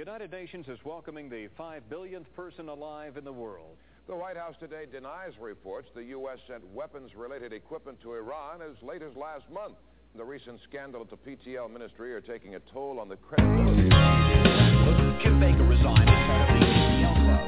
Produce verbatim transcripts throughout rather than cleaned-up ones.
United Nations is welcoming the five billionth person alive in the world. The White House today denies reports the U S sent weapons-related equipment to Iran as late as last month. The recent scandal at the P T L ministry are taking a toll on the credibility. Kim Baker resigned as head of the P T L club.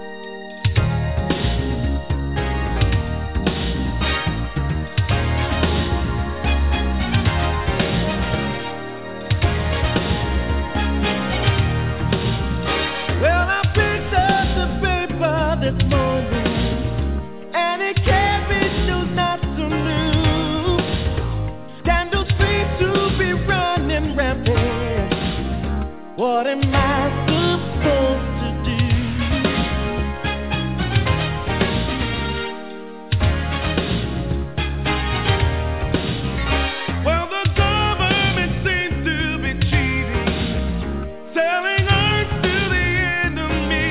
Well, I picked up the paper this morning, and it carried news not so new. Scandals seem to be running rampant. What am I supposed to do? Well, the government seems to be cheating, selling earth to the enemy,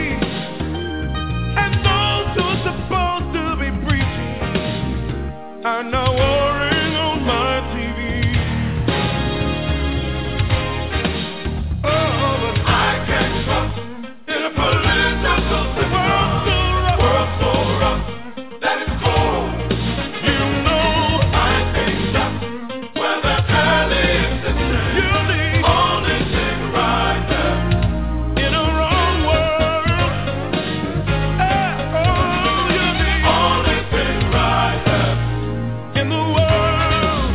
and those who are supposed to be preaching are now warring on my T V. Oh, but I can't trust in a political system. World so rough, world so rough that it's cold. You know I can't trust where the barely exists. You're the only thing right there in a wrong world. Eh, oh, you're the only thing right there in the world,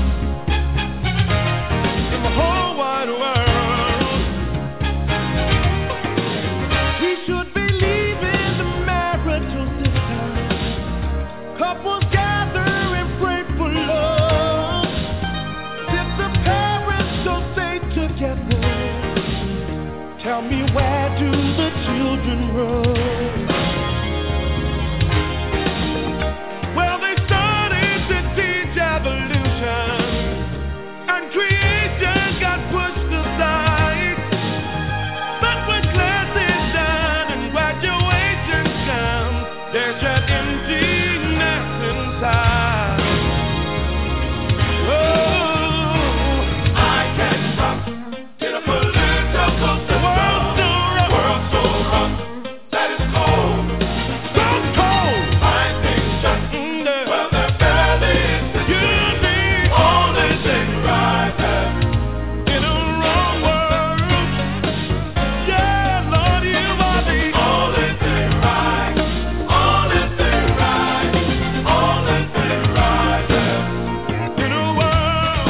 in the whole wide world. We should be leaving the marital system. Couples gather and pray for love. If the parents don't stay together, tell me, where do the children run? Well, they started to teach evolution, and creation got pushed aside. But when class is done and graduation comes, there's that emptiness inside. Oh, I can't trust in a political system. World so rough, world so rough that it's cold. So cold. I think just mm, there. Well, there barely exists. You're the only thing right there in a wrong world. Yeah, Lord, you are the only thing right, only thing right, only thing right there in a world,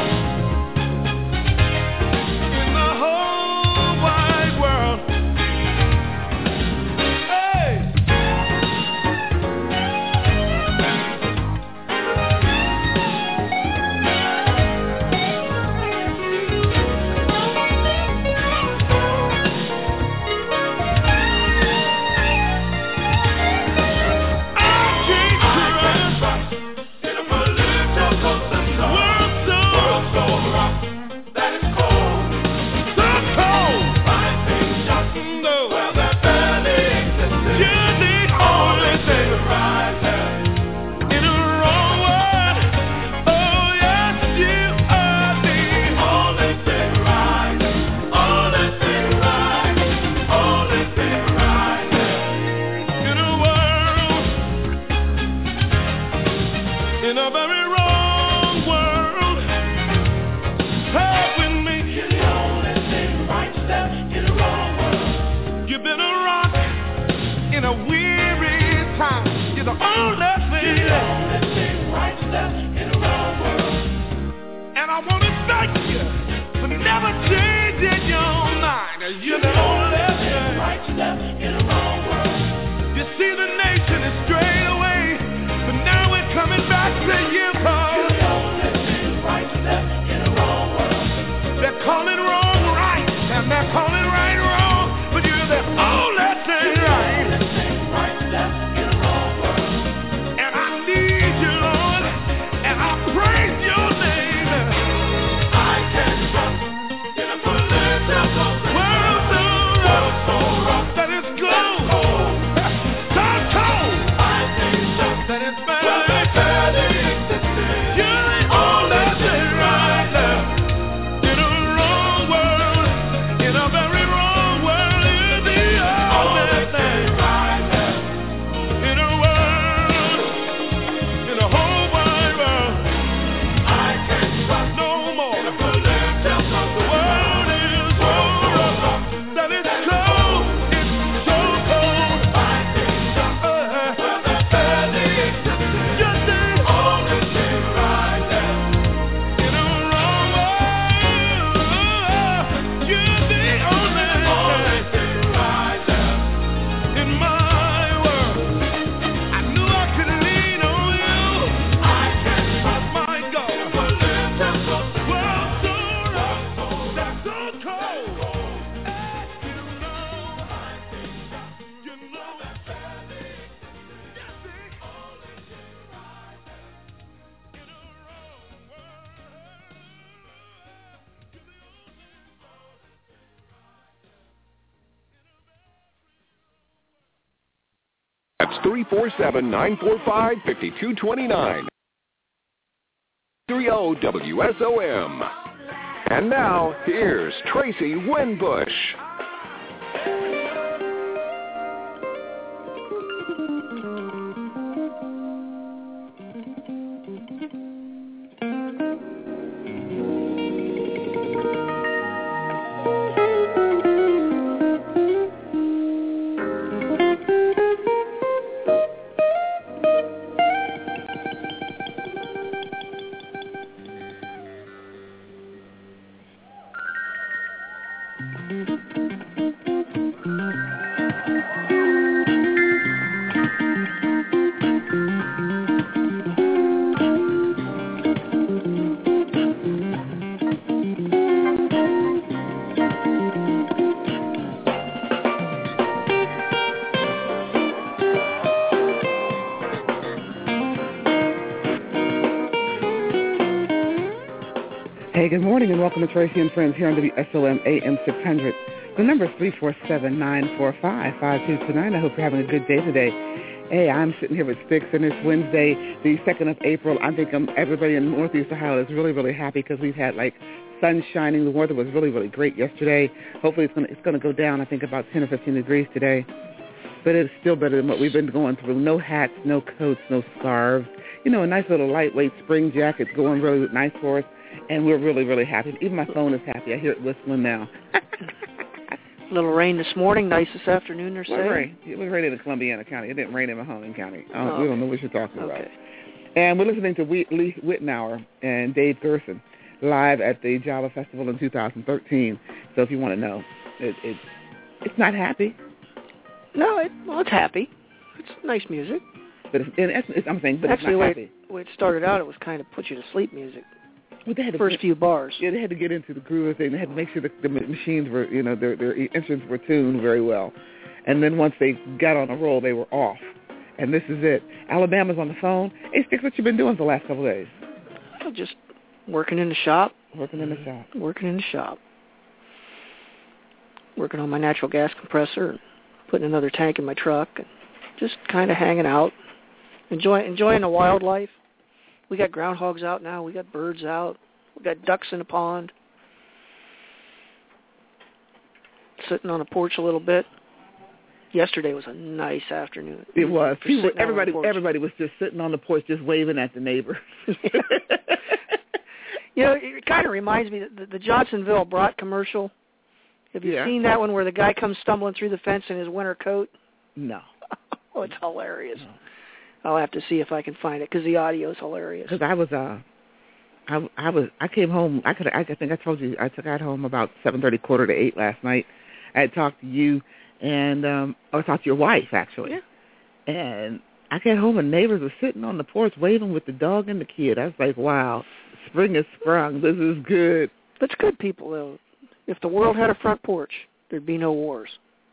in the whole wide world. Hey. In a very wrong world, help with me. You're the only thing right step in a wrong world. You've been a rock in a weary time. You're the only thing. You're the only thing right step in a wrong world. And I want to thank you for never changing your mind. You're the only thing right step in a wrong world. You see, the nation is strayed away, but now we're coming back to you, Paul. You're the only thing right step in a wrong world. They're calling wrong right, and they're calling right wrong, but you're the only thing right. You're the only thing right step in a wrong world. And I need you, Lord, and I praise your name. I can't trust in a political world so rough, world so rough that it's cold. That's three four seven, nine four five, five two two nine. three oh W S O M. And now, here's Tracy Winbush. Hey, good morning and welcome to Tracy and Friends here on W S O M A M six hundred. The number is three four seven, nine four five, five two two nine. I hope you're having a good day today. Hey, I'm sitting here with Sticks, and it's Wednesday, the second of April. I think um, everybody in Northeast Ohio is really, really happy because we've had, like, sun shining. The weather was really, really great yesterday. Hopefully it's going to it's going to go down, I think, about ten or fifteen degrees today. But it's still better than what we've been going through. No hats, no coats, no scarves. You know, a nice little lightweight spring jacket going really nice for us. And we're really, really happy. Even my phone is happy. I hear it whistling now. A little rain this morning, nice this afternoon, they're saying. Well, rain. It was raining in Columbiana County. It didn't rain in Mahoning County. Uh, oh, we don't know what you're talking okay. about. And we're listening to Lee Wittenauer and Dave Gerson live at the Java Festival in two thousand thirteen. So if you want to know, it, it, it's not happy. No, it, well, it's happy. It's nice music. But it's, in essence, it's, I'm saying, but Actually, it's not way happy. It, the way it started out, it was kind of put you to sleep music. Well, they had the to first get, few bars. Yeah, they had to get into the groove thing. They had to make sure that the machines were, you know, their their instruments were tuned very well. And then once they got on a roll, they were off. And this is it. Alabama's on the phone. Hey, Sticks, what you been doing for the last couple of days? I'm just working in the shop. Working in the shop. Working in the shop. Working on my natural gas compressor and putting another tank in my truck and just kind of hanging out, enjoying enjoying the wildlife. We got groundhogs out now. We got birds out. We got ducks in the pond. Sitting on the porch a little bit. Yesterday was a nice afternoon. It was. People, everybody, everybody was just sitting on the porch, just waving at the neighbors. You know, it kind of reminds me of the, the Johnsonville Brat commercial. Have you yeah. seen that one where the guy comes stumbling through the fence in his winter coat? No. Oh, it's hilarious. No. I'll have to see if I can find it because the audio is hilarious. Because I was, uh, I, I was, I came home. I could, I think I told you, I took out home about seven thirty, quarter to eight last night. I had talked to you, and um, I talked to your wife actually. Yeah. And I got home, and neighbors were sitting on the porch waving with the dog and the kid. I was like, wow, spring has sprung. This is good. That's good, people. Though, if the world had a front porch, there'd be no wars.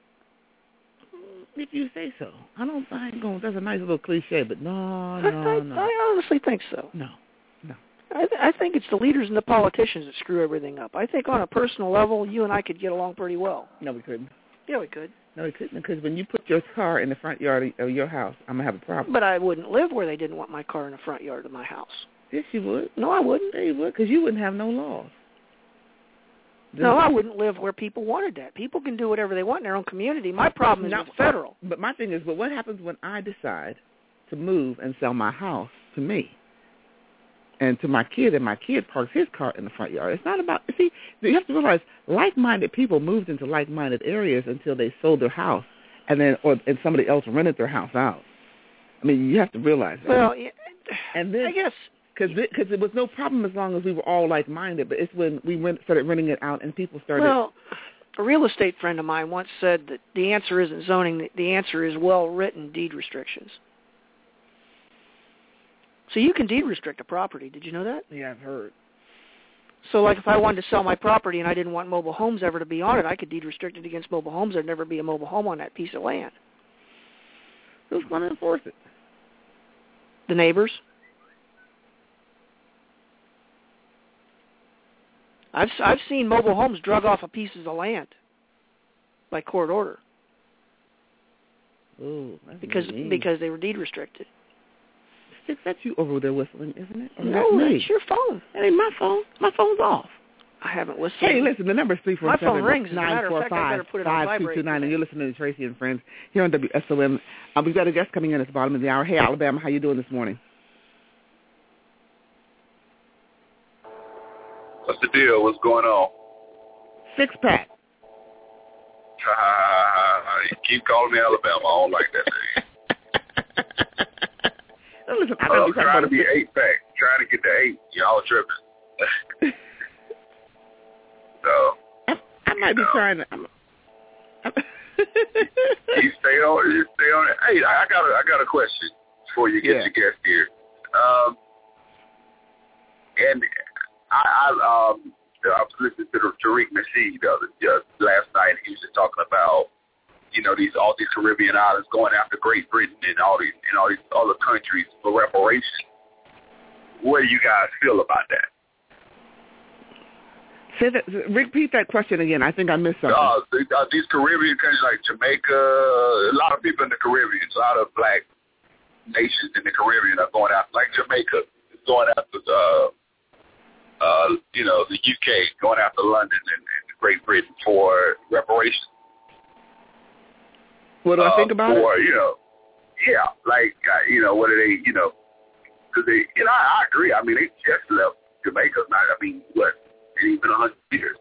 If you say so. I don't I ain't going, that's a nice little cliche, but no, no, I, I, no. I honestly think so. No, no. I, th- I think it's the leaders and the politicians that screw everything up. I think on a personal level, you and I could get along pretty well. No, we couldn't. Yeah, we could. No, we couldn't, because when you put your car in the front yard of your house, I'm going to have a problem. But I wouldn't live where they didn't want my car in the front yard of my house. Yes, you would. No, I wouldn't. Yeah, you would, because you wouldn't have no laws. No, I wouldn't live where people wanted that. People can do whatever they want in their own community. My problem is no, with federal. But my thing is, but what happens when I decide to move and sell my house to me and to my kid, and my kid parks his car in the front yard? It's not about, see, you have to realize like-minded people moved into like-minded areas until they sold their house, and then or and somebody else rented their house out. I mean, you have to realize that. Well, yeah, and then, I guess. Because it, it was no problem as long as we were all like-minded, but it's when we rent, started renting it out and people started... Well, a real estate friend of mine once said that the answer isn't zoning, the answer is well-written deed restrictions. So you can deed restrict a property. Did you know that? Yeah, I've heard. So, like, if I wanted to sell my property and I didn't want mobile homes ever to be on it, I could deed restrict it against mobile homes. There'd never be a mobile home on that piece of land. Who's going to enforce it? The neighbors. I've I've seen mobile homes drug off of pieces of land by court order. Oh, that's because mean. because they were deed restricted. Sticks, that's you over there whistling, isn't it? Or no, that that's your phone. That ain't my phone. My phone's off. I haven't listened. Hey, listen, the number is three four seven, nine four five, five two two nine, and you're listening to Tracy and Friends here on W S O M. Uh, we've got a guest coming in at the bottom of the hour. Hey, Alabama, how you doing this morning? What's the deal? What's going on? Six pack. Uh, you keep calling me Alabama. I don't like that thing. No, listen, I I'm be trying to be six. eight pack. Trying to get the eight. Y'all tripping. So I, I might be know. trying to. I'm, I'm you stay on. You stay on it. Hey, I got a I got a question before you get Yeah. your guest here. Um, and I, I um I was listening to the Tariq Nasheed the other uh, last night. And he was just talking about you know these all these Caribbean islands going after Great Britain and all these and all these other countries for reparations. What do you guys feel about that? Say that, repeat that question again. I think I missed something. Uh, uh, these Caribbean countries like Jamaica, a lot of people in the Caribbean, a lot of black nations in the Caribbean are going after, like Jamaica is going after the, uh, you know, the U K, going after London and, and Great Britain for reparations. What do uh, I think about for, it? You know, yeah, like, uh, you know, what are they, you know, because they, you know, I, I agree. I mean, they just left Jamaica, not, I mean, what? Even a hundred years.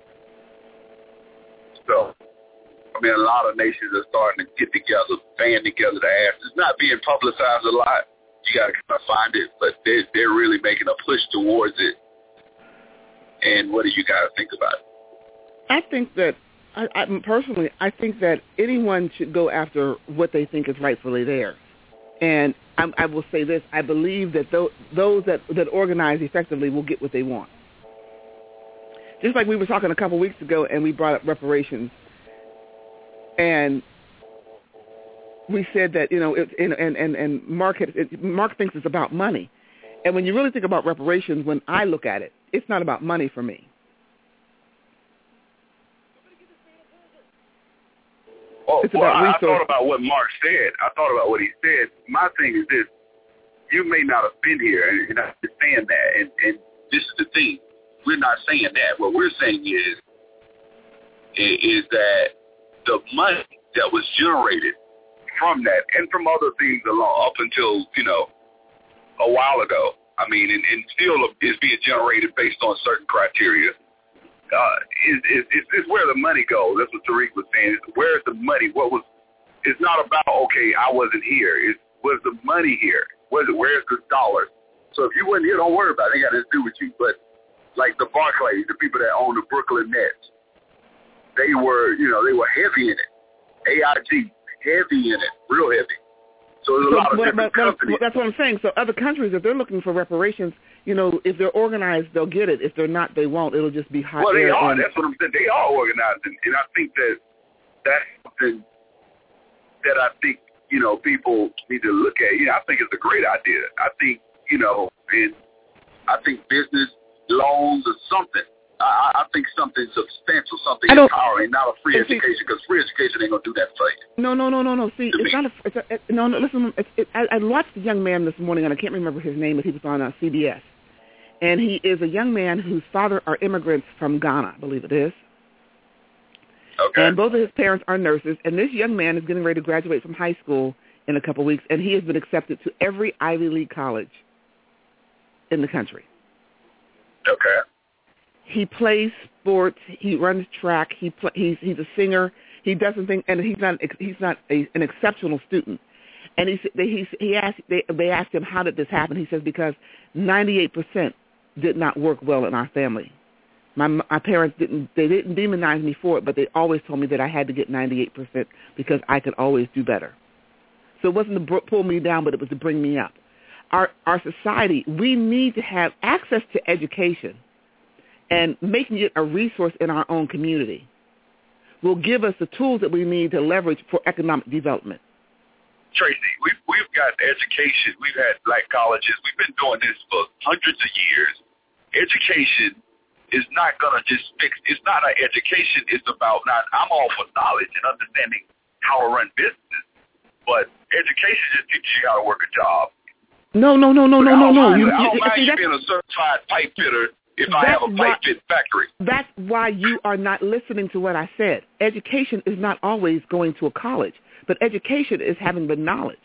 So, I mean, a lot of nations are starting to get together, band together to ask. It's not being publicized a lot. You got to kind of find it, but they're, they're really making a push towards it. And what do you guys think about it? I think that, I, I personally, I think that anyone should go after what they think is rightfully theirs. And I, I will say this: I believe that those, those that that organize effectively will get what they want. Just like we were talking a couple weeks ago, and we brought up reparations, and we said that you know, it, and and and, and Mark had, it, Mark thinks it's about money, and when you really think about reparations, when I look at it, it's not about money for me. Oh, it's well, about I, I resources. thought about what Mark said. I thought about what he said. My thing is this: you may not have been here, and, and I understand that, and, and this is the thing. We're not saying that. What we're saying is, is that the money that was generated from that and from other things along up until, you know, a while ago, I mean, and, and still is being generated based on certain criteria, uh, is, is, is, is where the money goes. That's what Tariq was saying. Where's the money? What was, it's not about, okay, I wasn't here. It's, where's the money here? Where's, where's the dollars? So if you weren't here, don't worry about it. It ain't got nothing to do with you, but like the Barclays, the people that own the Brooklyn Nets, they were, you know, they were heavy in it. A I G, heavy in it, real heavy. So there's a So, lot of but, different but, companies. that's what I'm saying. So other countries, if they're looking for reparations, you know, if they're organized, they'll get it. If they're not, they won't. It'll just be hot Well, they air. are. And, That's what I'm saying. They are organized, and, and I think that that's something that I think, you know, people need to look at. You know, I think it's a great idea. I think, you know, and I think business loans or something. I, I think something substantial, something empowering, not a free see, education, because free education ain't gonna do that for you. No, no, no, no, no. See, it's not a. It's a it, no, no. Listen, it's, it, I, I watched a young man this morning, and I can't remember his name, but he was on uh, C B S, and he is a young man whose father are immigrants from Ghana, I believe it is. Okay. And both of his parents are nurses, and this young man is getting ready to graduate from high school in a couple of weeks, and he has been accepted to every Ivy League college in the country. Okay. He plays sports. He runs track. He play, he's he's a singer. He doesn't think, and he's not he's not a, an exceptional student. And he he he asked they they asked him, how did this happen? He says, because ninety-eight percent did not work well in our family. My my parents didn't they didn't demonize me for it, but they always told me that I had to get ninety-eight percent because I could always do better. So it wasn't to pull me down, but it was to bring me up. Our our society, we need to have access to education. and making it a resource in our own community will give us the tools that we need to leverage for economic development. Tracy, we've, we've got education. We've had black colleges. We've been doing this for hundreds of years. Education is not going to just fix. It's not an education. It's about not. I'm all for knowledge and understanding how to run business, but education just teaches you how to work a job. No, no, no, no, no, no, no. I You, don't you, mind see, you being a certified pipe fitter if I have a pipe fit factory. That's why you are not listening to what I said. Education is not always going to a college, but education is having the knowledge.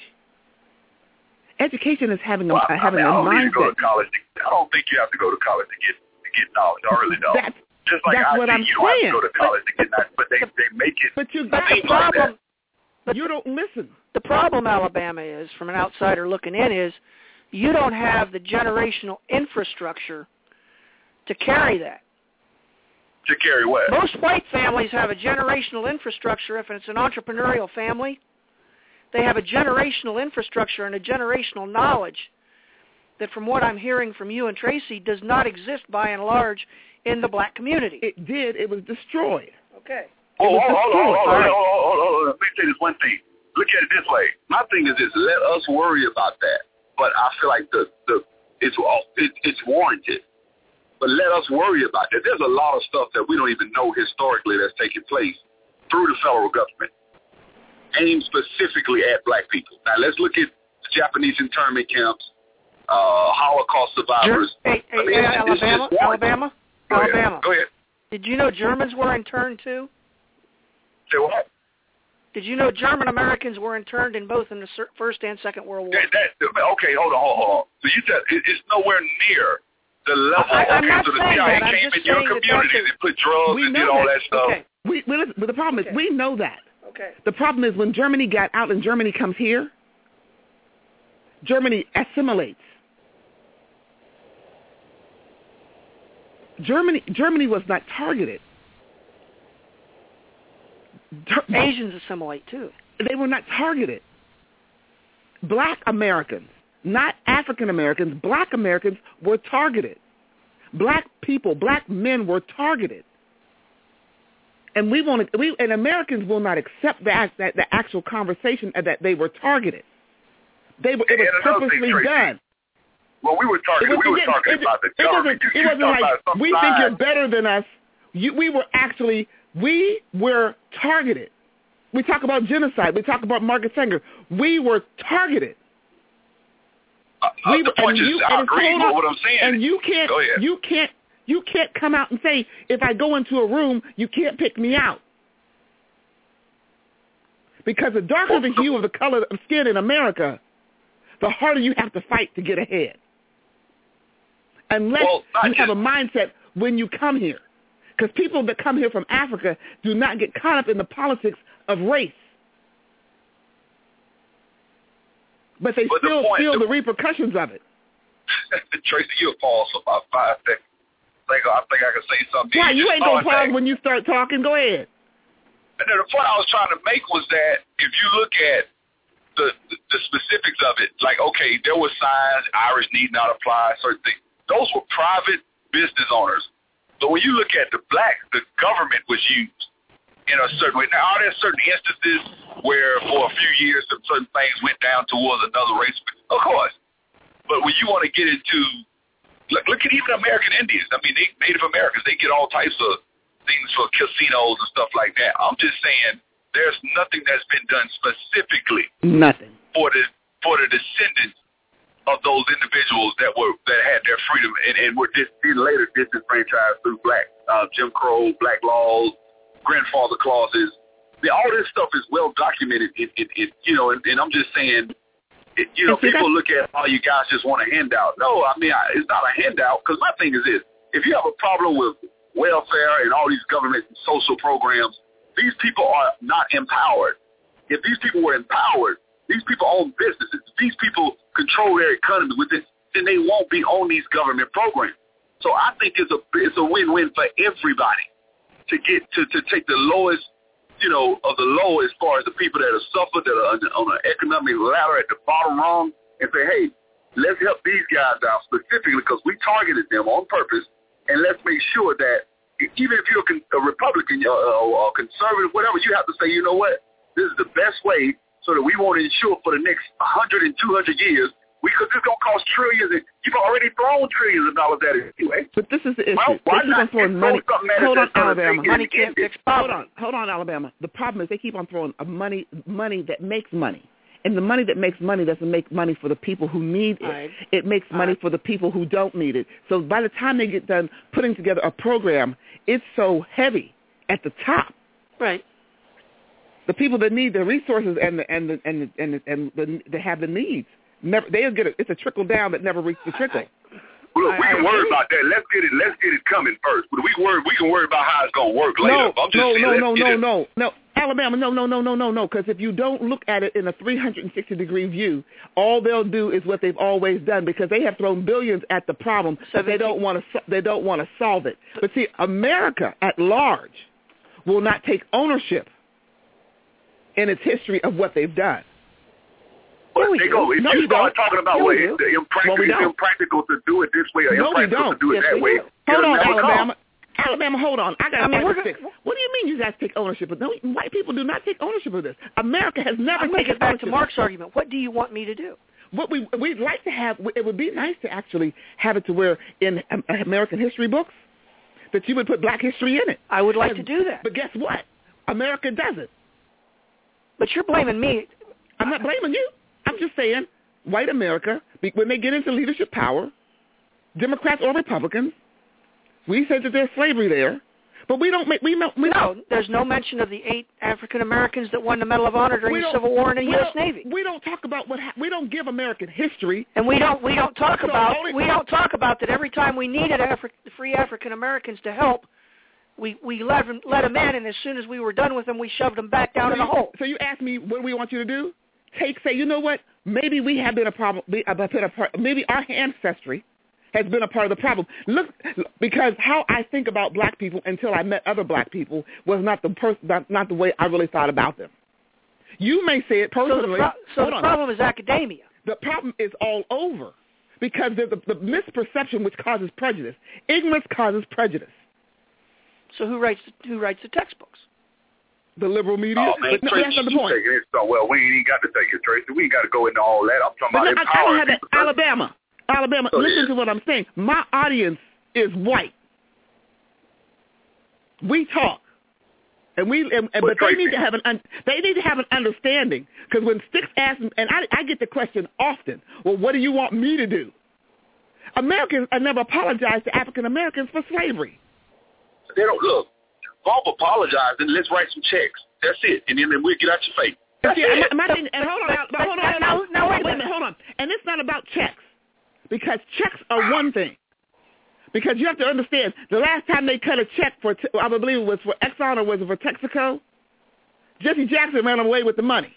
Education is having a, well, having I mean, a I don't mindset. need to go to college. To, I don't think you have to go to college to get to get knowledge. I really don't. That's, Just like that's I what think I'm you don't saying. have to go to college to get that, but they they make it. But you But got the seem like problem, that. but you don't listen. the problem, Alabama, is from an outsider looking in is you don't have the generational infrastructure to carry that. To carry what? Most white families have a generational infrastructure. If it's an entrepreneurial family, they have a generational infrastructure and a generational knowledge that, from what I'm hearing from you and Tracy, does not exist by and large in the black community. It did. It was destroyed. Okay. Oh, hold on, hold on, hold on, Right. hold on, hold on, hold on. Let me say this one thing. Look at it this way. My thing is this: let us worry about that. But I feel like the the it's it, it's warranted. But let us worry about that. There's a lot of stuff that we don't even know historically that's taking place through the federal government, aimed specifically at black people. Now let's look at the Japanese internment camps, uh, Holocaust survivors. Hey, hey, I mean, hey, it's- it's Alabama, just warranted. Alabama, Go ahead. Alabama. Go ahead. Did you know Germans were interned too? Say what? Did you know German Americans were interned in both in the Sir- First and Second World War? That, that, okay, hold on, hold on, hold on. So you said it, it's nowhere near the level. I- I'm okay, not so the saying C I A that. I'm came just in your saying that community that's a- and put drugs We and know did all that. that stuff. Okay. We, we listen, but the problem Okay. is we know that. Okay. The problem is when Germany got out and Germany comes here, Germany assimilates. Germany Germany was not targeted. Ter- Asians assimilate too. They were not targeted. Black Americans, not African Americans, black Americans were targeted. Black people, black men were targeted. And we want to, we and Americans will not accept that that the actual conversation that they were targeted. They were it was And another thing, purposely Tracy, done. Well, we were talking. It was- we were it- talking it- about the it government. wasn't, You, it you wasn't talking like about some we side. think you're better than us. You, we were actually we were targeted. We talk about genocide. We talk about Margaret Sanger. We were targeted. Uh, We the were- point and is, you- I and it's agree told with us- what I'm saying. And you can't, Go ahead. you can't, you can't come out and say, if I go into a room, you can't pick me out. Because the darker the hue of the color of skin in America, the harder you have to fight to get ahead. Unless Well, not you have a just- mindset when you come here. Because people that come here from Africa do not get caught up in the politics of race. But they But the still point- feel the- the repercussions of it. Tracy, you'll pause for about five seconds. I think I think I can say something. Why, you ain't going to started pause that. when you start talking. Go ahead. And then the point I was trying to make was that if you look at the, the the specifics of it, like, okay, there were signs, Irish need not apply, certain things. Those were private business owners. But when you look at the blacks, the government was used in a certain way. Now, are there certain instances where for a few years some certain things went down towards another race? Of course. But when you want to get into, look, look at even American Indians. I mean, they, Native Americans, they get all types of things for casinos and stuff like that. I'm just saying there's nothing that's been done specifically Nothing. for the for the descendants of those individuals that were that had their freedom and, and were dis, later disenfranchised through black uh, Jim Crow, black laws, grandfather clauses. I mean, all this stuff is well documented. In, in, in, you know, and, and I'm just saying, it, you know, And see, people that's- look at, oh, you guys just want a handout. No, I mean, I, it's not a handout. Because my thing is this: if you have a problem with welfare and all these government and social programs, these people are not empowered. If these people were empowered, these people own businesses, these people control their economy with it, then they won't be on these government programs. So I think it's a it's a win-win for everybody to get to, to take the lowest, you know, of the low as far as the people that have suffered, that are on, on an economic ladder at the bottom rung, and say, hey, let's help these guys out specifically because we targeted them on purpose and let's make sure that even if you're a Republican or, or conservative, whatever, you have to say, you know what, this is the best way so that we won't ensure for the next one hundred and two hundred years, because it's going to cost trillions. And you've already thrown trillions of dollars at it anyway. But this is the issue. Well, why they keep not on throwing money. Hold on, Alabama. Money can't fix Hold on, hold on, Alabama. The problem is they keep on throwing a money, money that makes money. And the money that makes money doesn't make money for the people who need it. Right. It makes money Right. for the people who don't need it. So by the time they get done putting together a program, it's so heavy at the top. Right. The people that need the resources and the and the and the, and the, and the, they have the needs. Never, they'll get it. It's a trickle down that never reaches the trickle. Well, look, we I- can I worry agree. about that. Let's get it. Let's get it coming first. But we can worry. We can worry about how it's going to work later. No, I'm just no, saying, no, let's no, get no, it. no, no. Alabama, no, no, no, no, no, no. Because if you don't look at it in a three hundred sixty degree view, all they'll do is what they've always done, because they have thrown billions at the problem, but they don't want to. They don't want to solve it. But see, America at large will not take ownership in its history of what they've done. But No, we they go. If No, you we start don't. talking about No, what we it's do. impractical, Well, we it's don't. impractical to do it this way, or No, we impractical don't. to do it Yes, that we way. do. Hold it'll on, never Alabama. come. Alabama, hold on. I got I mean, to we're fix. gonna- What do you mean you guys take ownership of? No, white people do not take ownership of this. America has never I'm going to taken get back to ownership. Mark's argument. What do you want me to do? What we we'd like to have, it would be nice to actually have it to where in um, American history books that you would put Black history in it. I would like to do that. But guess what? America doesn't. But you're blaming me. I'm not blaming you. I'm just saying, white America, be- when they get into leadership power, Democrats or Republicans, we said that there's slavery there, but we don't make we don't. We No, don't there's no mention of the eight African Americans that won the Medal of Honor during we the don't- Civil War in the we U S don't- Navy. We don't talk about what ha- we don't give American history. And we don't we don't talk So about only- we don't talk about that every time we needed Afri- free African Americans to help, we we let them, let them in, and as soon as we were done with them, we shoved them back down so in the you, hole. So you ask me, what do we want you to do? Take, say, you know what? Maybe we have been a problem. We, uh, been a part, maybe our ancestry has been a part of the problem. Look, because how I think about Black people until I met other Black people was not the pers- not, not the way I really thought about them. You may say it So the, personally. pro- so Hold the on. problem is academia. The problem is all over because there's the, the misperception which causes prejudice. Ignorance causes prejudice. So who writes the, who writes the textbooks? The liberal media. Oh, man, but no, Tracy, that's not the you point. taking it so well. We ain't even got to take it, Tracy. We ain't got to go into all that. I'm talking But about no, I, I don't empowering have that. people. Alabama. Alabama, Go listen ahead. to what I'm saying. My audience is white. We talk. And we, and, and, But but they Tracy- need to have an un, they need to have an understanding, because when Sticks asks, and I, I get the question often, well, what do you want me to do? Americans have never apologized to African Americans for slavery. They don't look. Bob apologized, and let's write some checks. That's it, and then we'll get out your face. And That's see, it. my, my thing, and hold on, But- but, but- hold but on, now- now wait a wait minute. hold on. And it's not about checks, because checks are one thing. Because you have to understand, the last time they cut a check for, I believe it was for Exxon or was it for Texaco, Jesse Jackson ran away with the money.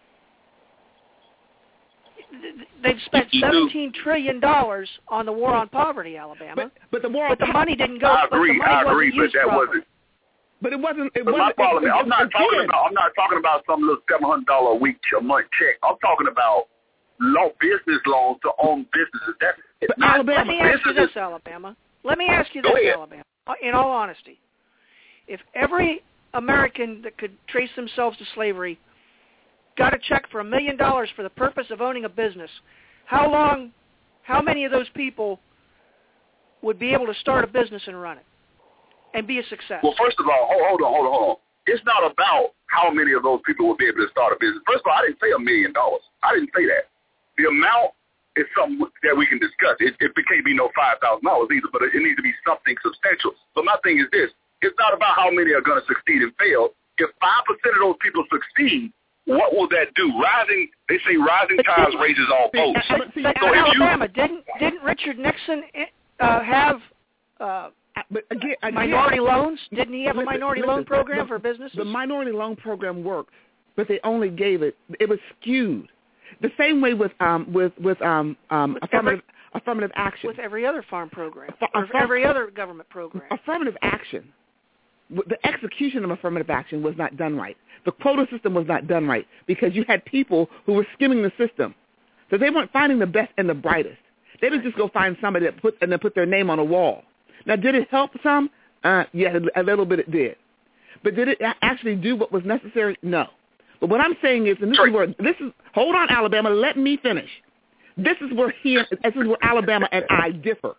They've spent You do. seventeen trillion dollars on the war on poverty, Alabama. But, but the war, But the money didn't go. I but the agree. money I wasn't agree, but used that properly. wasn't. but it wasn't. It But my wasn't. problem, it, is, I'm not it talking did. about. I'm not talking about some little seven hundred dollar a week a month check. I'm talking about loan business loans to own businesses. That's But not Alabama- Let me ask you businesses. this, Alabama. Let me ask you Go this, ahead. Alabama. In all honesty, if every American that could trace themselves to slavery got a check for a million dollars for the purpose of owning a business, how long, how many of those people would be able to start a business and run it and be a success? Well, first of all, hold, hold on, hold on, hold on. It's not about how many of those people will be able to start a business. First of all, I didn't say a million dollars. I didn't say that. The amount is something that we can discuss. It, it can't be no five thousand dollars either, but it needs to be something substantial. But my thing is this. It's not about how many are going to succeed and fail. If five percent of those people succeed, what will that do? Rising, they say rising tides raises all boats. But, but So if you- Alabama, didn't didn't Richard Nixon uh, have uh, But again, again, minority loans? Didn't he have a listen, minority listen, loan program the, for businesses? The minority loan program worked, but they only gave it. It was skewed. The same way with um with with um um With affirmative every- affirmative action. with every other farm program, Fa- or affirm- every other government program. Affirmative action, w- the execution of affirmative action was not done right. The quota system was not done right because you had people who were skimming the system. So they weren't finding the best and the brightest. They didn't just go find somebody that put and then put their name on a wall. Now, did it help some? Uh, yeah, a little bit it did. But did it actually do what was necessary? No. But what I'm saying is, and this is where, this is, hold on, Alabama, let me finish. This is where he, this is where Alabama and I differ.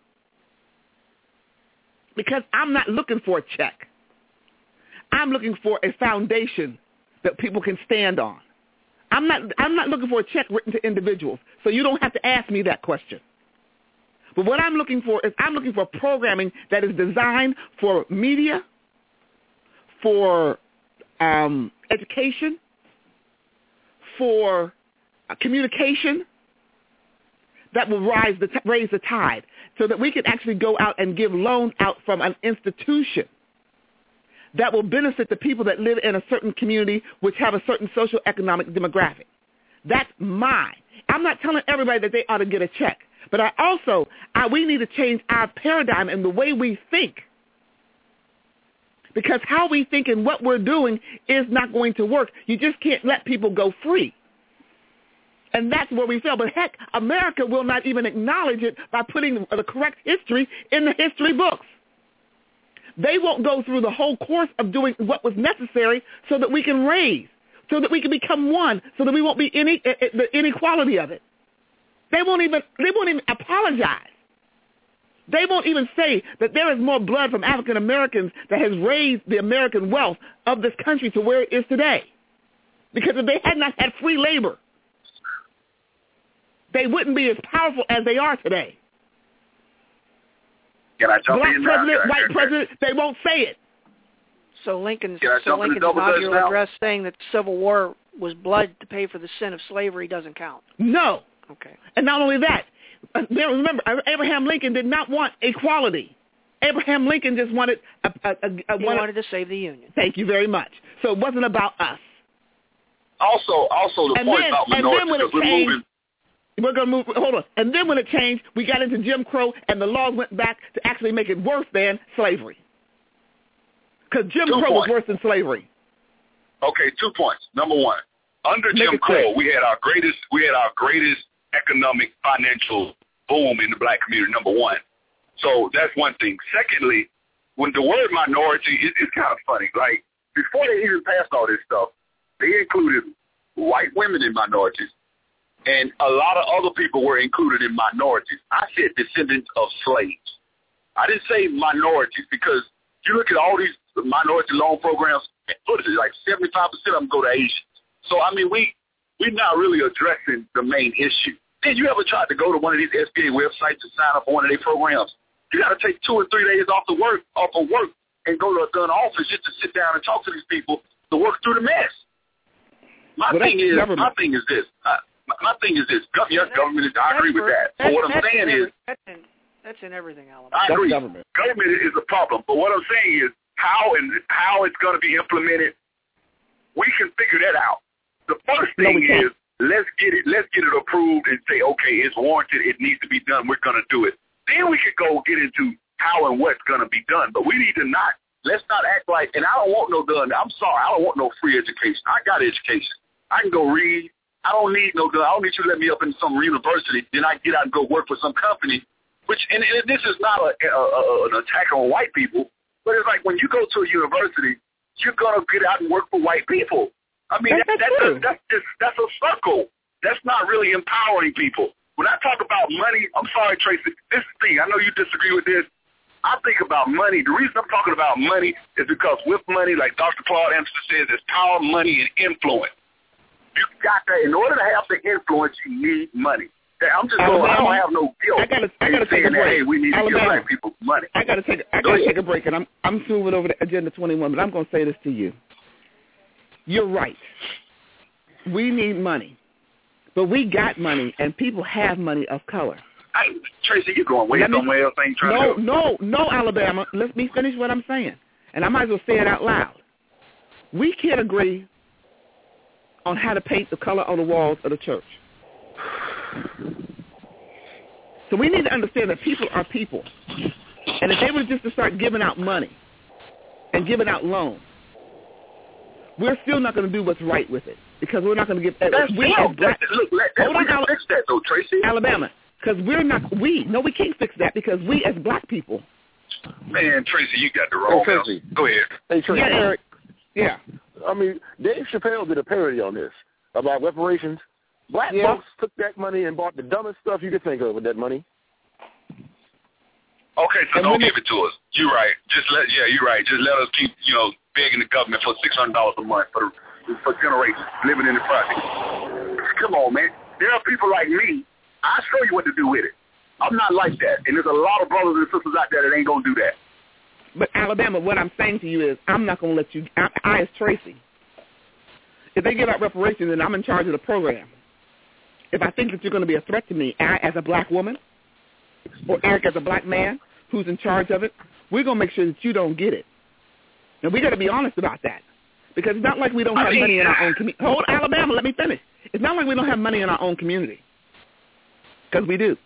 Because I'm not looking for a check. I'm looking for a foundation that people can stand on. I'm not, I'm not looking for a check written to individuals, so you don't have to ask me that question. But what I'm looking for is I'm looking for programming that is designed for media, for um, education, for uh, communication, that will rise the t- raise the tide, so that we can actually go out and give loans out from an institution that will benefit the people that live in a certain community which have a certain social economic demographic. That's my. I'm not telling everybody that they ought to get a check, but I also, I, we need to change our paradigm and the way we think, because how we think and what we're doing is not going to work. You just can't let people go free. And that's where we fail. But heck, America will not even acknowledge it by putting the correct history in the history books. They won't go through the whole course of doing what was necessary so that we can raise, so that we can become one, so that we won't be any the inequality of it. They won't even they won't even apologize. They won't even say that there is more blood from African Americans that has raised the American wealth of this country to where it is today. Because if they had not had free labor, they wouldn't be as powerful as they are today. Can I jump Black in president, now? white president, they won't say it. So Lincoln's, Can I so jump in the Lincoln's double dutch inaugural now? address saying that the Civil War was blood to pay for the sin of slavery doesn't count. No. Okay. And not only that, remember, Abraham Lincoln did not want equality. Abraham Lincoln just wanted a, a, a, a he wanted, wanted to save the Union. Thank you very much. So it wasn't about us. Also, also the And point then, about and minorities, then when it because we're changed, moving. we're going to move, hold on. And then when it changed, we got into Jim Crow, and the laws went back to actually make it worse than slavery. Because Jim Two Crow points. was worse than slavery. Okay, two points. Number one, under Make Jim it Crow, quick. we had our greatest, we had our greatest economic financial boom in the black community. Number one, so that's one thing. Secondly, when the word minority, it, it's kind of funny. Like before they even passed all this stuff, they included white women in minorities, and a lot of other people were included in minorities. I said descendants of slaves. I didn't say minorities because you look at all these minority loan programs, what is it, like seventy-five percent of them go to Asians. So, I mean, we, we're not really addressing the main issue. Then you ever tried to go to one of these S B A websites to sign up for one of their programs? You got to take two or three days off the work, off of work and go to an office just to sit down and talk to these people to work through the mess. My Well, thing is, government. my thing is this. I, my, my thing is this. Gov- yes, government is, I agree with that. But what I'm that's saying in is, every, that's, in, that's in everything, Alabama. I That's agree. government. Government is a problem. But what I'm saying is how and how it's going to be implemented, we can figure that out. The first No, thing we can't. is let's get it let's get it approved and say, okay, it's warranted, it needs to be done, we're going to do it. Then we could go get into how and what's going to be done. But we need to not, let's not act like, and I don't want no done, I'm sorry, I don't want no free education. I got education. I can go read. I don't need no done. I don't need you to let me up in some university, then I get out and go work for some company, which, and, and this is not a, a, a, an attack on white people, but it's like when you go to a university, you're going to get out and work for white people. I mean, That's that, not that, true. that's, that's, just, that's a circle. That's not really empowering people. When I talk about money, I'm sorry, Tracy, this is the thing. I know you disagree with this. I think about money. The reason I'm talking about money is because with money, like Doctor Claude Anderson says, there's power, money, and influence. You got that. In order to have the influence, you need money. I'm just going, I don't have no guilt. I gotta, I gotta take a saying that, break. hey, we need to give Alabama. black people money. I gotta take, I Go gotta ahead. take a break, and I'm, I'm moving over to Agenda twenty-one. But I'm going to say this to you. You're right. We need money, but we got money, and people have money of color. I, Tracy, you're going way Let me- somewhere else. I ain't trying No, to go. no, no, Alabama. Let me finish what I'm saying, and I might as well say it out loud. We can't agree on how to paint the color on the walls of the church. So we need to understand that people are people. And if they were just to start giving out money and giving out loans, we're still not going to do what's right with it because we're not going to give. That's we wrong. as black, That's, look, let, hold we on, can Ala- fix that, though, Tracy. Alabama, because we're not. We no, we can't fix that because we as black people Man, Tracy, you got the wrong hey, answer. Go ahead. Hey, Tracy. Yeah, Eric. Yeah. I mean, Dave Chappelle did a parody on this about reparations. Black yeah. folks took that money and bought the dumbest stuff you could think of with that money. Okay, so and don't give they, it to us. You're right. Just let, yeah, you're right. Just let us keep, you know, begging the government for six hundred dollars a month for for generations living in the project. Come on, man. There are people like me. I'll show you what to do with it. I'm not like that, and there's a lot of brothers and sisters out there that ain't gonna do that. But Alabama, what I'm saying to you is, I'm not gonna let you. I, I as Tracy, if they give out reparations, then I'm in charge of the program. If I think that you're going to be a threat to me, I, as a black woman, or Eric as a black man who's in charge of it, we're going to make sure that you don't get it. And we got to be honest about that. Because it's not like we don't have money in our own community. Hold, Alabama, let me finish. It's not like we don't have money in our own community. Because we do.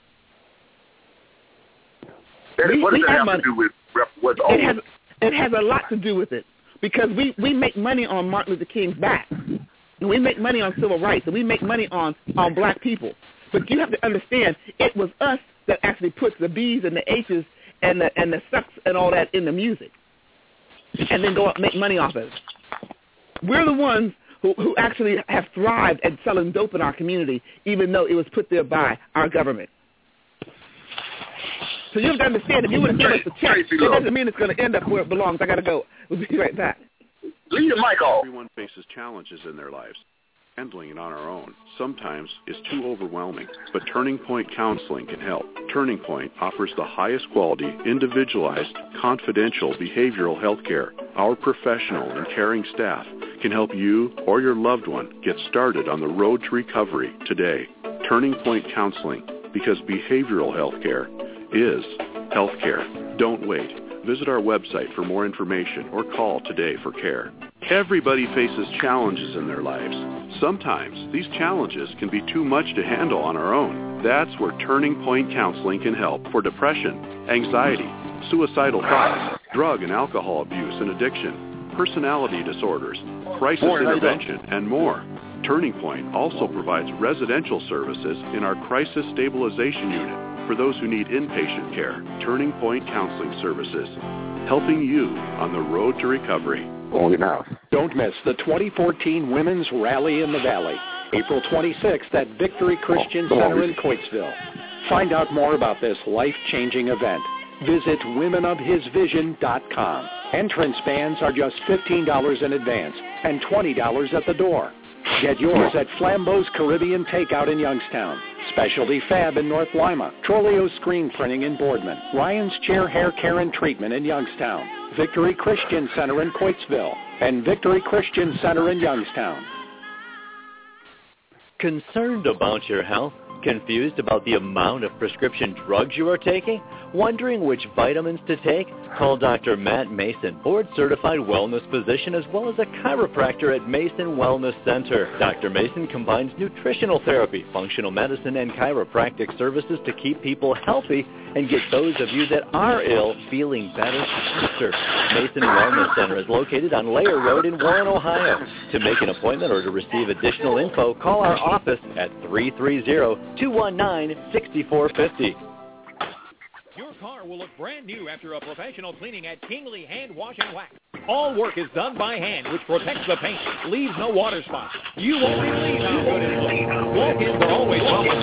We, what does we that have money. to do with what's it has, it has a lot to do with it. Because we, we make money on Martin Luther King's back. And we make money on civil rights, and we make money on, on black people. But you have to understand, it was us that actually puts the B's and the H's and the and the sucks and all that in the music, and then go out and make money off of it. We're the ones who, who actually have thrived at selling dope in our community, even though it was put there by our government. So you have to understand, if you would have given us a check, it doesn't mean it's going to end up where it belongs. I got to go. We'll be right back. Leave the mic off. Everyone faces challenges in their lives. Handling it on our own sometimes is too overwhelming, but Turning Point Counseling can help. Turning Point offers the highest quality, individualized, confidential behavioral health care. Our professional and caring staff can help you or your loved one get started on the road to recovery today. Turning Point Counseling, because behavioral health care is health care. Don't wait. Visit our website for more information or call today for care. Everybody faces challenges in their lives. Sometimes these challenges can be too much to handle on our own. That's where Turning Point Counseling can help for depression, anxiety, suicidal thoughts, drug and alcohol abuse and addiction, personality disorders, crisis intervention, and more. Turning Point also provides residential services in our Crisis Stabilization Unit for those who need inpatient care. Turning Point Counseling Services, helping you on the road to recovery. Don't miss the twenty fourteen Women's Rally in the Valley, April twenty-sixth at Victory Christian Center in Coatesville. Find out more about this life-changing event. Visit women of his vision dot com. Entrance bans are just fifteen dollars in advance and twenty dollars at the door. Get yours at Flambeau's Caribbean Takeout in Youngstown, Specialty Fab in North Lima, Troleo Screen Printing in Boardman, Ryan's Chair Hair Care and Treatment in Youngstown, Victory Christian Center in Coatesville, and Victory Christian Center in Youngstown. Concerned about your health? Confused about the amount of prescription drugs you are taking? Wondering which vitamins to take? Call Doctor Matt Mason, board-certified wellness physician as well as a chiropractor at Mason Wellness Center. Doctor Mason combines nutritional therapy, functional medicine, and chiropractic services to keep people healthy and get those of you that are ill feeling better faster. Mason Wellness Center is located on Layer Road in Warren, Ohio. To make an appointment or to receive additional info, call our office at three three zero, two one nine, six four five zero. Your car will look brand new after a professional cleaning at Kingley Hand Wash and Wax. All work is done by hand, which protects the paint, leaves no water spots. You won't believe how good it looks. Walk-ins are always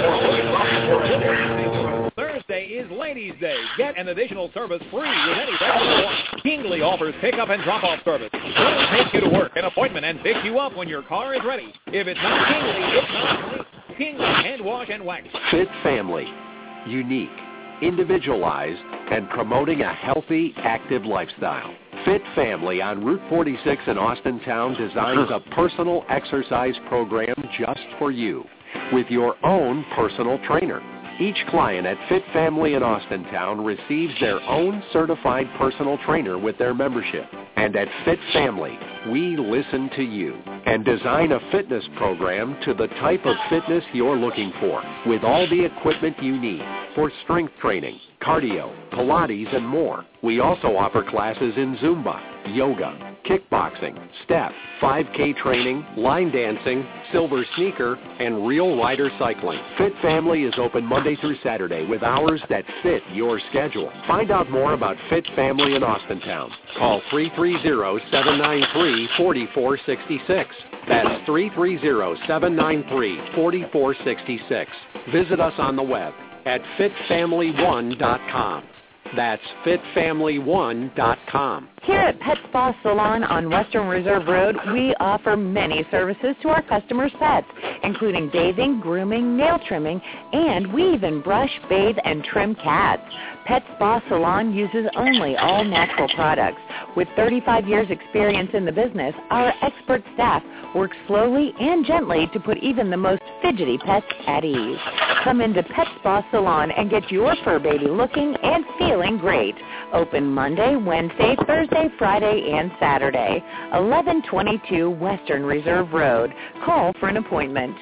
welcome. Thursday is Ladies' Day. Get an additional service free with any regular wash. Kingley offers pickup and drop-off service. We'll take you to work, an appointment, and pick you up when your car is ready. If it's not Kingley, it's not free. Kingley Hand Wash and Wax. Fit Family. Unique, individualized, and promoting a healthy, active lifestyle. Fit Family on Route forty-six in Austintown designs a personal exercise program just for you with your own personal trainer. Each client at Fit Family in Austintown receives their own certified personal trainer with their membership. And at Fit Family, we listen to you and design a fitness program to the type of fitness you're looking for with all the equipment you need for strength training, cardio, Pilates, and more. We also offer classes in Zumba, yoga, kickboxing, step, five K training, line dancing, silver sneaker, and real rider cycling. Fit Family is open Monday through Saturday with hours that fit your schedule. Find out more about Fit Family in Austintown. Call three three zero, seven nine three, four four six six. That's three three zero, seven nine three, four four six six. Visit us on the web at fit family one dot com. That's fit family one dot com. Here at Pet Spa Salon on Western Reserve Road, we offer many services to our customers' pets, including bathing, grooming, nail trimming, and we even brush, bathe, and trim cats. Pet Spa Salon uses only all natural products. With thirty-five years experience in the business, our expert staff works slowly and gently to put even the most fidgety pets at ease. Come into Pet Spa Salon and get your fur baby looking and feeling great. Open Monday, Wednesday, Thursday, Friday, and Saturday. eleven twenty-two Western Reserve Road. Call for an appointment.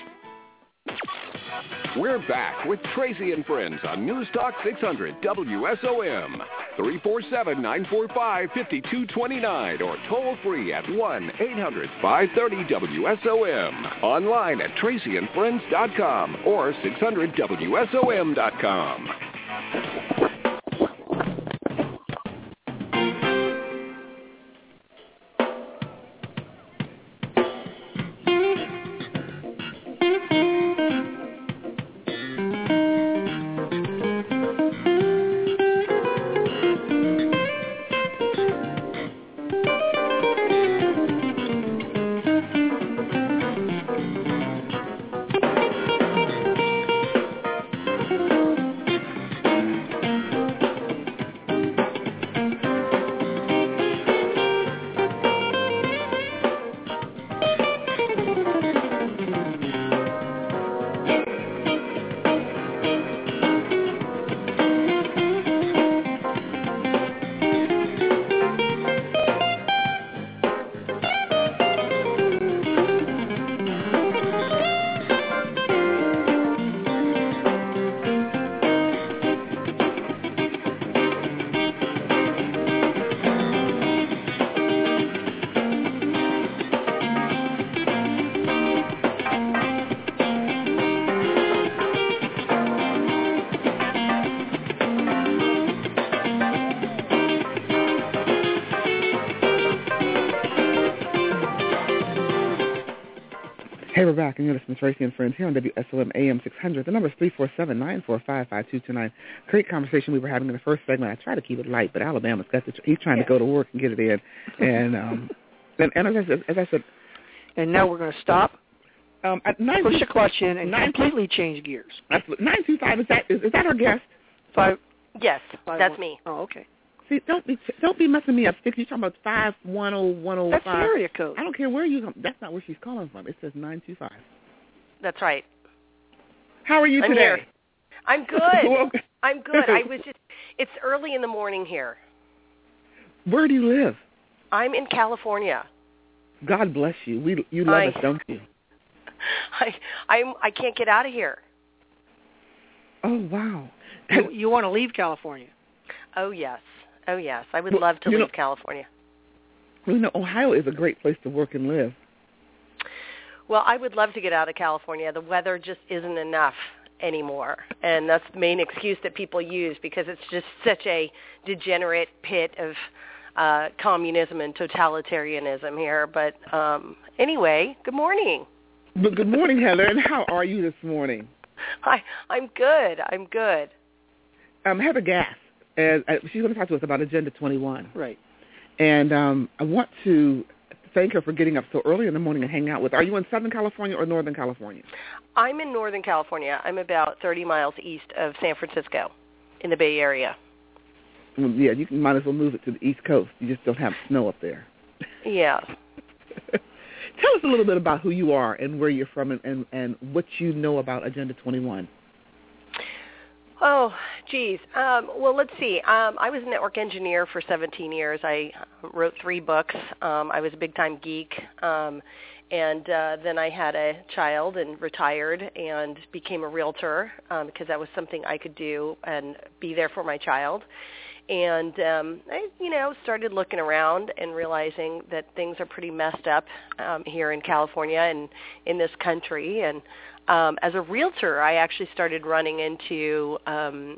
We're back with Tracy and Friends on News Talk six hundred W S O M. three four seven, nine four five, five two two nine or toll free at one eight hundred, five three zero, W S O M. Online at tracy and friends dot com or six hundred W S O M dot com. Hey, we're back, and you're listening to Tracy and Friends here on W S O M A M six hundred. The number is three four seven, nine four five, five two two nine. Great conversation we were having in the first segment. I try to keep it light, but Alabama's got the, he's trying yeah. to go to work and get it in. And um, and, and as, I said, as I said... And now we're going to stop, um, at nine, push the clutch in, and nine, completely change gears. nine two five, is that, is, is that our guest? Five. Yes, five that's one. me. Oh, okay. See, don't be don't be messing me up, Sticks. You're talking about five one zero one zero five. That's the area code. I don't care where you come. That's not where she's calling from. It says nine two five. That's right. How are you I'm today? Here. I'm good. I'm good. I was just, it's early in the morning here. Where do you live? I'm in California. God bless you. We You love I, us, don't you? I I'm, I can't get out of here. Oh, wow. You, you want to leave California? Oh, yes. Oh, yes. I would well, love to leave know, California. You know, Ohio is a great place to work and live. Well, I would love to get out of California. The weather just isn't enough anymore, and that's the main excuse that people use because it's just such a degenerate pit of uh, communism and totalitarianism here. But um, anyway, good morning. But good morning, Heather, and how are you this morning? Hi, I'm good. I'm good. Um, Heather Gass, and uh, she's going to talk to us about Agenda twenty-one. Right. And um, I want to thank her for getting up so early in the morning and hanging out with her. Are you in Southern California or Northern California? I'm in Northern California. I'm about thirty miles east of San Francisco in the Bay Area. Well, yeah, you can, might as well move it to the East Coast. You just don't have snow up there. Yeah. Tell us a little bit about who you are and where you're from and, and, and what you know about Agenda twenty-one. Oh, geez. Um, well, let's see. Um, I was a network engineer for seventeen years. I wrote three books. Um, I was a big-time geek. Um, and uh, then I had a child and retired and became a realtor um, because that was something I could do and be there for my child. and um, I, you know, started looking around and realizing that things are pretty messed up um, here in California and in this country. And um, as a realtor, I actually started running into um,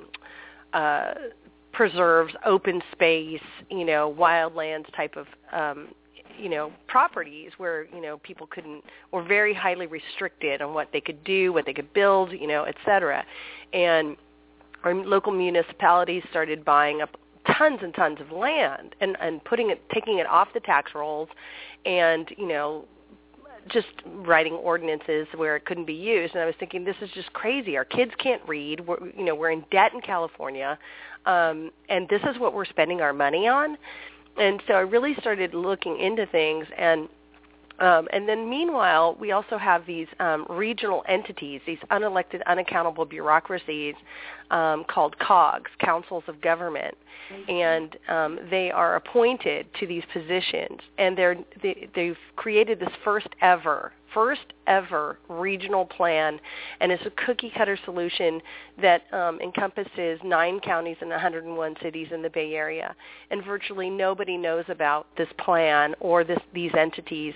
uh, preserves, open space, you know, wildlands type of um, you know, properties where, you know, people couldn't, were very highly restricted on what they could do, what they could build, you know, et cetera. And our local municipalities started buying up tons and tons of land and, and putting it, taking it off the tax rolls and, you know, just writing ordinances where it couldn't be used. And I was thinking, this is just crazy. Our kids can't read. We're, you know, we're in debt in California. Um, and this is what we're spending our money on. And so I really started looking into things, and um, and then meanwhile, we also have these um, regional entities, these unelected, unaccountable bureaucracies um, called C O Gs, Councils of Government, and um, they are appointed to these positions, and they're, they, they've created this first ever, first ever regional plan, and it's a cookie-cutter solution that um, encompasses nine counties and one hundred one cities in the Bay Area, and virtually nobody knows about this plan or this, these entities.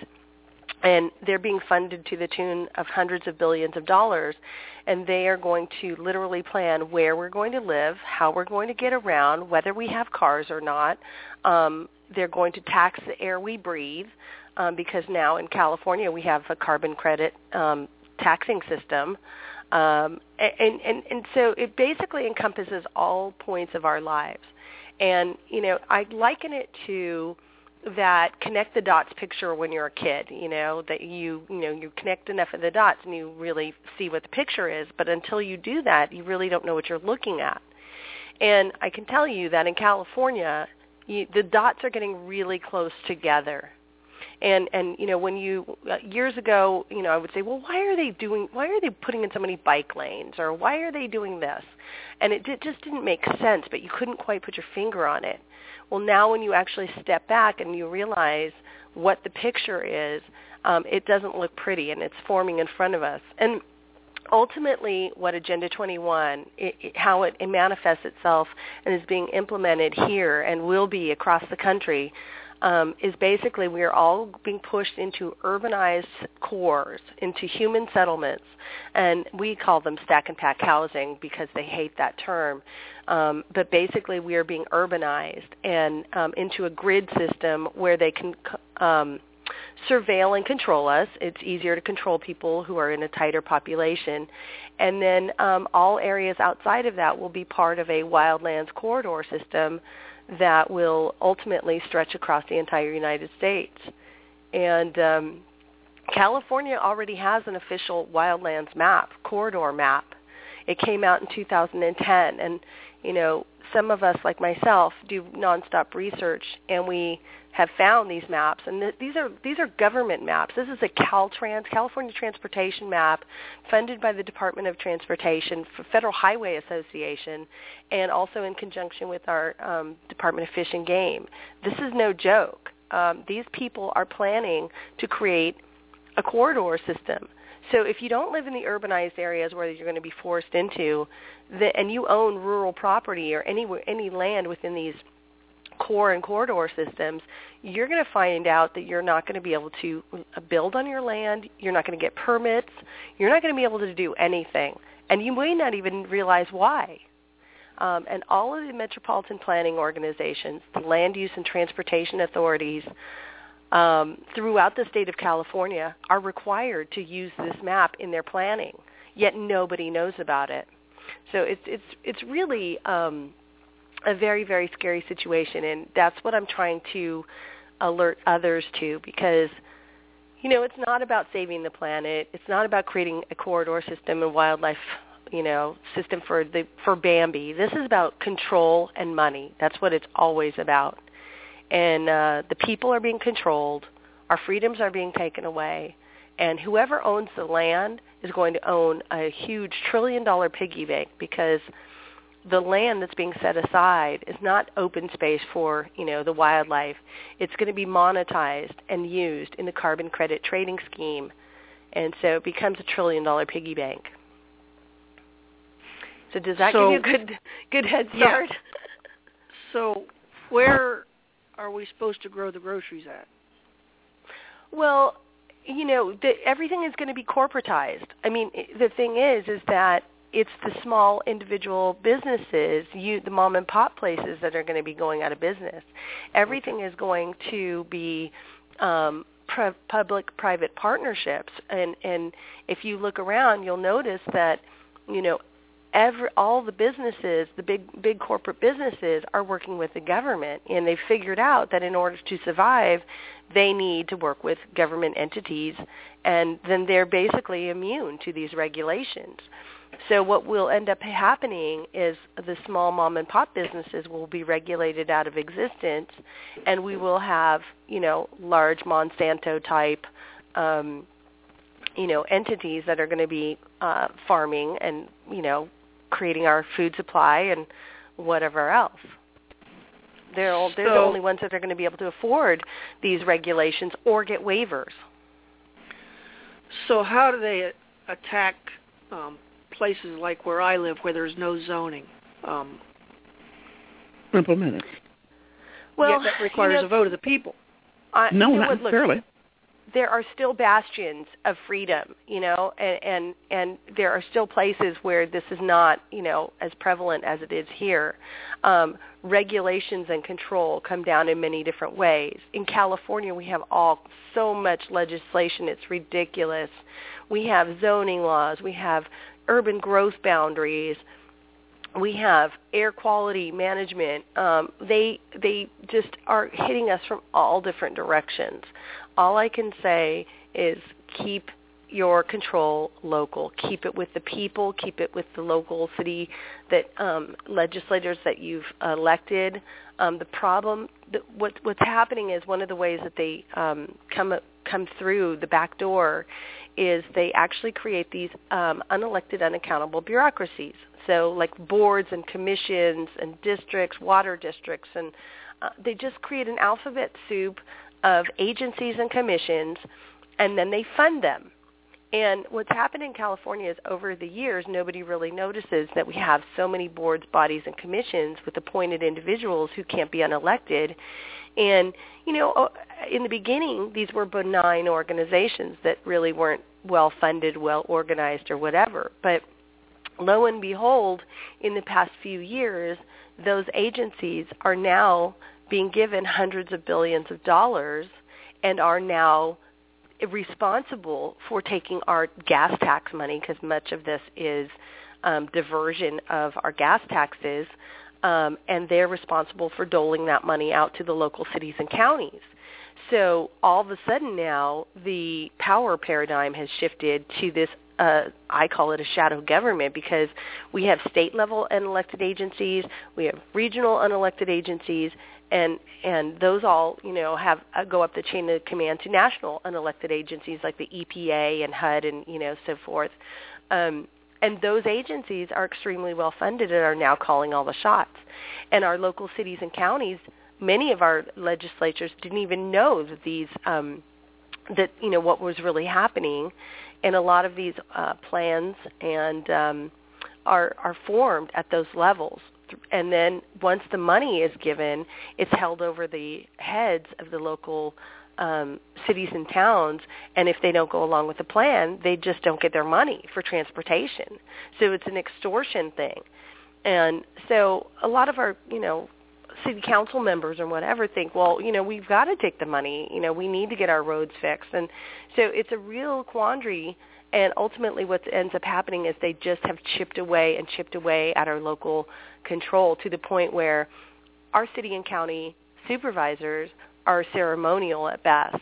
And they're being funded to the tune of hundreds of billions of dollars, and they are going to literally plan where we're going to live, how we're going to get around, whether we have cars or not. Um, they're going to tax the air we breathe, um, because now in California we have a carbon credit um, taxing system. Um, and, and, and so it basically encompasses all points of our lives. And, you know, I liken it to that connect the dots picture when you're a kid, you know, that you, you know, you connect enough of the dots and you really see what the picture is. But until you do that, you really don't know what you're looking at. And I can tell you that in California, you, the dots are getting really close together. And, and you know, when you, uh, years ago, you know, I would say, well, why are they doing, why are they putting in so many bike lanes, or why are they doing this? And it did, just didn't make sense, but you couldn't quite put your finger on it. Well, now when you actually step back and you realize what the picture is, um, it doesn't look pretty, and it's forming in front of us. And ultimately, what Agenda twenty-one, it, it, how it, it manifests itself and is being implemented here and will be across the country, um, is basically we are all being pushed into urbanized cores, into human settlements, and we call them stack and pack housing because they hate that term. Um, but basically we are being urbanized and um, into a grid system where they can um, surveil and control us. It's easier to control people who are in a tighter population. And then um, all areas outside of that will be part of a wildlands corridor system that will ultimately stretch across the entire United States. And um, California already has an official wildlands map, corridor map. It came out in two thousand ten, and you know, some of us, like myself, do nonstop research, and we have found these maps. And th- these are these are government maps. This is a Caltrans, California Transportation Map, funded by the Department of Transportation, for Federal Highway Association, and also in conjunction with our um, Department of Fish and Game. This is no joke. Um, these people are planning to create a corridor system. So if you don't live in the urbanized areas where you're going to be forced into, the, and you own rural property or any any land within these core and corridor systems, you're going to find out that you're not going to be able to build on your land. You're not going to get permits. You're not going to be able to do anything. And you may not even realize why. Um, and all of the metropolitan planning organizations, the land use and transportation authorities, Um, throughout the state of California are required to use this map in their planning, yet nobody knows about it. So it's it's it's really um, a very, very scary situation, and that's what I'm trying to alert others to, because, you know, it's not about saving the planet. It's not about creating a corridor system and wildlife, you know, system for the for Bambi. This is about control and money. That's what it's always about. And uh, the people are being controlled, our freedoms are being taken away, and whoever owns the land is going to own a huge trillion-dollar piggy bank, because the land that's being set aside is not open space for, you know, the wildlife. It's going to be monetized and used in the carbon credit trading scheme, and so it becomes a trillion-dollar piggy bank. So does that so, give you a good, good head start? So where are we supposed to grow the groceries at? Well, you know, the, everything is going to be corporatized. I mean, the thing is, is that it's the small individual businesses, you, the mom and pop places that are going to be going out of business. Everything is going to be um, pr- public-private partnerships. And, and if you look around, you'll notice that, you know, every, all the businesses, the big, big corporate businesses are working with the government. And they've figured out that in order to survive, they need to work with government entities. And then they're basically immune to these regulations. So what will end up happening is the small mom and pop businesses will be regulated out of existence, and we will have, you know, large Monsanto type, um, you know, entities that are going to be uh, farming and, you know, creating our food supply and whatever else. They're, all, they're so, the only ones that are going to be able to afford these regulations or get waivers. So how do they attack um, places like where I live where there's no zoning? Um, Implement it. Well, yeah, that requires you know, a vote of the people. Uh, no, you know not what, necessarily. Look, there are still bastions of freedom, you know, and, and and there are still places where this is not, you know, as prevalent as it is here. Um, regulations and control come down in many different ways. In California, we have all so much legislation; it's ridiculous. We have zoning laws. We have urban growth boundaries. We have air quality management. Um, they they just are hitting us from all different directions. All I can say is keep your control local. Keep it with the people. Keep it with the local city that um, legislators that you've elected. Um, the problem, the, what, what's happening is one of the ways that they um, come come through the back door is they actually create these um, unelected, unaccountable bureaucracies. So like boards and commissions and districts, water districts, and uh, they just create an alphabet soup of agencies and commissions, and then they fund them. And what's happened in California is over the years, nobody really notices that we have so many boards, bodies, and commissions with appointed individuals who can't be unelected. And, you know, in the beginning, these were benign organizations that really weren't well-funded, well-organized, or whatever. But lo and behold, in the past few years, those agencies are now being given hundreds of billions of dollars and are now responsible for taking our gas tax money, because much of this is um, diversion of our gas taxes, um, and they're responsible for doling that money out to the local cities and counties. So all of a sudden now the power paradigm has shifted to this, uh, I call it a shadow government, because we have state-level unelected agencies, we have regional unelected agencies, and and those all, you know, have uh, go up the chain of command to national unelected agencies like the E P A and H U D and, you know, so forth. Um, and those agencies are extremely well funded and are now calling all the shots. And our local cities and counties, many of our legislatures didn't even know that these um, that you know what was really happening, and a lot of these uh, plans and um, are are formed at those levels. And then once the money is given, it's held over the heads of the local um, cities and towns, and if they don't go along with the plan, they just don't get their money for transportation. So it's an extortion thing. And so a lot of our, you know, city council members or whatever think, well, you know, we've got to take the money. You know, we need to get our roads fixed. And so it's a real quandary. And ultimately what ends up happening is they just have chipped away and chipped away at our local control to the point where our city and county supervisors are ceremonial at best.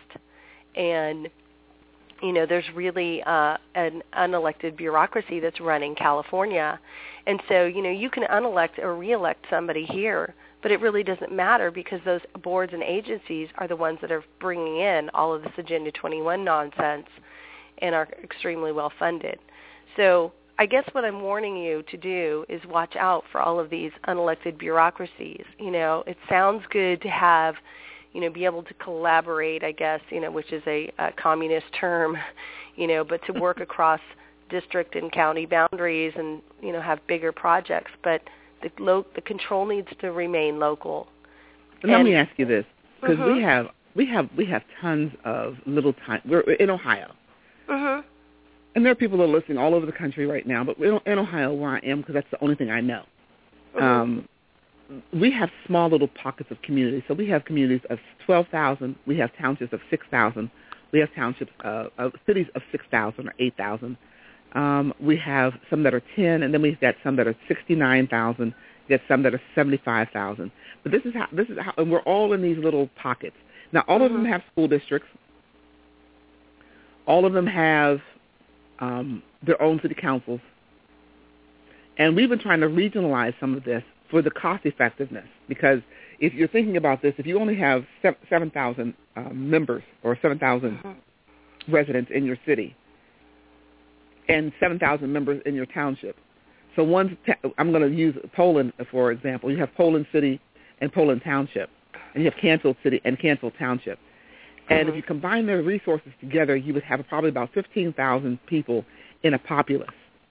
And, you know, there's really uh, an unelected bureaucracy that's running California. And so, you know, you can unelect or reelect somebody here, but it really doesn't matter because those boards and agencies are the ones that are bringing in all of this Agenda twenty-one nonsense and are extremely well funded. So I guess what I'm warning you to do is watch out for all of these unelected bureaucracies. You know, it sounds good to have, you know, be able to collaborate, I guess, you know, which is a, a communist term, you know, but to work across district and county boundaries and, you know, have bigger projects. But The, lo- the control needs to remain local. And let and, me ask you this, because mm-hmm. we have we have we have tons of little time. We're in Ohio, mm-hmm. and there are people that are listening all over the country right now. But in, in Ohio, where I am, because that's the only thing I know, mm-hmm. um, we have small little pockets of communities. So we have communities of twelve thousand. We have townships of six thousand. We have townships uh, of cities of six thousand or eight thousand. Um, we have some that are ten, and then we've got some that are sixty-nine thousand. We've got some that are seventy-five thousand. But this is how this is how, and we're all in these little pockets. Now, all mm-hmm. of them have school districts. All of them have um, their own city councils, and we've been trying to regionalize some of this for the cost effectiveness. Because if you're thinking about this, if you only have seven thousand um, members or seven thousand mm-hmm. residents in your city, and seven thousand members in your township. So one, I'm going to use Poland, for example. You have Poland City and Poland Township, and you have Canfield City and Canfield Township. And mm-hmm. if you combine their resources together, you would have probably about fifteen thousand people in a populace.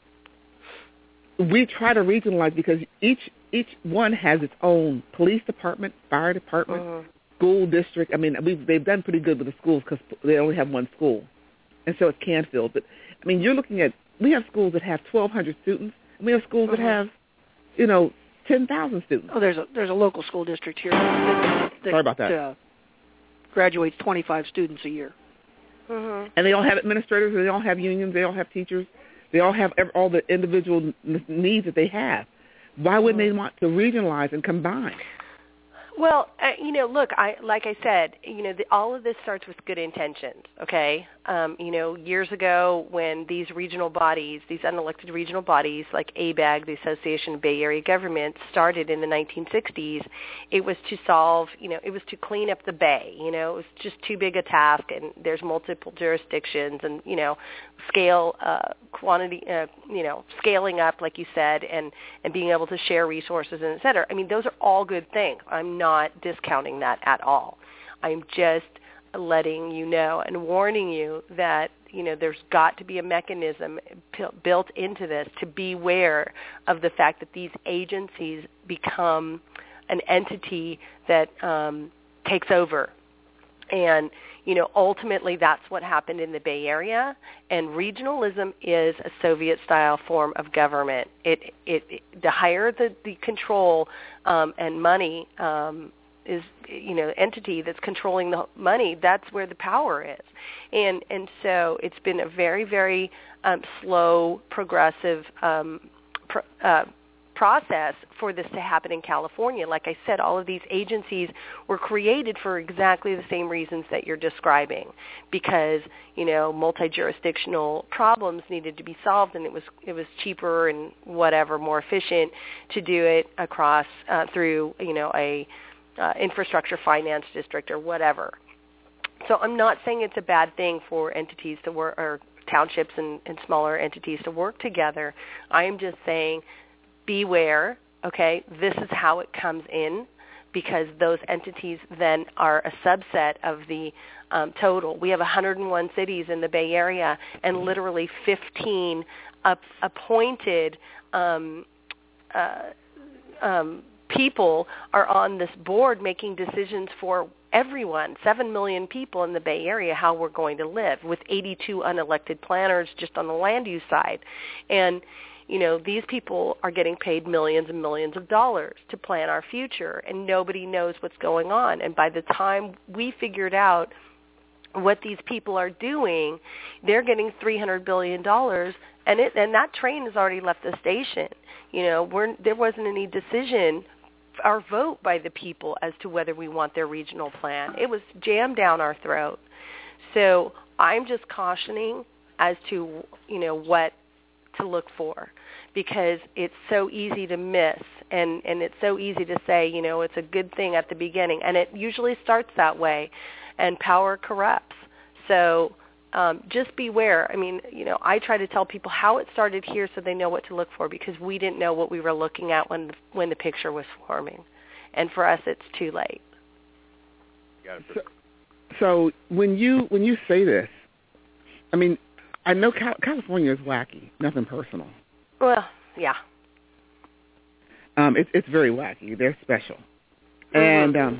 We try to regionalize because each each one has its own police department, fire department, mm-hmm. school district. I mean, we've, they've done pretty good with the schools because they only have one school. And so it's Canfield. But, I mean, you're looking at, we have schools that have twelve hundred students, and we have schools mm-hmm. that have, you know, ten thousand students. Oh, there's a there's a local school district here that, that, Sorry about that. Uh, graduates twenty-five students a year. Mm-hmm. And they all have administrators, they all have unions, they all have teachers, they all have every, all the individual n- needs that they have. Why wouldn't mm-hmm. they want to regionalize and combine? Well, uh, you know, look, I like I said, you know, the, all of this starts with good intentions, okay? Um, you know, years ago when these regional bodies, these unelected regional bodies like A B A G, the Association of Bay Area Governments, started in the nineteen sixties, it was to solve, you know, it was to clean up the Bay. You know, it was just too big a task, and there's multiple jurisdictions, and, you know, scale, uh, quantity, uh, you know, scaling up, like you said, and, and being able to share resources, and et cetera. I mean, those are all good things. I'm not not discounting that at all. I'm just letting you know and warning you that, you know, there's got to be a mechanism p- built into this to beware of the fact that these agencies become an entity that um, takes over. And, you know, ultimately that's what happened in the Bay Area, and regionalism is a Soviet-style form of government. It, it, it the higher the, the control um, and money um, is, you know, entity that's controlling the money, that's where the power is. And and so it's been a very, very um, slow, progressive um, pr- uh process for this to happen in California. Like I said, all of these agencies were created for exactly the same reasons that you're describing, because, you know, multi-jurisdictional problems needed to be solved, and it was it was cheaper and whatever, more efficient to do it across uh, through, you know, a uh, infrastructure finance district or whatever. So I'm not saying it's a bad thing for entities to work, or townships and, and smaller entities to work together. I am just saying, beware, okay, this is how it comes in, because those entities then are a subset of the um, total. We have one hundred one cities in the Bay Area, and literally fifteen up, appointed um, uh, um, people are on this board making decisions for everyone, seven million people in the Bay Area, how we're going to live, with eighty-two unelected planners just on the land use side. And you know, these people are getting paid millions and millions of dollars to plan our future, and nobody knows what's going on. And by the time we figured out what these people are doing, they're getting three hundred billion dollars, and it and that train has already left the station. You know, we're, there wasn't any decision or vote by the people as to whether we want their regional plan. It was jammed down our throat. So I'm just cautioning as to, you know, what to look for, because it's so easy to miss, and, and it's so easy to say, you know, it's a good thing at the beginning, and it usually starts that way, and power corrupts. So um, just beware. I mean, you know, I try to tell people how it started here so they know what to look for, because we didn't know what we were looking at when the, when the picture was forming, and for us it's too late. So, so when you when you say this, I mean, I know Cal- California is wacky, nothing personal. Well, yeah. Um, it's it's very wacky. They're special, mm-hmm. and um,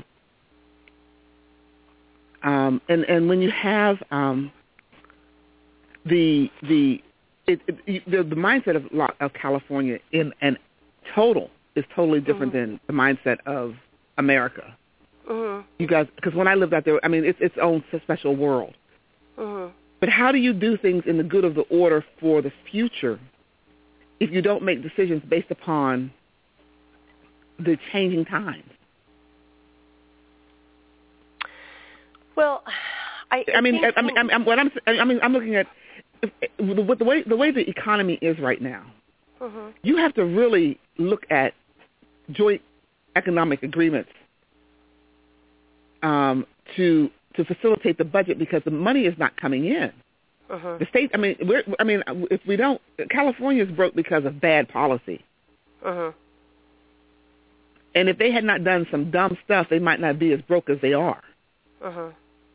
um, and and when you have um, the the it, it, the, the mindset of of California in and total is totally different mm-hmm. than the mindset of America. Mm-hmm. You guys, because when I lived out there, I mean, it's its own special world. Mm-hmm. But how do you do things in the good of the order for the future if you don't make decisions based upon the changing times? Well, I, I, I mean, think I mean, I'm, what I'm, I mean, I'm looking at the, the way the way the economy is right now. Mm-hmm. You have to really look at joint economic agreements um, to to facilitate the budget because the money is not coming in. Uh-huh. The state, I mean, we're, I mean, if we don't, California is broke because of bad policy. Uh-huh. And if they had not done some dumb stuff, they might not be as broke as they are. Uh-huh.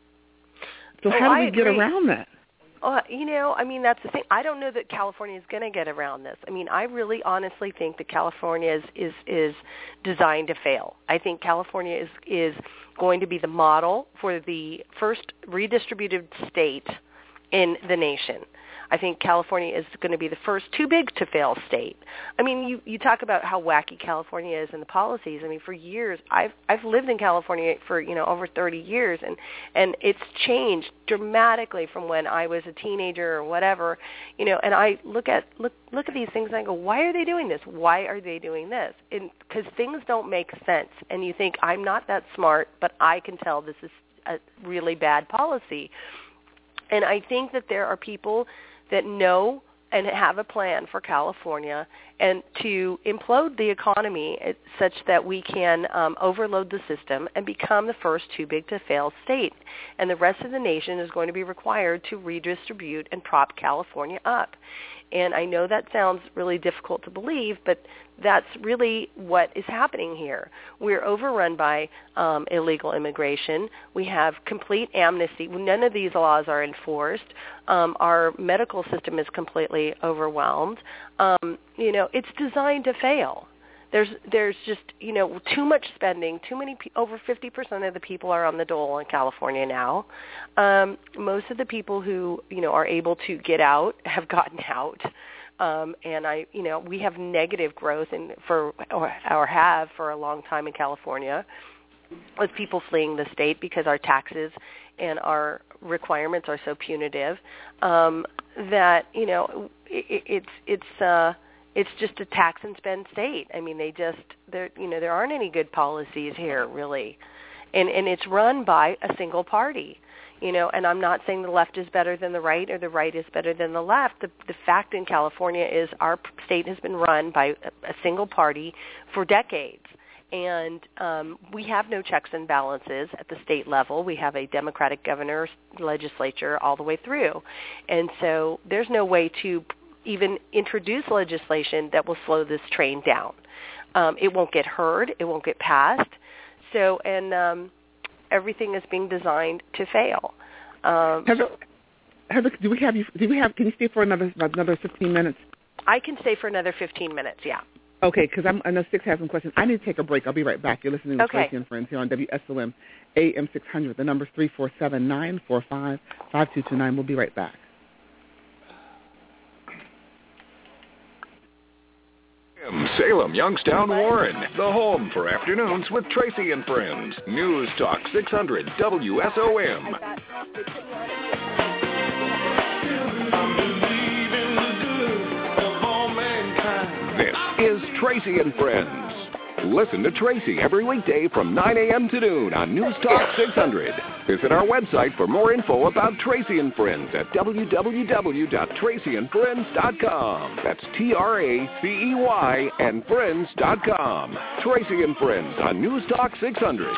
So oh, how do I we agree. get around that? Uh, you know, I mean, that's the thing. I don't know that California is going to get around this. I mean, I really honestly think that California is, is, is designed to fail. I think California is, is going to be the model for the first redistributed state in the nation. I think California is going to be the first too big to fail state. I mean, you, you talk about how wacky California is and the policies. I mean, for years, I've I've lived in California for, you know, over thirty years, and, and it's changed dramatically from when I was a teenager or whatever, you know, and I look at look look at these things and I go, why are they doing this? Why are they doing this? Because things don't make sense, and you think, I'm not that smart, but I can tell this is a really bad policy. And I think that there are people that know and have a plan for California and to implode the economy such that we can um, overload the system and become the first too big to fail state. And the rest of the nation is going to be required to redistribute and prop California up. And I know that sounds really difficult to believe, but that's really what is happening here. We're overrun by um, illegal immigration. We have complete amnesty. None of these laws are enforced. Um, our medical system is completely overwhelmed. Um, you know, it's designed to fail. There's there's just, you know, too much spending. Too many pe- over fifty percent of the people are on the dole in California now. Um, most of the people who, you know, are able to get out have gotten out. Um, and I, you know, we have negative growth in for or, or have for a long time in California, with people fleeing the state because our taxes and our requirements are so punitive um, that, you know, it, it's it's. Uh, It's just a tax and spend state. I mean, they just, there, you know, there aren't any good policies here, really, and and it's run by a single party, you know. And I'm not saying the left is better than the right or the right is better than the left. The the fact in California is our state has been run by a, a single party for decades, and um, we have no checks and balances at the state level. We have a Democratic governor, legislature all the way through, and so there's no way to even introduce legislation that will slow this train down. Um, it won't get heard. It won't get passed. So, and um, everything is being designed to fail. Um, Heather, Heather, do we have you? Do we have? Can you stay for another another fifteen minutes? I can stay for another fifteen minutes. Yeah. Okay, because I know Six has some questions. I need to take a break. I'll be right back. You're listening to okay. Tracy and Friends here on W S O M A M six hundred. The number is three four seven, nine four five, five two two nine. We'll be right back. Salem, Youngstown, Warren, the home for afternoons with Tracy and Friends. News Talk six hundred W S O M. This is Tracy and Friends. Listen to Tracy every weekday from nine a.m. to noon on News Talk six hundred. Visit our website for more info about Tracy and Friends at w w w dot tracy and friends dot com. That's T R A C E Y and friends dot com. Tracy and Friends on News Talk six hundred.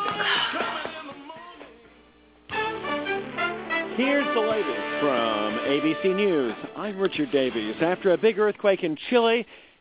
Here's the latest from A B C News. I'm Richard Davies. After a big earthquake in Chile,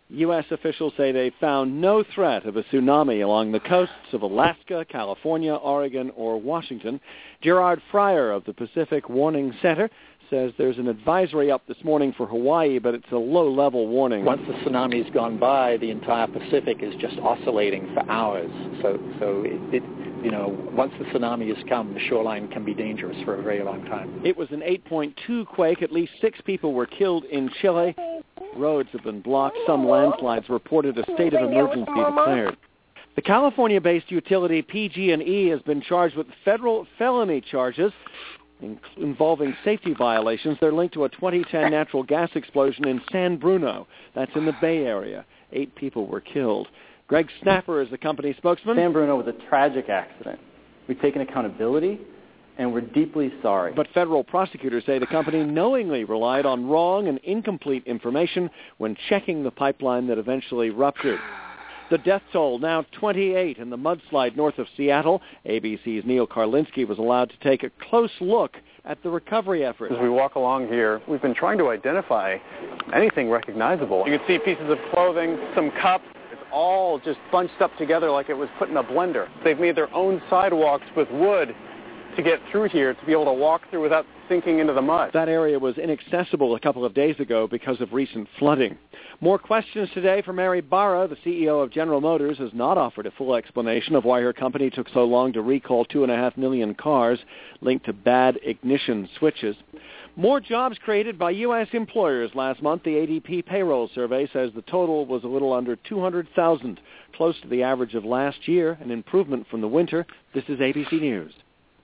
U S officials say they found no threat of a tsunami along the coasts of Alaska, California, Oregon, or Washington. Gerard Fryer of the Pacific Warning Center says there's an advisory up this morning for Hawaii, but it's a low-level warning. Once the tsunami's gone by, the entire Pacific is just oscillating for hours. So, so it, it, you know, once the tsunami has come, the shoreline can be dangerous for a very long time. It was an eight point two quake. At least six people were killed in Chile. Roads have been blocked. Some landslides reported. A state of emergency declared. The California-based utility P G and E has been charged with federal felony charges involving safety violations. They're linked to a twenty ten natural gas explosion in San Bruno. That's in the Bay Area. Eight people were killed. Greg Snapper is the company spokesman. San Bruno was a tragic accident. We've taken accountability, and we're deeply sorry. But federal prosecutors say the company knowingly relied on wrong and incomplete information when checking the pipeline that eventually ruptured. The death toll now twenty-eight in the mudslide north of Seattle. A B C's Neil Karlinski was allowed to take a close look at the recovery effort. As we walk along here, we've been trying to identify anything recognizable. You can see pieces of clothing, some cups. It's all just bunched up together like it was put in a blender. They've made their own sidewalks with wood to get through here, to be able to walk through without sinking into the mud. That area was inaccessible a couple of days ago because of recent flooding. More questions today for Mary Barra. The C E O of General Motors has not offered a full explanation of why her company took so long to recall two and a half million cars linked to bad ignition switches. More jobs created by U S employers last month. The A D P payroll survey says the total was a little under two hundred thousand, close to the average of last year, an improvement from the winter. This is A B C News.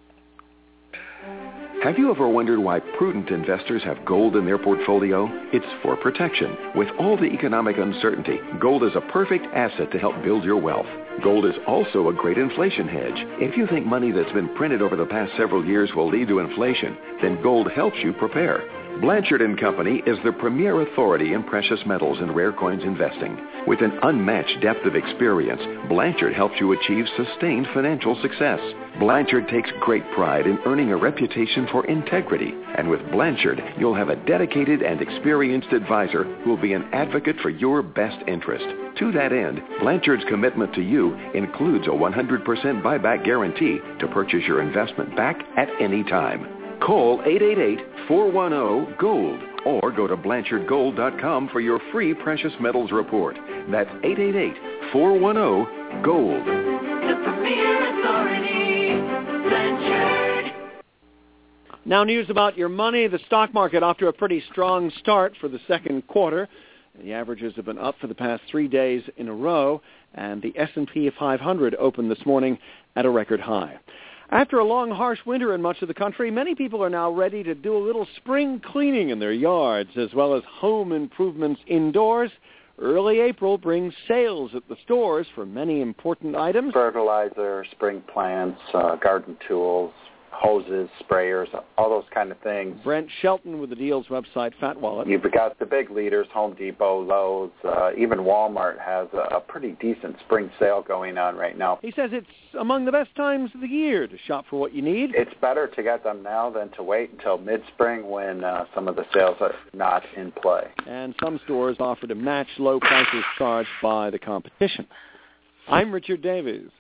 Have you ever wondered why prudent investors have gold in their portfolio? It's for protection. With all the economic uncertainty, gold is a perfect asset to help build your wealth. Gold is also a great inflation hedge. If you think money that's been printed over the past several years will lead to inflation, then gold helps you prepare. Blanchard and Company is the premier authority in precious metals and rare coins investing. With an unmatched depth of experience, Blanchard helps you achieve sustained financial success. Blanchard takes great pride in earning a reputation for integrity, and with Blanchard, you'll have a dedicated and experienced advisor who will be an advocate for your best interest. To that end, Blanchard's commitment to you includes a one hundred percent buyback guarantee to purchase your investment back at any time. Call eight eight eight, four one zero, GOLD or go to Blanchard Gold dot com for your free precious metals report. That's eight eight eight, four one zero, GOLD. The premier authority, Blanchard. Now news about your money. The stock market off to a pretty strong start for the second quarter. The averages have been up for the past three days in a row, and the S and P five hundred opened this morning at a record high. After a long, harsh winter in much of the country, many people are now ready to do a little spring cleaning in their yards, as well as home improvements indoors. Early April brings sales at the stores for many important items. Fertilizer, spring plants, uh, garden tools, hoses, sprayers, all those kind of things. Brent Shelton with the Deals website, Fat Wallet. You've got the big leaders, Home Depot, Lowe's, uh, even Walmart has a, a pretty decent spring sale going on right now. He says it's among the best times of the year to shop for what you need. It's better to get them now than to wait until mid-spring when uh, some of the sales are not in play. And some stores offer to match low prices charged by the competition. I'm Richard Davies,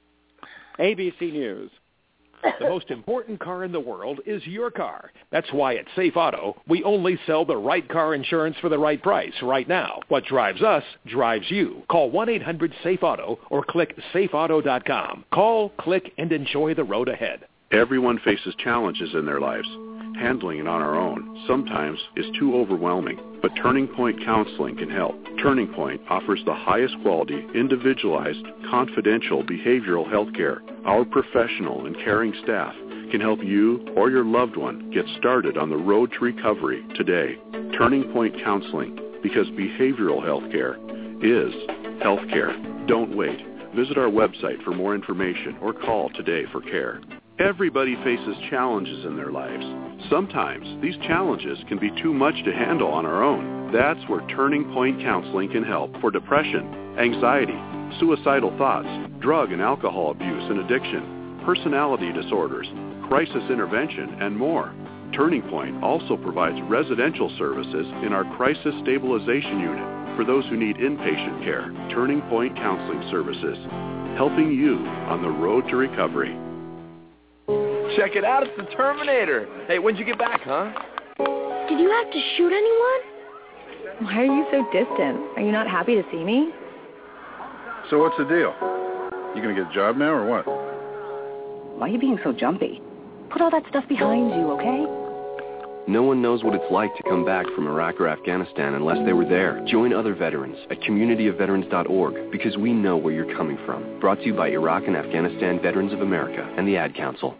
A B C News. The most important car in the world is your car. That's why at Safe Auto, we only sell the right car insurance for the right price right now. What drives us drives you. Call one eight hundred safe auto or click safe auto dot com. Call, click, and enjoy the road ahead. Everyone faces challenges in their lives. Handling it on our own sometimes is too overwhelming, but Turning Point Counseling can help. Turning Point offers the highest quality, individualized, confidential behavioral health care. Our professional and caring staff can help you or your loved one get started on the road to recovery today. Turning Point Counseling, because behavioral health care is health care. Don't wait. Visit our website for more information or call today for care. Everybody faces challenges in their lives. Sometimes these challenges can be too much to handle on our own. That's where Turning Point Counseling can help for depression, anxiety, suicidal thoughts, drug and alcohol abuse and addiction, personality disorders, crisis intervention, and more. Turning Point also provides residential services in our Crisis Stabilization Unit for for those who need inpatient care, Turning Point Counseling Services, helping you on the road to recovery. Check it out, it's the Terminator. Hey, when'd you get back, huh? Did you have to shoot anyone? Why are you so distant? Are you not happy to see me? So what's the deal? You gonna get a job now or what? Why are you being so jumpy? Put all that stuff behind you, okay? No one knows what it's like to come back from Iraq or Afghanistan unless they were there. Join other veterans at community of veterans dot org because we know where you're coming from. Brought to you by Iraq and Afghanistan Veterans of America and the Ad Council.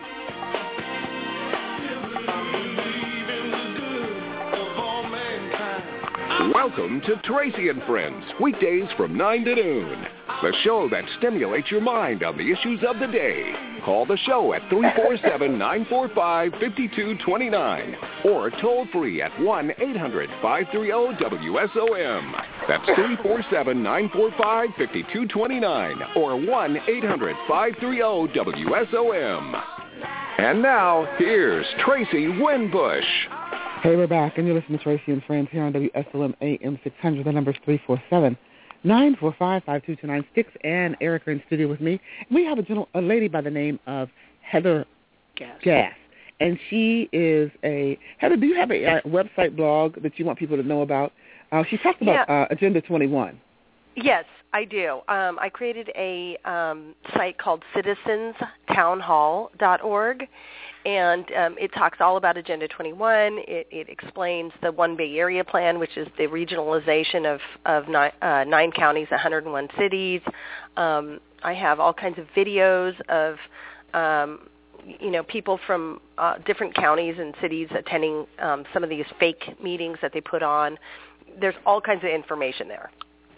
Welcome to Tracy and Friends, weekdays from nine to noon. The show that stimulates your mind on the issues of the day. Call the show at three four seven, nine four five, five two two nine or toll free at one eight hundred, five three zero, W S O M. That's three four seven, nine four five, five two two nine or one eight hundred, five three zero, W S O M. And now, here's Tracy Winbush. Hey, we're back, and you're listening to Tracy and Friends here on W S O M A M six hundred. The number's three four seven, nine four five, five two two nine. Sticks and Eric are in studio with me. We have a, general, a lady by the name of Heather Gass. Gass, and she is a... Heather, do you have a, a website blog that you want people to know about? Uh, she talked about Yeah. uh, Agenda twenty-one. Yes, I do. Um, I created a um, site called citizens town hall dot org, and um, it talks all about Agenda twenty-one. It, it explains the One Bay Area Plan, which is the regionalization of, of nine, uh, nine counties, one hundred one cities. Um, I have all kinds of videos of, um, you know, people from uh, different counties and cities attending um, some of these fake meetings that they put on. There's all kinds of information there.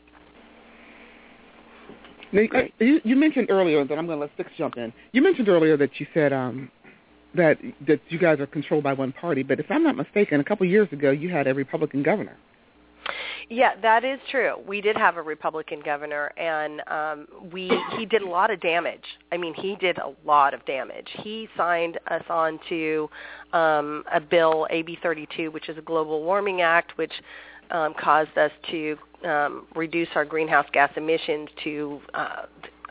Now, you, you mentioned earlier that I'm going to let Sticks jump in. You mentioned earlier that you said um, that that you guys are controlled by one party, but if I'm not mistaken, a couple of years ago you had a Republican governor. Yeah, that is true. We did have a Republican governor, and um, we he did a lot of damage. I mean, he did a lot of damage. He signed us on to um, a bill, A B thirty-two, which is a Global Warming Act, which um, caused us to um, reduce our greenhouse gas emissions to uh,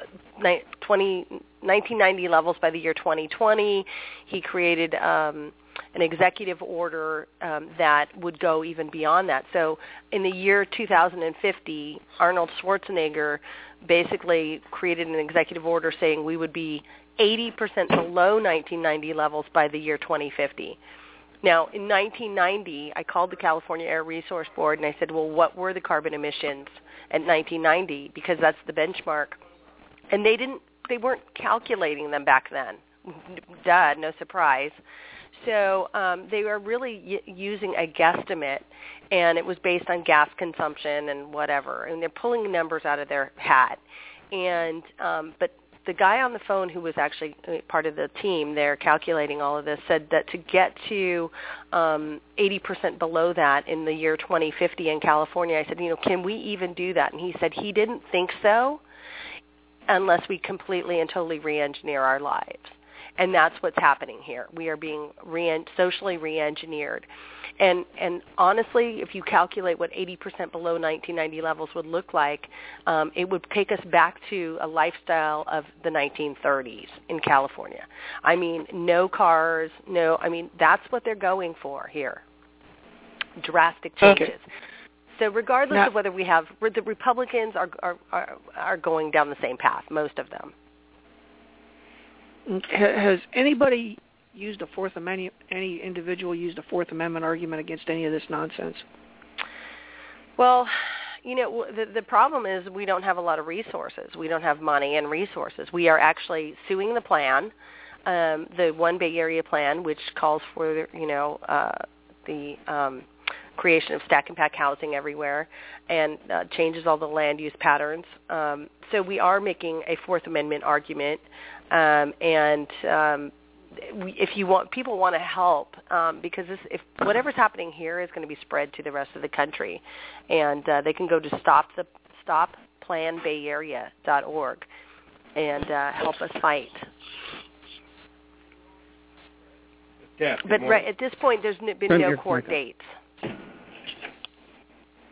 twenty, nineteen ninety levels by the year twenty twenty. He created um, an executive order um, that would go even beyond that. So in the year two thousand fifty, Arnold Schwarzenegger basically created an executive order saying we would be eighty percent below nineteen ninety levels by the year twenty fifty. Now, in nineteen ninety, I called the California Air Resource Board, and I said, well, what were the carbon emissions at nineteen ninety? Because that's the benchmark. And they didn't, they weren't calculating them back then. Duh, no surprise. So um, they were really y- using a guesstimate, and it was based on gas consumption and whatever. And they're pulling numbers out of their hat. And um, but the guy on the phone who was actually part of the team there calculating all of this said that to get to um, eighty percent below that in the year twenty fifty in California, I said, you know, can we even do that? And he said he didn't think so unless we completely and totally re-engineer our lives. And that's what's happening here. We are being re- socially re-engineered. And and honestly, if you calculate what eighty percent below nineteen ninety levels would look like, um, it would take us back to a lifestyle of the nineteen thirties in California. I mean, no cars, no, I mean, that's what they're going for here, drastic changes. Okay. So regardless now, of whether we have, the Republicans are, are, are, are going down the same path, most of them. Has anybody used a Fourth Amendment, any individual used a Fourth Amendment argument against any of this nonsense? Well, you know, the, the problem is we don't have a lot of resources. We don't have money and resources. We are actually suing the plan, um, the One Bay Area Plan, which calls for, you know, uh, the um, creation of stack and pack housing everywhere and uh, changes all the land use patterns. Um, so we are making a Fourth Amendment argument, um, and um, we, if you want, people want to help um, because this, if whatever's happening here is going to be spread to the rest of the country, and uh, they can go to stop the stop plan bay area dot org and uh, help us fight. Yeah, but right at this point, there's been no court dates.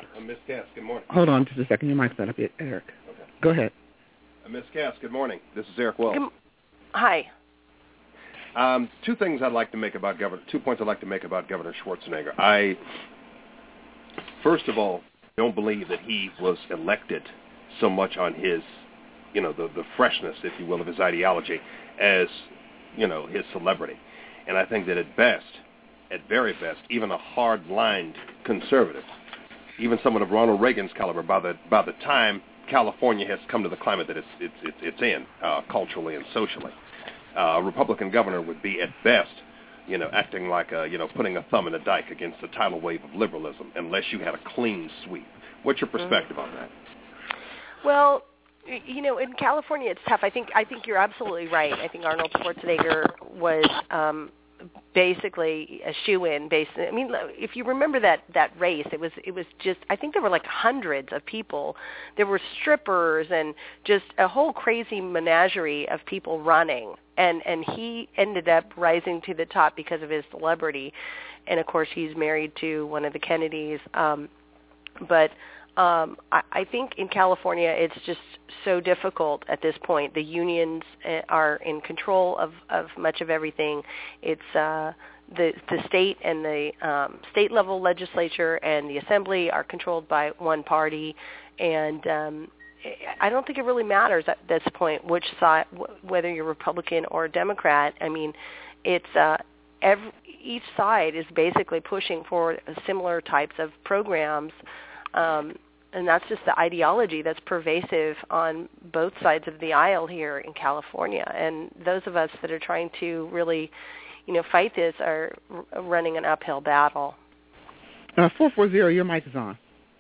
Uh, Miss Cass, good morning. Hold on just a second. Your mic's not up yet, Eric. Okay. Go ahead. Uh, Miss Cass, good morning. This is Eric Wells. Good, hi. Um, two things I'd like to make about Governor. Two points I'd like to make about Governor Schwarzenegger. I, first of all, don't believe that he was elected so much on his, you know, the the freshness, if you will, of his ideology, as, you know, his celebrity. And I think that at best, at very best, even a hard-lined conservative, even someone of Ronald Reagan's caliber, by the by the time California has come to the climate that it's it's it's, it's in, uh, culturally and socially, uh, a Republican governor would be at best, you know, acting like a, you know, putting a thumb in a dike against the tidal wave of liberalism, unless you had a clean sweep. What's your perspective mm-hmm. on that? Well, you know, in California, it's tough. I think I think you're absolutely right. I think Arnold Schwarzenegger was um, basically a shoe-in. Based, I mean, if you remember that that race, it was it was just. I think there were like hundreds of people. There were strippers and just a whole crazy menagerie of people running. And and he ended up rising to the top because of his celebrity. And of course, he's married to one of the Kennedys. Um, but Um, I, I think in California it's just so difficult at this point. The unions uh, are in control of, of much of everything. It's uh, the the state and the um, state level legislature and the assembly are controlled by one party, and um, I don't think it really matters at this point which side, whether you're Republican or Democrat. I mean, it's uh, every, each side is basically pushing for similar types of programs. Um, and that's just the ideology that's pervasive on both sides of the aisle here in California. And those of us that are trying to really, you know, fight this are r- running an uphill battle. Uh, four four zero, your mic is on.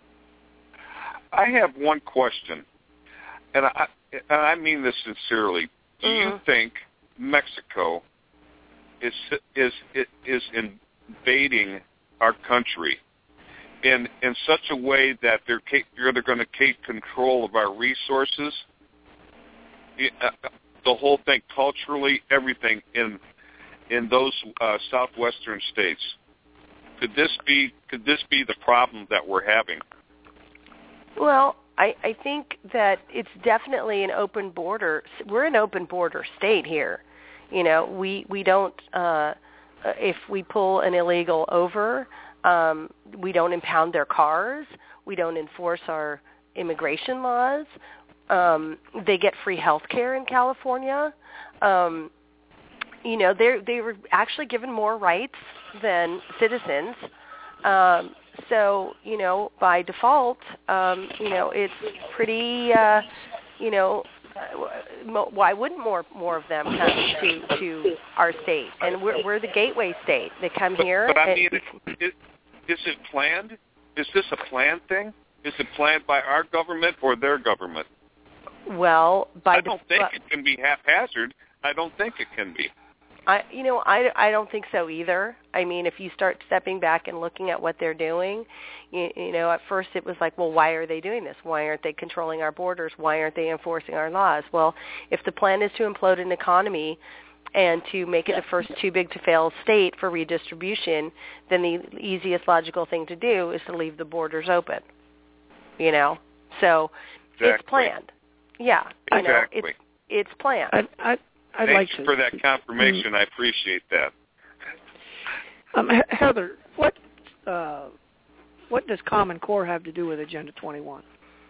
I have one question, and I, and I mean this sincerely. Do mm-hmm. you think Mexico is is is invading our country in in such a way that they're they're going to take control of our resources, the whole thing, culturally, everything in in those uh, southwestern states? Could this be could this be the problem that we're having? Well, I, I think that it's definitely an open border. We're an open border state here. You know, we we don't uh, if we pull an illegal over. Um, we don't impound their cars. We don't enforce our immigration laws. Um, they get free health care in California. Um, you know, they they were actually given more rights than citizens. Um, so, you know, by default, um, you know, it's pretty, uh, you know, why wouldn't more more of them come to, to our state? And we're we're the gateway state. They come but, here. But I and mean, it, it, is it planned? Is this a planned thing? Is it planned by our government or their government? Well, by I don't think it can be haphazard. I don't think it can be. I, you know, I, I don't think so either. I mean, if you start stepping back and looking at what they're doing, you, you know, at first it was like, well, why are they doing this? Why aren't they controlling our borders? Why aren't they enforcing our laws? Well, if the plan is to implode an economy and to make it the first too big to fail state for redistribution, then the easiest logical thing to do is to leave the borders open, you know? So exactly. It's planned. Yeah, you exactly. know, it's, it's planned. I, I, I'd Thanks like to, for that confirmation. Mm, I appreciate that. Um, Heather, what uh, what does Common Core have to do with Agenda twenty-one?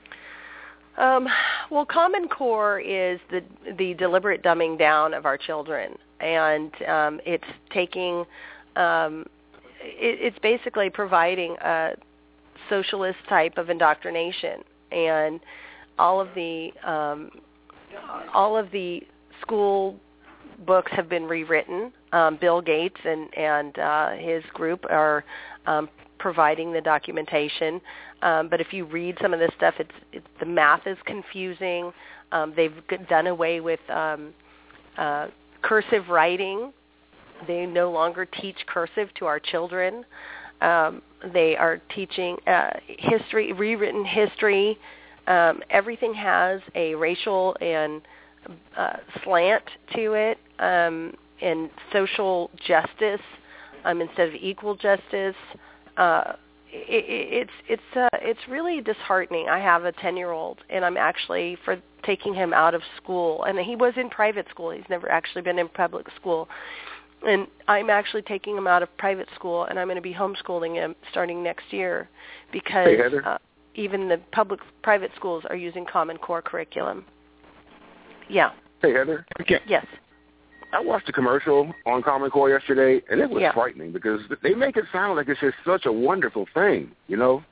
Um, well, Common Core is the the deliberate dumbing down of our children, and um, it's taking, um, it, it's basically providing a socialist type of indoctrination, and all of the um, all of the school books have been rewritten. Um, Bill Gates and, and uh, his group are um, providing the documentation. Um, but if you read some of this stuff, it's, it's the math is confusing. Um, they've done away with um, uh, cursive writing. They no longer teach cursive to our children. Um, they are teaching uh, history, rewritten history. Um, everything has a racial and Uh, slant to it, um, and social justice um, instead of equal justice. Uh, it, it's it's uh, it's really disheartening. I have a ten-year-old, and I'm actually for taking him out of school, and he was in private school. He's never actually been in public school, and I'm actually taking him out of private school, and I'm going to be homeschooling him starting next year because hey, Heather. Uh, even the public private schools are using Common Core curriculum. Yeah. Hey, Heather. Okay. Yes. I watched a commercial on Common Core yesterday, and it was yeah. frightening because they make it sound like it's just such a wonderful thing, you know?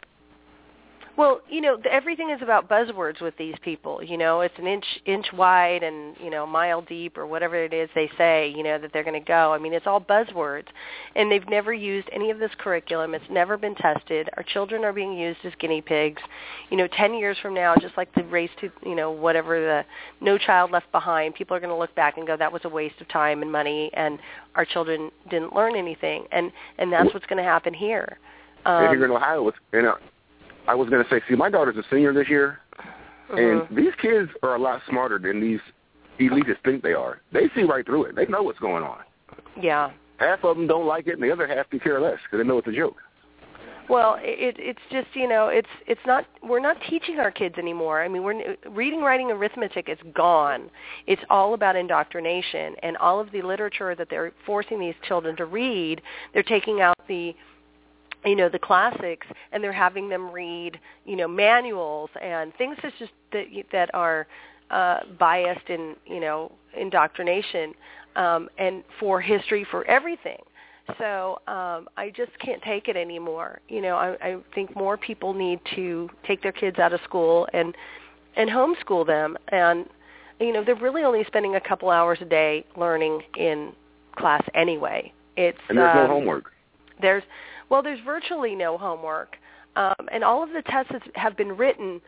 Well, you know, everything is about buzzwords with these people. You know, it's an inch inch wide and, you know, mile deep or whatever it is they say, you know, that they're going to go. I mean, it's all buzzwords. And they've never used any of this curriculum. It's never been tested. Our children are being used as guinea pigs. You know, ten years from now, just like the race to, you know, whatever the No Child Left Behind, people are going to look back and go, that was a waste of time and money, and our children didn't learn anything. And, and that's what's going to happen here. Um, and here in Ohio, it's, and, uh, I was going to say, see, my daughter's a senior this year, and mm-hmm. these kids are a lot smarter than these elitists think they are. They see right through it. They know what's going on. Yeah. Half of them don't like it, and the other half can care less because they know it's a joke. Well, it, it's just, you know, it's it's not, we're not teaching our kids anymore. I mean, we're reading, writing, arithmetic is gone. It's all about indoctrination, and all of the literature that they're forcing these children to read, they're taking out the you know, the classics, and they're having them read, you know, manuals and things that's just that that are uh, biased in, you know, indoctrination um, and for history, for everything. So um, I just can't take it anymore. You know, I, I think more people need to take their kids out of school and and homeschool them. And, you know, they're really only spending a couple hours a day learning in class anyway. It's and there's um, no homework. There's Well, there's virtually no homework, um, and all of the tests have been written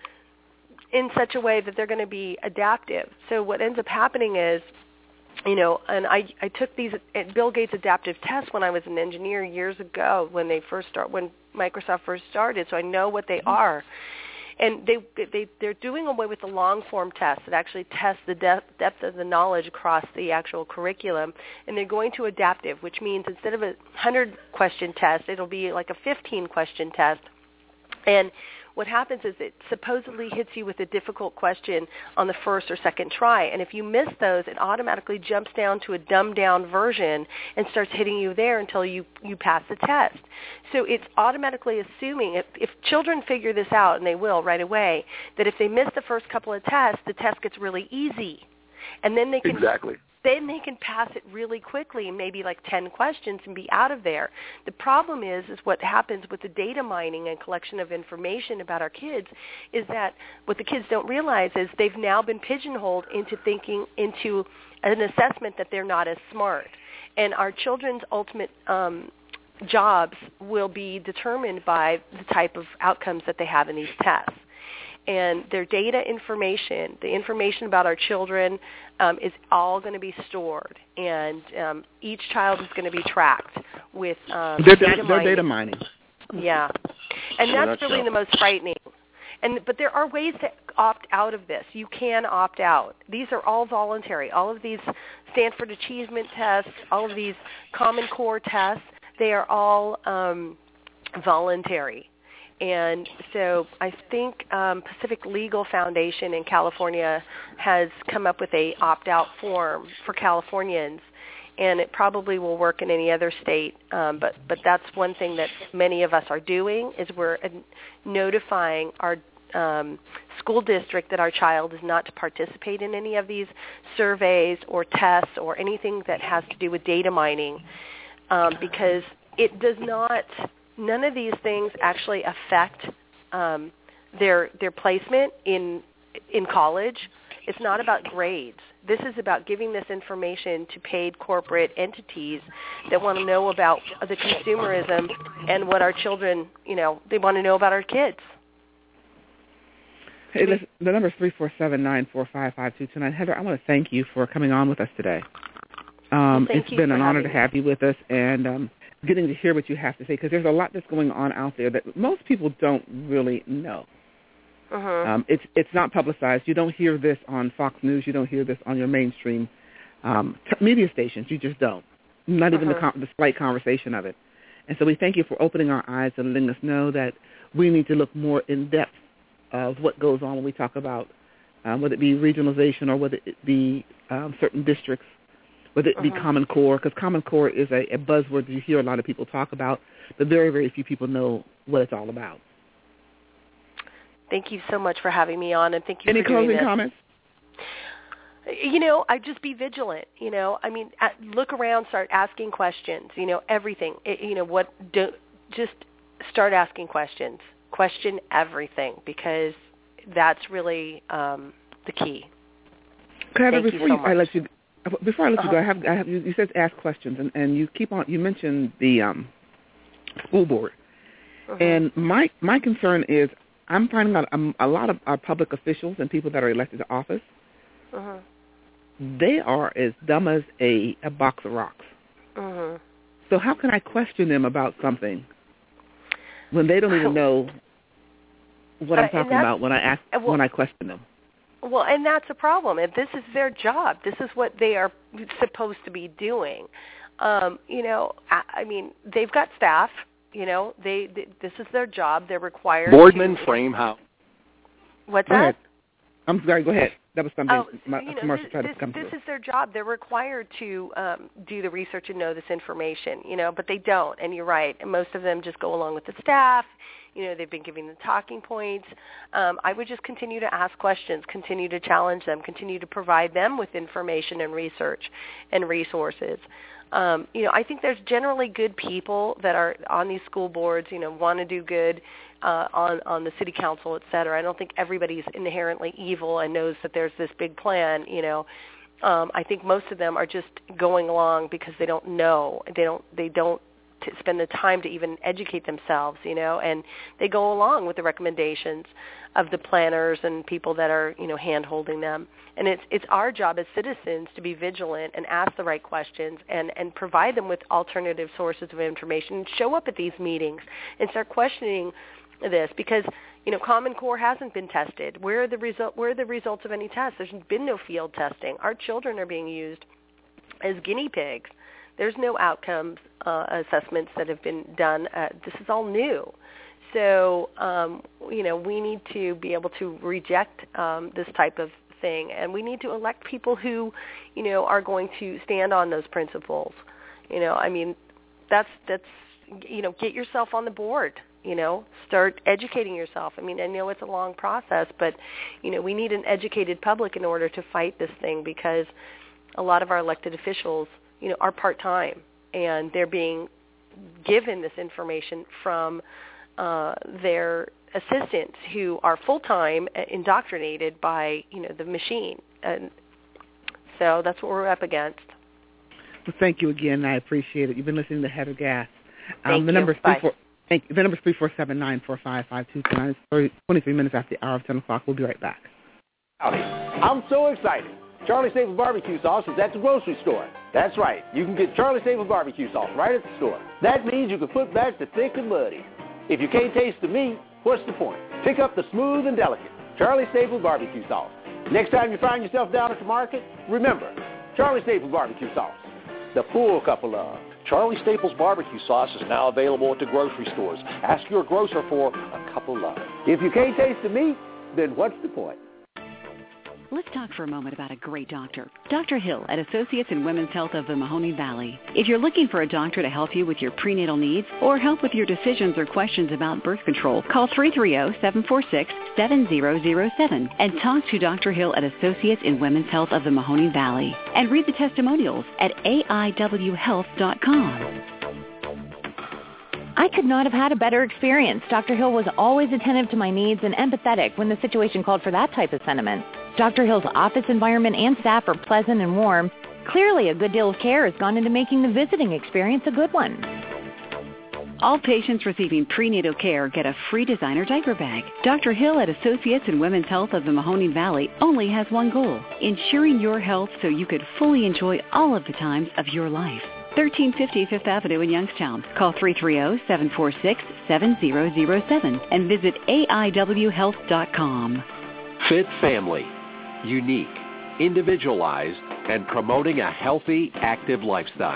in such a way that they're going to be adaptive. So what ends up happening is, you know, and I, I took these Bill Gates adaptive tests when I was an engineer years ago when they first start when Microsoft first started, so I know what they are. And they, they, they're doing away with the long-form tests that actually test the depth, depth of the knowledge across the actual curriculum, and they're going to adaptive, which means instead of a one hundred question test, it'll be like a fifteen question test. And what happens is it supposedly hits you with a difficult question on the first or second try, and if you miss those, it automatically jumps down to a dumbed-down version and starts hitting you there until you, you pass the test. So it's automatically assuming, if, if children figure this out, and they will right away, that if they miss the first couple of tests, the test gets really easy, and then they can exactly. then they can pass it really quickly, maybe like ten questions, and be out of there. The problem is, is what happens with the data mining and collection of information about our kids is that what the kids don't realize is they've now been pigeonholed into thinking, into an assessment that they're not as smart. And our children's ultimate um, jobs will be determined by the type of outcomes that they have in these tests. And their data information, the information about our children, um, is all going to be stored, and um, each child is going to be tracked with um, they're, data they're mining. data mining. Yeah, and that's really the most frightening. And but there are ways to opt out of this. You can opt out. These are all voluntary. All of these Stanford Achievement tests, all of these Common Core tests, they are all um, voluntary. And so I think um, Pacific Legal Foundation in California has come up with a opt-out form for Californians, and it probably will work in any other state. Um, but, but that's one thing that many of us are doing is we're uh, notifying our um, school district that our child is not to participate in any of these surveys or tests or anything that has to do with data mining um, because it does not – none of these things actually affect um, their their placement in in college. It's not about grades. This is about giving this information to paid corporate entities that want to know about the consumerism and what our children, you know, they want to know about our kids. Hey, listen, the number is three four seven, nine four five, five two two nine. Heather, I want to thank you for coming on with us today. Um, well, it's been an honor to have you with us, and um, getting to hear what you have to say, because there's a lot that's going on out there that most people don't really know. Uh-huh. Um, it's it's not publicized. You don't hear this on Fox News. You don't hear this on your mainstream um, t- media stations. You just don't. Not even uh-huh. the, com- the slight conversation of it. And so we thank you for opening our eyes and letting us know that we need to look more in depth of what goes on when we talk about um, whether it be regionalization or whether it be um, certain districts, whether it be Uh-huh. Common Core, because Common Core is a, a buzzword that you hear a lot of people talk about, but very, very few people know what it's all about. Thank you so much for having me on, and thank you Any for doing closing this. comments? You know, I just be vigilant. You know, I mean, at, look around, start asking questions. You know, everything. It, you know, what? Do, just start asking questions. Question everything, because that's really um, the key. Can I have Thank it before you you, so I much. let you before I let Uh-huh. you go? I have, I have you, you said ask questions, and, and you keep on. You mentioned the um, school board, Uh-huh. and my my concern is I'm finding out um, a lot of our public officials and people that are elected to office, Uh-huh. they are as dumb as a, a box of rocks. Uh-huh. So how can I question them about something when they don't even know what Uh, I'm and talking that's- about when I ask uh, well- when I question them? Well, and that's a problem. And this is their job. This is what they are supposed to be doing. Um, you know, I, I mean, they've got staff. You know, they, they this is their job. They're required. Boardman to, Frame House. What's Go that? ahead. I'm sorry. Go ahead. That was something Oh, my you know, commercial this, tried this, to come this through. is their job. They're required to um, do the research and know this information, you know, but they don't. And you're right. And most of them just go along with the staff. You know, they've been giving the talking points. Um, I would just continue to ask questions, continue to challenge them, continue to provide them with information and research and resources. Um, you know, I think there's generally good people that are on these school boards, you know, want to do good uh, on, on the city council, et cetera. I don't think everybody's inherently evil and knows that there's this big plan, you know. Um, I think most of them are just going along because they don't know. They don't, they don't to spend the time to even educate themselves, you know, and they go along with the recommendations of the planners and people that are, you know, hand-holding them. And it's it's our job as citizens to be vigilant and ask the right questions and, and provide them with alternative sources of information and show up at these meetings and start questioning this, because, you know, Common Core hasn't been tested. Where are the result where are the results of any tests? There's been no field testing. Our children are being used as guinea pigs. There's no outcomes uh, assessments that have been done. Uh, this is all new. So, um, you know, we need to be able to reject um, this type of thing, and we need to elect people who, you know, are going to stand on those principles. You know, I mean, that's, that's you know, get yourself on the board. You know, start educating yourself. I mean, I know it's a long process, but, you know, we need an educated public in order to fight this thing, because a lot of our elected officials, you know, are part-time, and they're being given this information from uh, their assistants who are full-time, indoctrinated by, you know, the machine. And so that's what we're up against. Well, thank you again. I appreciate it. You've been listening to Heather Gass. Um, Thank the you. number is Bye. three four. Thank you. The number is three four seven nine four five five two two nine. It's twenty-three minutes after the hour of ten o'clock. We'll be right back. Howdy. I'm so excited. Charlie Staples barbecue sauce is at the grocery store. That's right. You can get Charlie Staples barbecue sauce right at the store. That means you can put back the thick and muddy. If you can't taste the meat, what's the point? Pick up the smooth and delicate Charlie Staples barbecue sauce. Next time you find yourself down at the market, remember, Charlie Staples barbecue sauce. The full cup of love. Charlie Staples barbecue sauce is now available at the grocery stores. Ask your grocer for a cup of love. If you can't taste the meat, then what's the point? Let's talk for a moment about a great doctor. Doctor Hill at Associates in Women's Health of the Mahoning Valley. If you're looking for a doctor to help you with your prenatal needs or help with your decisions or questions about birth control, call three three zero, seven four six, seven zero zero seven and talk to Doctor Hill at Associates in Women's Health of the Mahoning Valley. And read the testimonials at A I W health dot com. I could not have had a better experience. Doctor Hill was always attentive to my needs and empathetic when the situation called for that type of sentiment. Doctor Hill's office environment and staff are pleasant and warm. Clearly, a good deal of care has gone into making the visiting experience a good one. All patients receiving prenatal care get a free designer diaper bag. Doctor Hill at Associates in Women's Health of the Mahoning Valley only has one goal, ensuring your health so you could fully enjoy all of the times of your life. thirteen fifty Fifth Avenue in Youngstown. Call three three zero, seven four six, seven zero zero seven and visit A I W health dot com. Fit Family. Unique, individualized, and promoting a healthy, active lifestyle.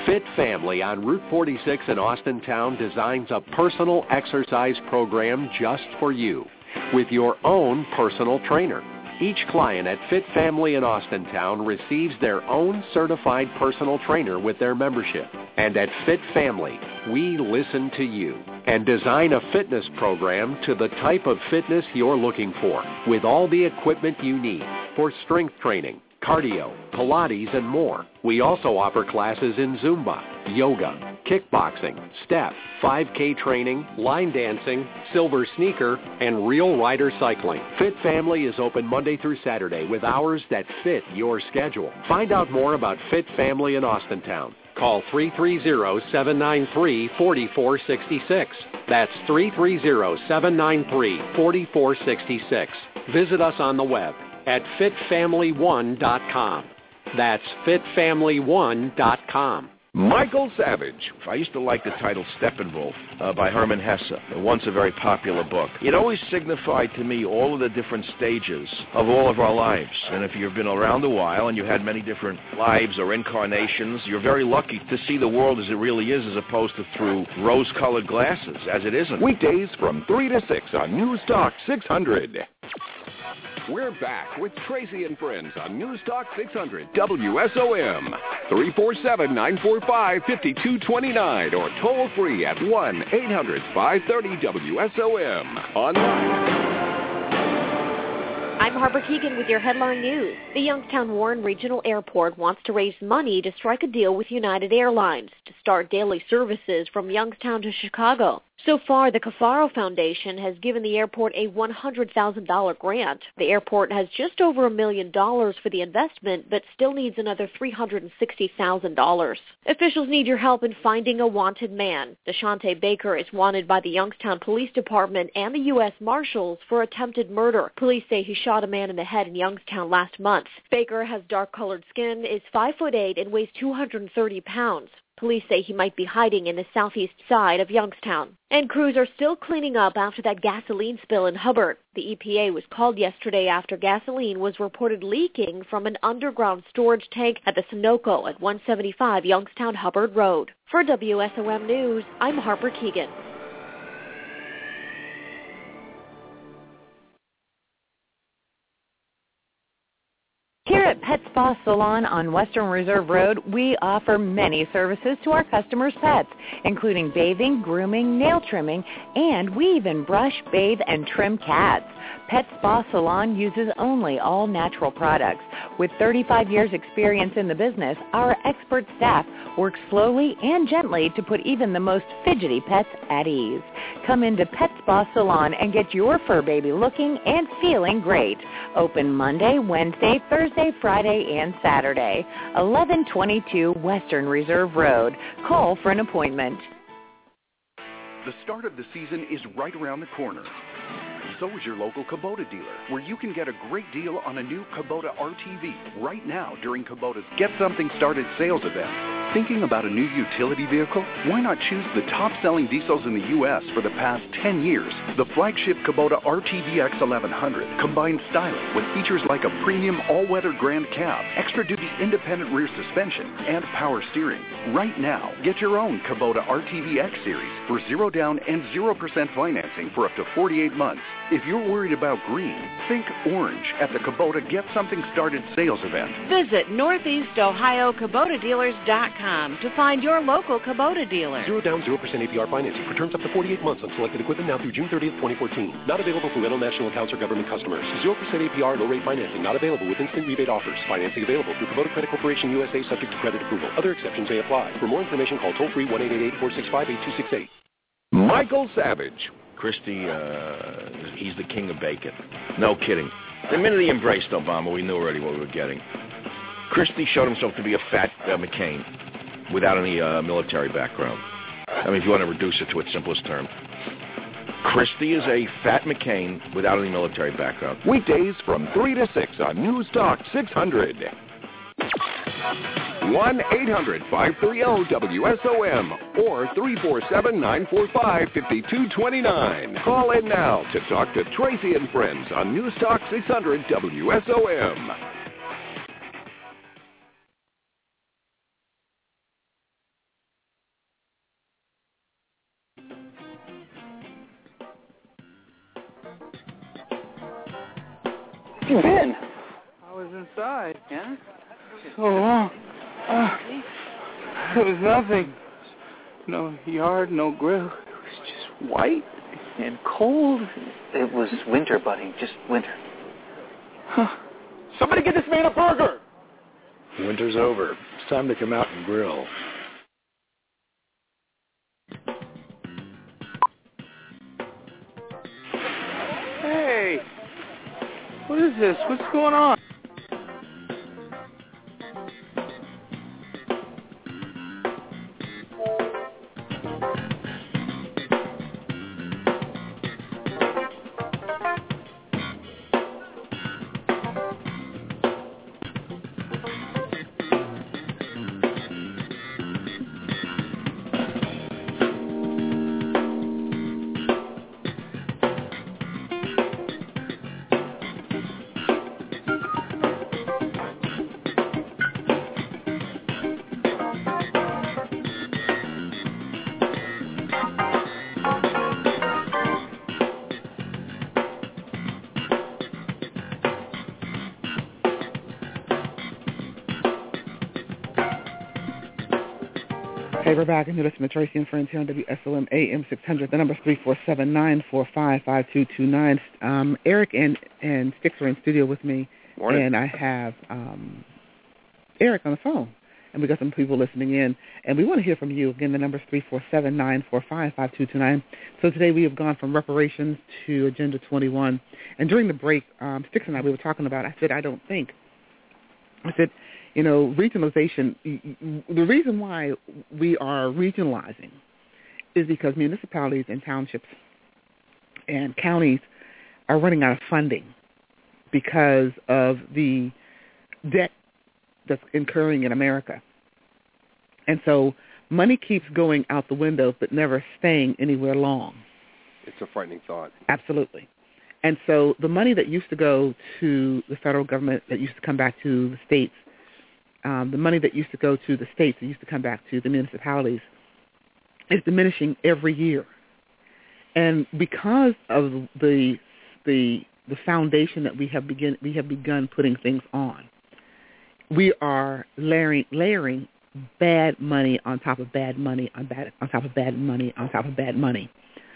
Fit Family on Route forty-six in Austintown designs a personal exercise program just for you with your own personal trainer. Each client at Fit Family in Austintown receives their own certified personal trainer with their membership. And at Fit Family, we listen to you and design a fitness program to the type of fitness you're looking for with all the equipment you need for strength training, cardio, Pilates, and more. We also offer classes in Zumba, yoga, kickboxing, step, five K training, line dancing, silver sneaker, and real rider cycling. Fit Family is open Monday through Saturday with hours that fit your schedule. Find out more about Fit Family in Austintown. Call three three zero, seven nine three, four four six six. That's three three zero, seven nine three, four four six six. Visit us on the web at fit family one dot com. That's fit family one dot com. Michael Savage. I used to like the title Steppenwolf uh, by Hermann Hesse, once a very popular book. It always signified to me all of the different stages of all of our lives. And if you've been around a while and you had many different lives or incarnations, you're very lucky to see the world as it really is as opposed to through rose-colored glasses, as it isn't. Weekdays from three to six on News Talk six hundred. We're back with Tracy and Friends on News Talk six hundred W S O M. three four seven, nine four five, five two two nine or toll free at one eight hundred, five thirty, W S O M. Online. I'm Harper Keegan with your headline news. The Youngstown Warren Regional Airport wants to raise money to strike a deal with United Airlines to start daily services from Youngstown to Chicago. So far, the Cafaro Foundation has given the airport a one hundred thousand dollars grant. The airport has just over a million dollars for the investment, but still needs another three hundred sixty thousand dollars. Officials need your help in finding a wanted man. Deshante Baker is wanted by the Youngstown Police Department and the U S Marshals for attempted murder. Police say he shot a man in the head in Youngstown last month. Baker has dark-colored skin, is five foot eight, and weighs two hundred thirty pounds. Police say he might be hiding in the southeast side of Youngstown. And crews are still cleaning up after that gasoline spill in Hubbard. The E P A was called yesterday after gasoline was reported leaking from an underground storage tank at the Sunoco at one seventy-five Youngstown Hubbard Road. For W S O M News, I'm Harper Keegan. Here at Pet Spa Salon on Western Reserve Road, we offer many services to our customers' pets, including bathing, grooming, nail trimming, and we even brush, bathe, and trim cats. Pet Spa Salon uses only all-natural products. With thirty-five years' experience in the business, our expert staff works slowly and gently to put even the most fidgety pets at ease. Come into Pet Spa Salon and get your fur baby looking and feeling great. Open Monday, Wednesday, Thursday, Friday, and Saturday. eleven twenty-two Western Reserve Road. Call for an appointment. The start of the season is right around the corner. So is your local Kubota dealer, where you can get a great deal on a new Kubota R T V right now during Kubota's Get Something Started sales event. Thinking about a new utility vehicle? Why not choose the top-selling diesels in the U S for the past ten years? The flagship Kubota R T V X eleven hundred combines styling with features like a premium all-weather Grand Cab, extra-duty independent rear suspension, and power steering. Right now, get your own Kubota R T V X Series for zero down and zero percent financing for up to forty-eight months. If you're worried about green, think orange at the Kubota Get Something Started sales event. Visit Northeast Ohio Kubota Dealers dot com to find your local Kubota dealer. Zero down, zero percent A P R financing for terms up to forty-eight months on selected equipment now through June thirtieth, twenty fourteen. Not available for rental national accounts or government customers. Zero percent A P R low rate financing not available with instant rebate offers. Financing available through Kubota Credit Corporation U S A subject to credit approval. Other exceptions may apply. For more information, call toll free one eight eight eight, four six five, eight two six eight. Michael Savage. Christie, uh, he's the king of bacon. No kidding. The minute he embraced Obama, we knew already what we were getting. Christie showed himself to be a fat uh, McCain without any uh, military background. I mean, if you want to reduce it to its simplest term. Christie is a fat McCain without any military background. Weekdays from three to six on News Talk six hundred. one eight hundred, five three zero, W S O M or three four seven, nine four five, five two two nine. Call in now to talk to Tracy and Friends on News Talk six hundred W S O M. you been? I was inside. Yeah? So long. Uh, there was nothing. No yard, no grill. It was just white and cold. It was winter, buddy. Just winter. Huh. Somebody get this man a burger! Winter's over. It's time to come out and grill. Hey! What is this? What's going on? Hey, we're back, and you're listening to Tracy and Friends here on W S O M A M six hundred. The number is three four seven, nine four five, five two two nine. Um, Eric and, and Sticks are in studio with me. Morning. And I have um, Eric on the phone. And we got some people listening in. And we want to hear from you. Again, the number is three four seven, nine four five, five two two nine. So today we have gone from reparations to Agenda twenty-one. And during the break, um, Sticks and I, we were talking about, I said, I don't think. I said, you know, regionalization, the reason why we are regionalizing is because municipalities and townships and counties are running out of funding because of the debt that's incurring in America. And so money keeps going out the window but never staying anywhere long. It's a frightening thought. Absolutely. And so the money that used to go to the federal government, that used to come back to the states, Um, the money that used to go to the states that used to come back to the municipalities is diminishing every year. And because of the the the foundation that we have begin we have begun putting things on, we are layering layering bad money on top of bad money on bad on top of bad money on top of bad money.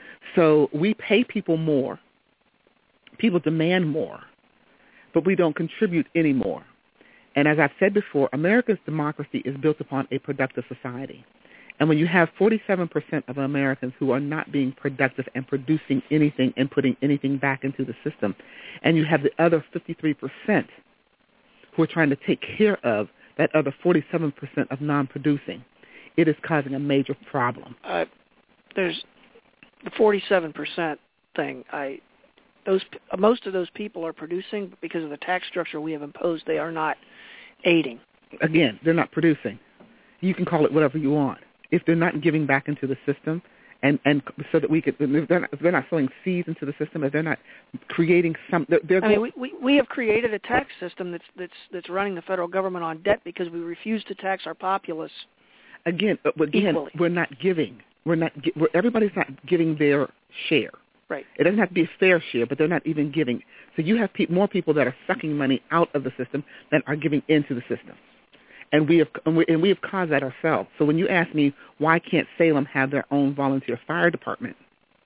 So we pay people more, people demand more, but we don't contribute anymore. And as I've said before, America's democracy is built upon a productive society. And when you have forty-seven percent of Americans who are not being productive and producing anything and putting anything back into the system, and you have the other fifty-three percent who are trying to take care of that other forty-seven percent of non-producing, it is causing a major problem. Uh, there's the forty-seven percent thing. I those most of those people are producing, but because of the tax structure we have imposed, they are not aiding. Again, they're not producing. You can call it whatever you want. If they're not giving back into the system, and, and so that we could, if they're, not, if they're not sowing seeds into the system, if they're not creating some, they're, they're I mean, we, we we have created a tax system that's that's that's running the federal government on debt because we refuse to tax our populace. Again, again, equally. we're not giving. We're not. We're, everybody's not giving their share. Right. It doesn't have to be a fair share, but they're not even giving. So you have pe- more people that are sucking money out of the system than are giving into the system. And we have and we, and we have caused that ourselves. So when you ask me why can't Salem have their own volunteer fire department,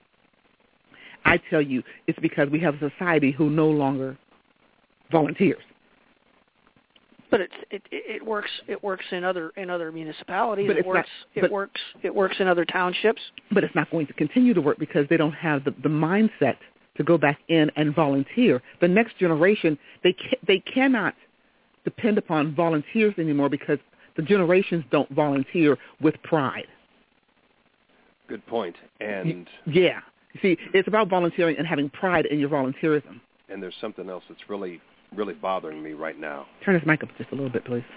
I tell you it's because we have a society who no longer volunteers. But it's, it it works it works in other in other municipalities. But it it's works not, it works it works in other townships. But it's not going to continue to work because they don't have the, the mindset to go back in and volunteer. The next generation, they ca- they cannot depend upon volunteers anymore because the generations don't volunteer with pride. Good point. And yeah, see, it's about volunteering and having pride in your volunteerism. And there's something else that's really, really bothering me right now. Turn his mic up just a little bit, please.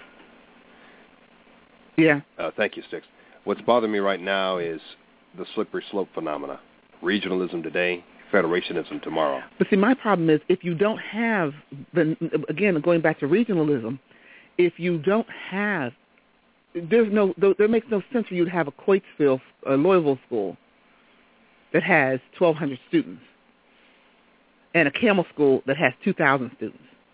Yeah. Uh, thank you, Sticks. What's bothering me right now is the slippery slope phenomena. Regionalism today, federationism tomorrow. But see, my problem is if you don't have, the, again, going back to regionalism, if you don't have, there's no, there makes no sense for you to have a Coatesville, a Louisville school that has twelve hundred students and a Camel school that has two thousand students.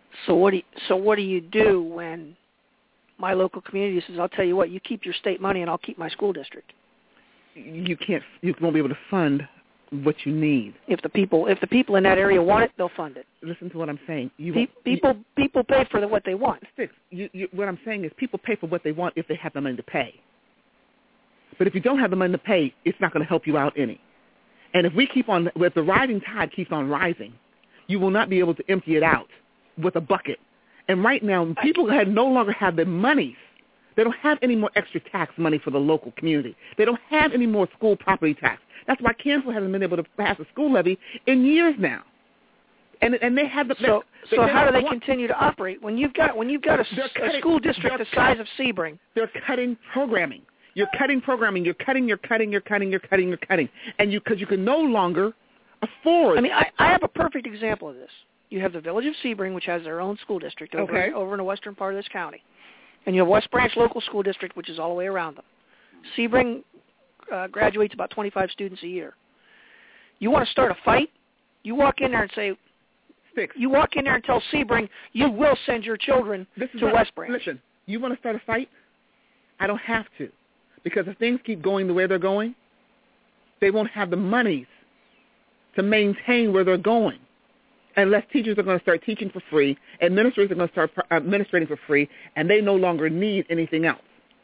So what do you, so what do you do when my local community says, I'll tell you what, you keep your state money and I'll keep my school district? You can't. You won't be able to fund what you need. If the people, if the people in that area want it, they'll fund it. Listen to what I'm saying. You Pe- people, you, people pay for the, what they want. Six. You, you, what I'm saying is, people pay for what they want if they have the money to pay. But if you don't have the money to pay, it's not going to help you out any. And if we keep on, if the rising tide keeps on rising, you will not be able to empty it out with a bucket. And right now, people had no longer have the monies. They don't have any more extra tax money for the local community. They don't have any more school property tax. That's why Kansas hasn't been able to pass a school levy in years now. And and they have the so. They, so they how do they want, continue to operate when you've got when you've got a, cutting, a school district the size of Sebring? They're cutting programming. You're cutting programming. You're cutting. You're cutting. You're cutting. You're cutting. You're cutting. And you because you can no longer afford. I mean, I, I have a perfect example of this. You have the village of Sebring, which has their own school district over okay. over in the western part of this county, and you have West Branch Local School District, which is all the way around them. Sebring uh, graduates about twenty-five students a year. You want to start a fight? You walk in there and say, Six. You walk in there and tell Sebring, you will send your children this is to what, West Branch. Listen, you want to start a fight? I don't have to. Because if things keep going the way they're going, they won't have the monies to maintain where they're going. Unless teachers are going to start teaching for free, administrators are going to start administrating for free, and they no longer need anything else.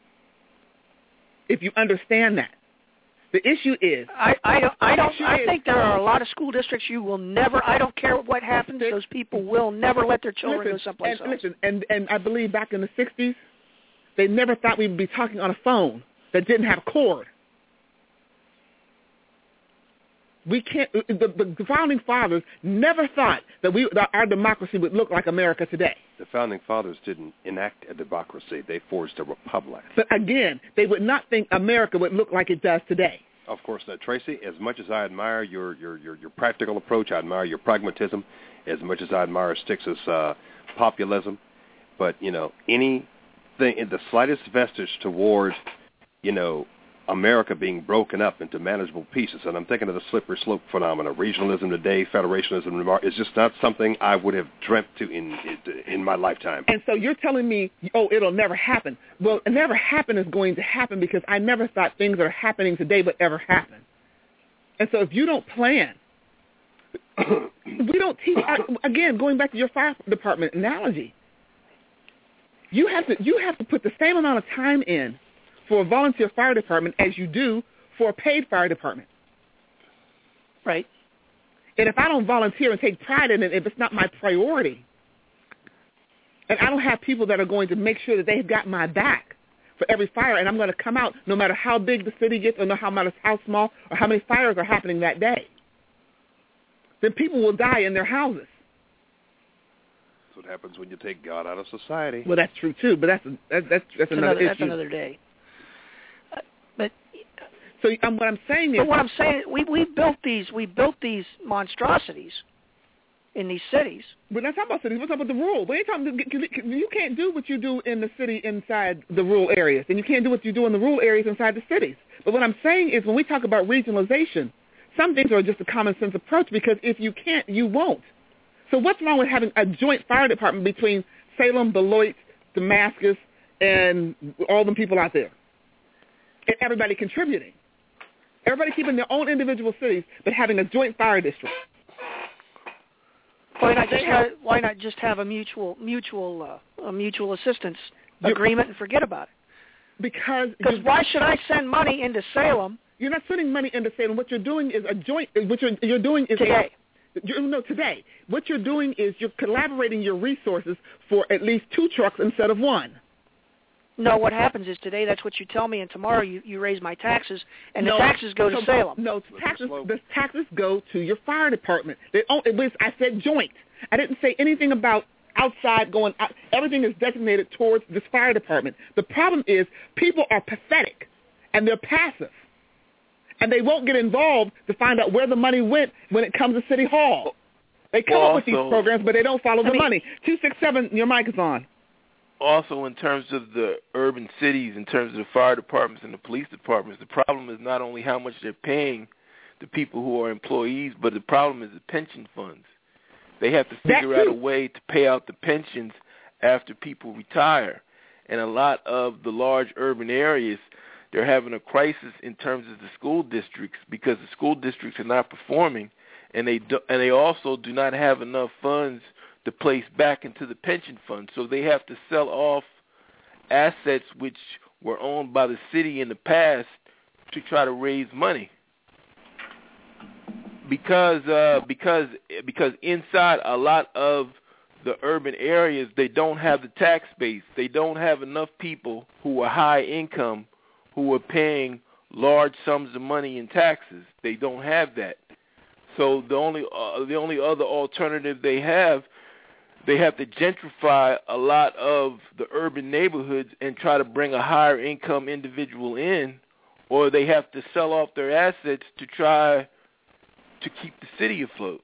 If you understand that. The issue is... I, I don't, I, don't, I think there are a lot of school districts you will never... I don't care what happens, those people will never let their children listen, go someplace and, else. Listen, and, and I believe back in the sixties, they never thought we would be talking on a phone that didn't have a cord. We can't. The, the founding fathers never thought that we that our democracy would look like America today. The founding fathers didn't enact a democracy; they forged a republic. But again, they would not think America would look like it does today. Of course not, Tracy. As much as I admire your your your, your practical approach, I admire your pragmatism. As much as I admire Styx's uh, populism, but you know anything in the slightest vestige toward, you know. America being broken up into manageable pieces. And I'm thinking of the slippery slope phenomena. Regionalism today, federationism tomorrow, is just not something I would have dreamt to in in my lifetime. And so you're telling me, oh, it'll never happen. Well, it never happen is going to happen because I never thought things that are happening today would ever happen. And so if you don't plan, we don't teach, again, going back to your fire department analogy, you have to you have to put the same amount of time in for a volunteer fire department as you do for a paid fire department. Right. And if I don't volunteer and take pride in it, if it's not my priority, and I don't have people that are going to make sure that they've got my back for every fire, and I'm going to come out no matter how big the city gets or no how, matter how small or how many fires are happening that day, then people will die in their houses. That's what happens when you take God out of society. Well, that's true, too, but that's, that's, that's, that's another, another issue. That's another day. But so um, what I'm saying is, but what I'm saying, we we built these we built these monstrosities in these cities. We're not talking about cities. We're talking about the rural. We ain't talking. You can't do what you do in the city inside the rural areas, and you can't do what you do in the rural areas inside the cities. But what I'm saying is, when we talk about regionalization, some things are just a common sense approach because if you can't, you won't. So what's wrong with having a joint fire department between Salem, Beloit, Damascus, and all them people out there? And everybody contributing. Everybody keeping their own individual cities, but having a joint fire district. Why not just have, why not just have a mutual mutual uh, a mutual assistance agreement and forget about it? Because because why should I send money into Salem? You're not sending money into Salem. What you're doing is a joint. What you're, you're doing is today. A, you're, no, today. What you're doing is you're collaborating your resources for at least two trucks instead of one. No, what happens is today that's what you tell me, and tomorrow you, you raise my taxes, and no, the taxes go to so, Salem. No, taxes, the taxes go to your fire department. They, oh, it was, I said joint. I didn't say anything about outside going out. Everything is designated towards this fire department. The problem is people are pathetic, and they're passive, and they won't get involved to find out where the money went when it comes to City Hall. They come well, up with these programs, but they don't follow I the mean, money. two six seven, your mic is on. Also, in terms of the urban cities, in terms of the fire departments and the police departments, the problem is not only how much they're paying the people who are employees, but the problem is the pension funds. They have to figure out a way to pay out the pensions after people retire. And a lot of the large urban areas, they're having a crisis in terms of the school districts because the school districts are not performing, and they do, and they also do not have enough funds to place back into the pension fund. So they have to sell off assets which were owned by the city in the past to try to raise money. Because uh, because because inside a lot of the urban areas, they don't have the tax base. They don't have enough people who are high income who are paying large sums of money in taxes. They don't have that. So the only uh, the only other alternative they have, they have to gentrify a lot of the urban neighborhoods and try to bring a higher income individual in, or they have to sell off their assets to try to keep the city afloat.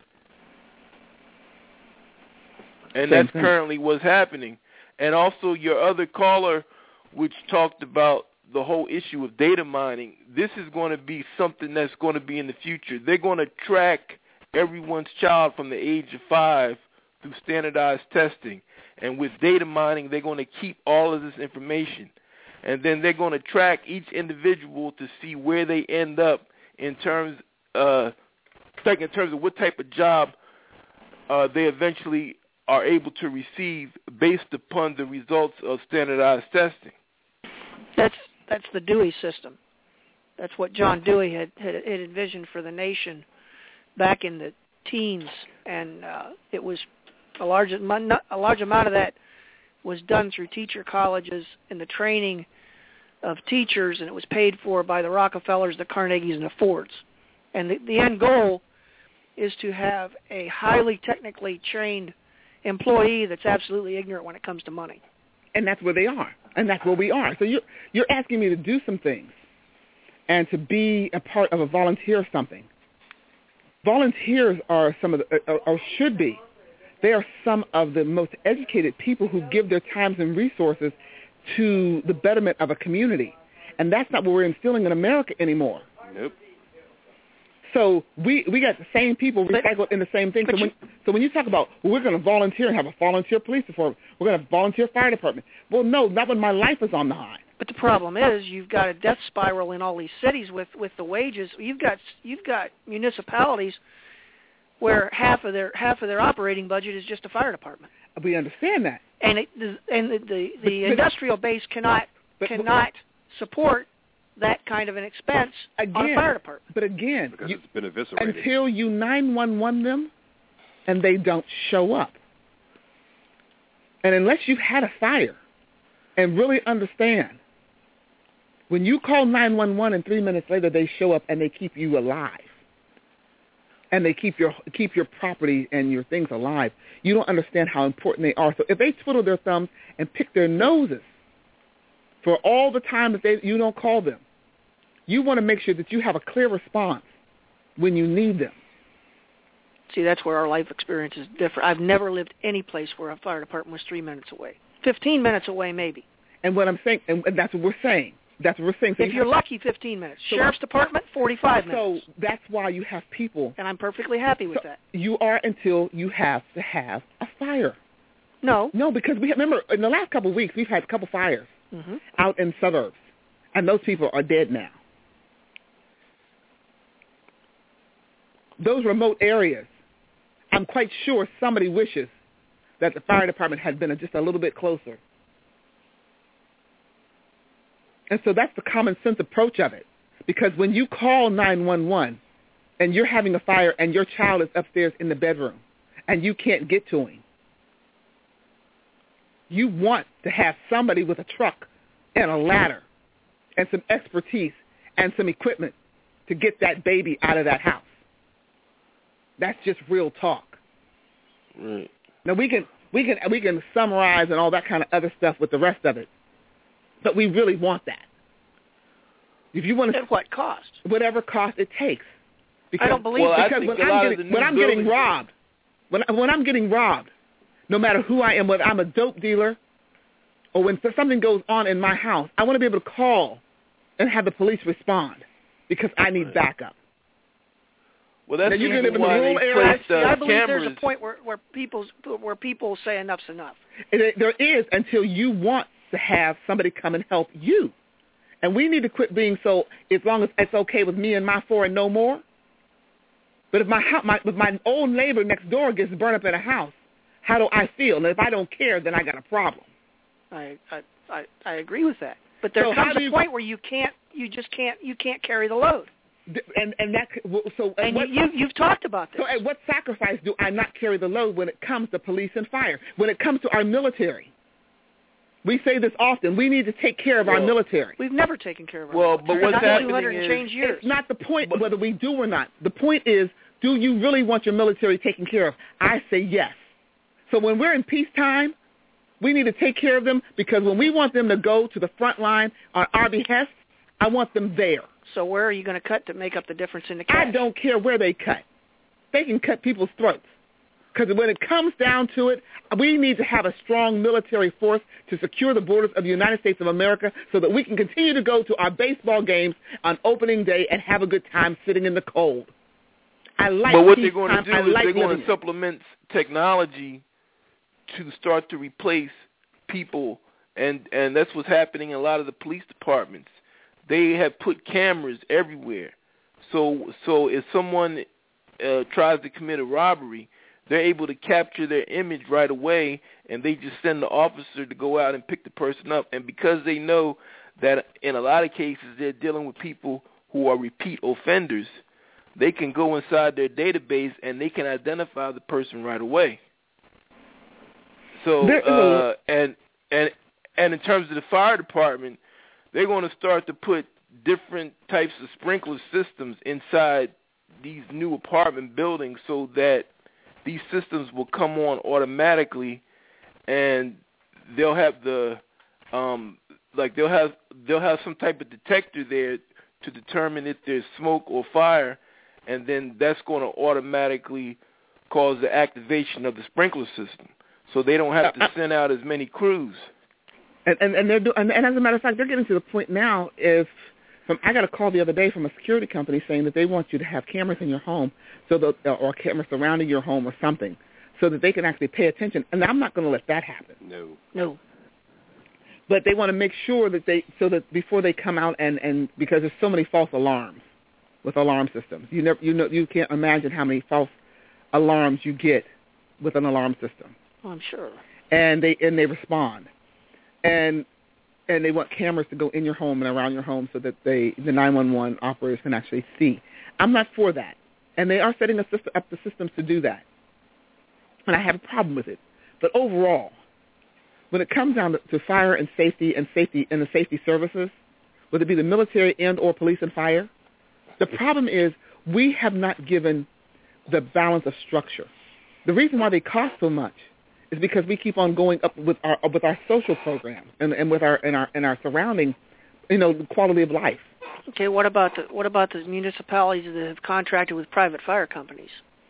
And Same that's thing. currently what's happening. And also your other caller, which talked about the whole issue of data mining, this is going to be something that's going to be in the future. They're going to track everyone's child from the age of five through standardized testing. And with data mining, they're going to keep all of this information. And then they're going to track each individual to see where they end up in terms uh, like in terms of what type of job uh, they eventually are able to receive based upon the results of standardized testing. That's that's the Dewey system. That's what John Dewey had, had, had envisioned for the nation back in the teens, and uh, it was a large a large amount of that was done through teacher colleges and the training of teachers, and it was paid for by the Rockefellers, the Carnegies, and the Fords. And the, the end goal is to have a highly technically trained employee that's absolutely ignorant when it comes to money. And that's where they are. And that's where we are. So you're, you're asking me to do some things and to be a part of a volunteer of something. Volunteers are some of the, or, or should be, they are some of the most educated people who give their times and resources to the betterment of a community. And that's not what we're instilling in America anymore. Nope. So we, we got the same people recycled in the same thing. So when, so when you talk about, well, we're going to volunteer and have a volunteer police department, we're going to have a volunteer fire department. Well, no, not when my life is on the line. But the problem is you've got a death spiral in all these cities with, with the wages. You've got you've got municipalities where half of their half of their operating budget is just a fire department. We understand that. And it, and the the, the but, industrial base cannot but, cannot support that kind of an expense again, on a fire department. But again, because you, it's been eviscerated. Until you nine one one them and they don't show up. And unless you've had a fire and really understand, when you call nine one one and three minutes later they show up and they keep you alive and they keep your keep your property and your things alive, you don't understand how important they are. So if they twiddle their thumbs and pick their noses for all the time that they you don't call them, you want to make sure that you have a clear response when you need them. See, that's where our life experience is different. I've never lived any place where a fire department was three minutes away. Fifteen minutes away, maybe. And what I'm saying, and that's what we're saying. That's what we're saying. So if you you're have, lucky, fifteen minutes. So Sheriff's Department, forty-five minutes. So that's why you have people. And I'm perfectly happy with so that. You are until you have to have a fire. No. No, because we have, remember, in the last couple of weeks, we've had a couple fires mm-hmm. out in suburbs. And those people are dead now. Those remote areas, I'm quite sure somebody wishes that the fire department had been just a little bit closer. And so that's the common sense approach of it. Because when you call nine one one and you're having a fire and your child is upstairs in the bedroom and you can't get to him, you want to have somebody with a truck and a ladder and some expertise and some equipment to get that baby out of that house. That's just real talk. Right. Now we can we can we can summarize and all that kind of other stuff with the rest of it, but we really want that. If you want to, at what cost? Whatever cost it takes. Because, I don't believe well, because I when, think I'm getting, when I'm getting robbed, when when I'm getting robbed, no matter who I am, whether I'm a dope dealer or when something goes on in my house, I want to be able to call and have the police respond because I need backup. Well, that's now, you the live reason in the why rural they areas. placed uh, I believe cameras. there's a point where where people where people say enough's enough. And it, there is until you want to have somebody come and help you. And we need to quit being so, as long as it's okay with me and my four and no more. But if my, my, if my old neighbor next door gets burned up in a house, how do I feel? And if I don't care, then I got a problem. I I, I, I agree with that. But there So comes how do a you- point where you can't, you just can't, you can't carry the load. And and that so and what, you, you you've talked about this. So at what sacrifice do I not carry the load when it comes to police and fire? When it comes to our military, we say this often. We need to take care of well, our military. We've never taken care of our well, military. but what's Not happening two hundred is and change years. It's not the point whether we do or not. The point is, do you really want your military taken care of? I say yes. So when we're in peacetime, we need to take care of them, because when we want them to go to the front line on our behest, I want them there. So where are you going to cut to make up the difference in the cash? I don't care where they cut. They can cut people's throats. Because when it comes down to it, we need to have a strong military force to secure the borders of the United States of America so that we can continue to go to our baseball games on opening day and have a good time sitting in the cold. I like But what they're peace going time. to do I is like they're going living to supplement technology to start to replace people, and and that's what's happening in a lot of the police departments. They have put cameras everywhere. So so if someone uh, tries to commit a robbery, they're able to capture their image right away, and they just send the officer to go out and pick the person up. And because they know that in a lot of cases they're dealing with people who are repeat offenders, they can go inside their database and they can identify the person right away. So uh, and and and in terms of the fire department, they're going to start to put different types of sprinkler systems inside these new apartment buildings so that these systems will come on automatically, and they'll have the um, like they'll have they'll have some type of detector there to determine if there's smoke or fire, and then that's going to automatically cause the activation of the sprinkler system, so they don't have to send out as many crews. And and and, they're do, and and as a matter of fact, they're getting to the point now. If from I got a call the other day from a security company saying that they want you to have cameras in your home, so that uh, or cameras surrounding your home or something, so that they can actually pay attention. And I'm not going to let that happen. No. No. But they want to make sure that they so that before they come out and, and because there's so many false alarms with alarm systems. You never you know you can't imagine how many false alarms you get with an alarm system. Oh, I'm sure. And they and they respond. And and they want cameras to go in your home and around your home so that they the nine one one operators can actually see. I'm not for that. And they are setting a system, up the systems to do that. And I have a problem with it. But overall, when it comes down to, to fire and safety and safety and the safety services, whether it be the military and or police and fire, the problem is we have not given the balance of structure. The reason why they cost so much is because we keep on going up with our with our social programs and, and with our and our and our surrounding, you know, the quality of life. Okay, what about the what about the municipalities that have contracted with private fire companies?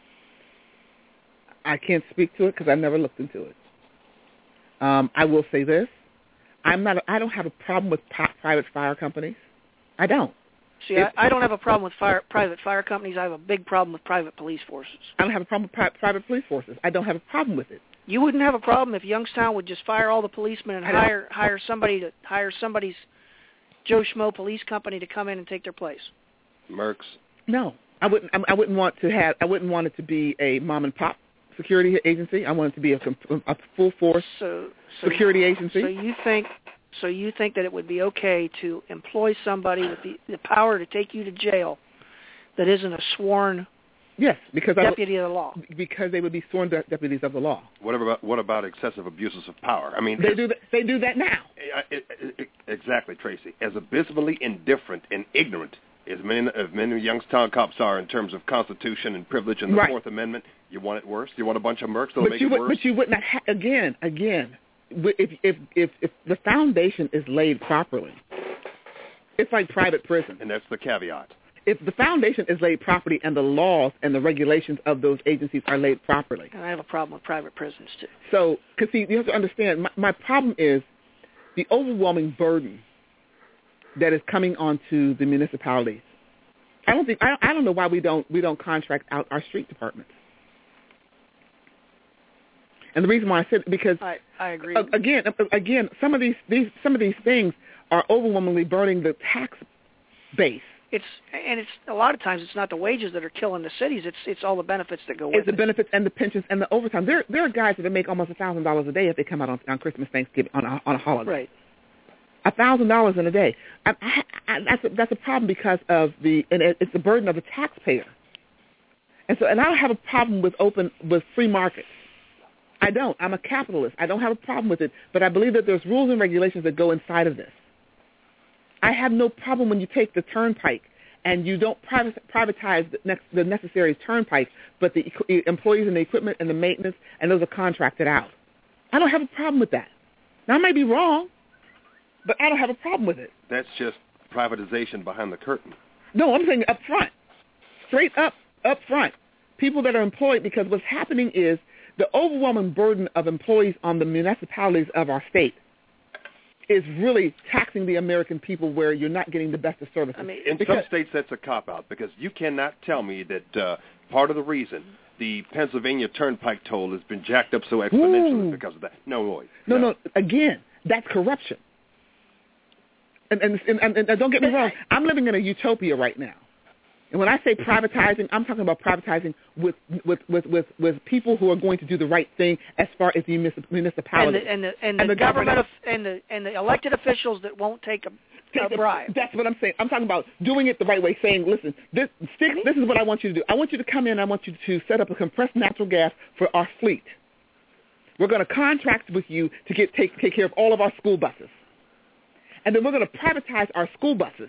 I can't speak to it because I never looked into it. Um, I will say this: I'm not. I don't have a problem with p- private fire companies. I don't. See, I, I don't have a problem with fire, private fire companies. I have a big problem with private police forces. I don't have a problem with pri- private police forces. I don't have a problem with it. You wouldn't have a problem if Youngstown would just fire all the policemen and hire hire somebody to hire somebody's Joe Schmo police company to come in and take their place. Mercs. No, I wouldn't. I wouldn't want to have. I wouldn't want it to be a mom and pop security agency. I want it to be a, a full force so, so, security agency. So you think? So you think that it would be okay to employ somebody with the, the power to take you to jail that isn't a sworn yes, because deputy I, of the law? Because they would be sworn de- deputies of the law. What about what about excessive abuses of power? I mean, they do that, they do that now. It, it, it, exactly, Tracy. As abysmally indifferent and ignorant as many as many Youngstown cops are in terms of Constitution and privilege and the right. Fourth Amendment, you want it worse? You want a bunch of mercs that'll but make you it would, worse? But you would not. Ha- again, again. If, if if if the foundation is laid properly, it's like private prison. And that's the caveat. If the foundation is laid properly and the laws and the regulations of those agencies are laid properly. And I have a problem with private prisons, too. So, because see, you have to understand, my, my problem is the overwhelming burden that is coming onto the municipalities I don't think I, I don't know why we don't we don't contract out our street departments. And the reason why I said because I, I agree. Uh, again, again, some of these, these some of these things are overwhelmingly burning the tax base. It's and it's a lot of times it's not the wages that are killing the cities. It's it's all the benefits that go with it's it. It's the benefits and the pensions and the overtime. There there are guys that make almost a thousand dollars a day if they come out on, on Christmas, Thanksgiving, on a, on a holiday. Right. A thousand dollars in a day. I, I, I, that's a, that's a problem because of the and it's the burden of the taxpayer. And so and I don't have a problem with open with free markets. I don't. I'm a capitalist. I don't have a problem with it, but I believe that there's rules and regulations that go inside of this. I have no problem when you take the turnpike and you don't privatize the, next, the necessary turnpike, but the employees and the equipment and the maintenance, and those are contracted out. I don't have a problem with that. Now, I might be wrong, but I don't have a problem with it. That's just privatization behind the curtain. No, I'm saying up front, straight up, up front. People that are employed, because what's happening is the overwhelming burden of employees on the municipalities of our state is really taxing the American people where you're not getting the best of services. I mean, in some states, that's a cop-out because you cannot tell me that uh, part of the reason the Pennsylvania Turnpike toll has been jacked up so exponentially Ooh. because of that. No, boy. No, no, no. Again, that's corruption. And, and, and, and, and don't get me wrong, I'm living in a utopia right now. And when I say privatizing, I'm talking about privatizing with with, with, with, with people who are going to do the right thing as far as the municipality. And the, and the, and the, and the government of, and the and the elected officials that won't take a, take a bribe. A, that's what I'm saying. I'm talking about doing it the right way, saying, listen, this, Sticks, this is what I want you to do. I want you to come in. I want you to set up a compressed natural gas for our fleet. We're going to contract with you to get take, take care of all of our school buses. And then we're going to privatize our school buses.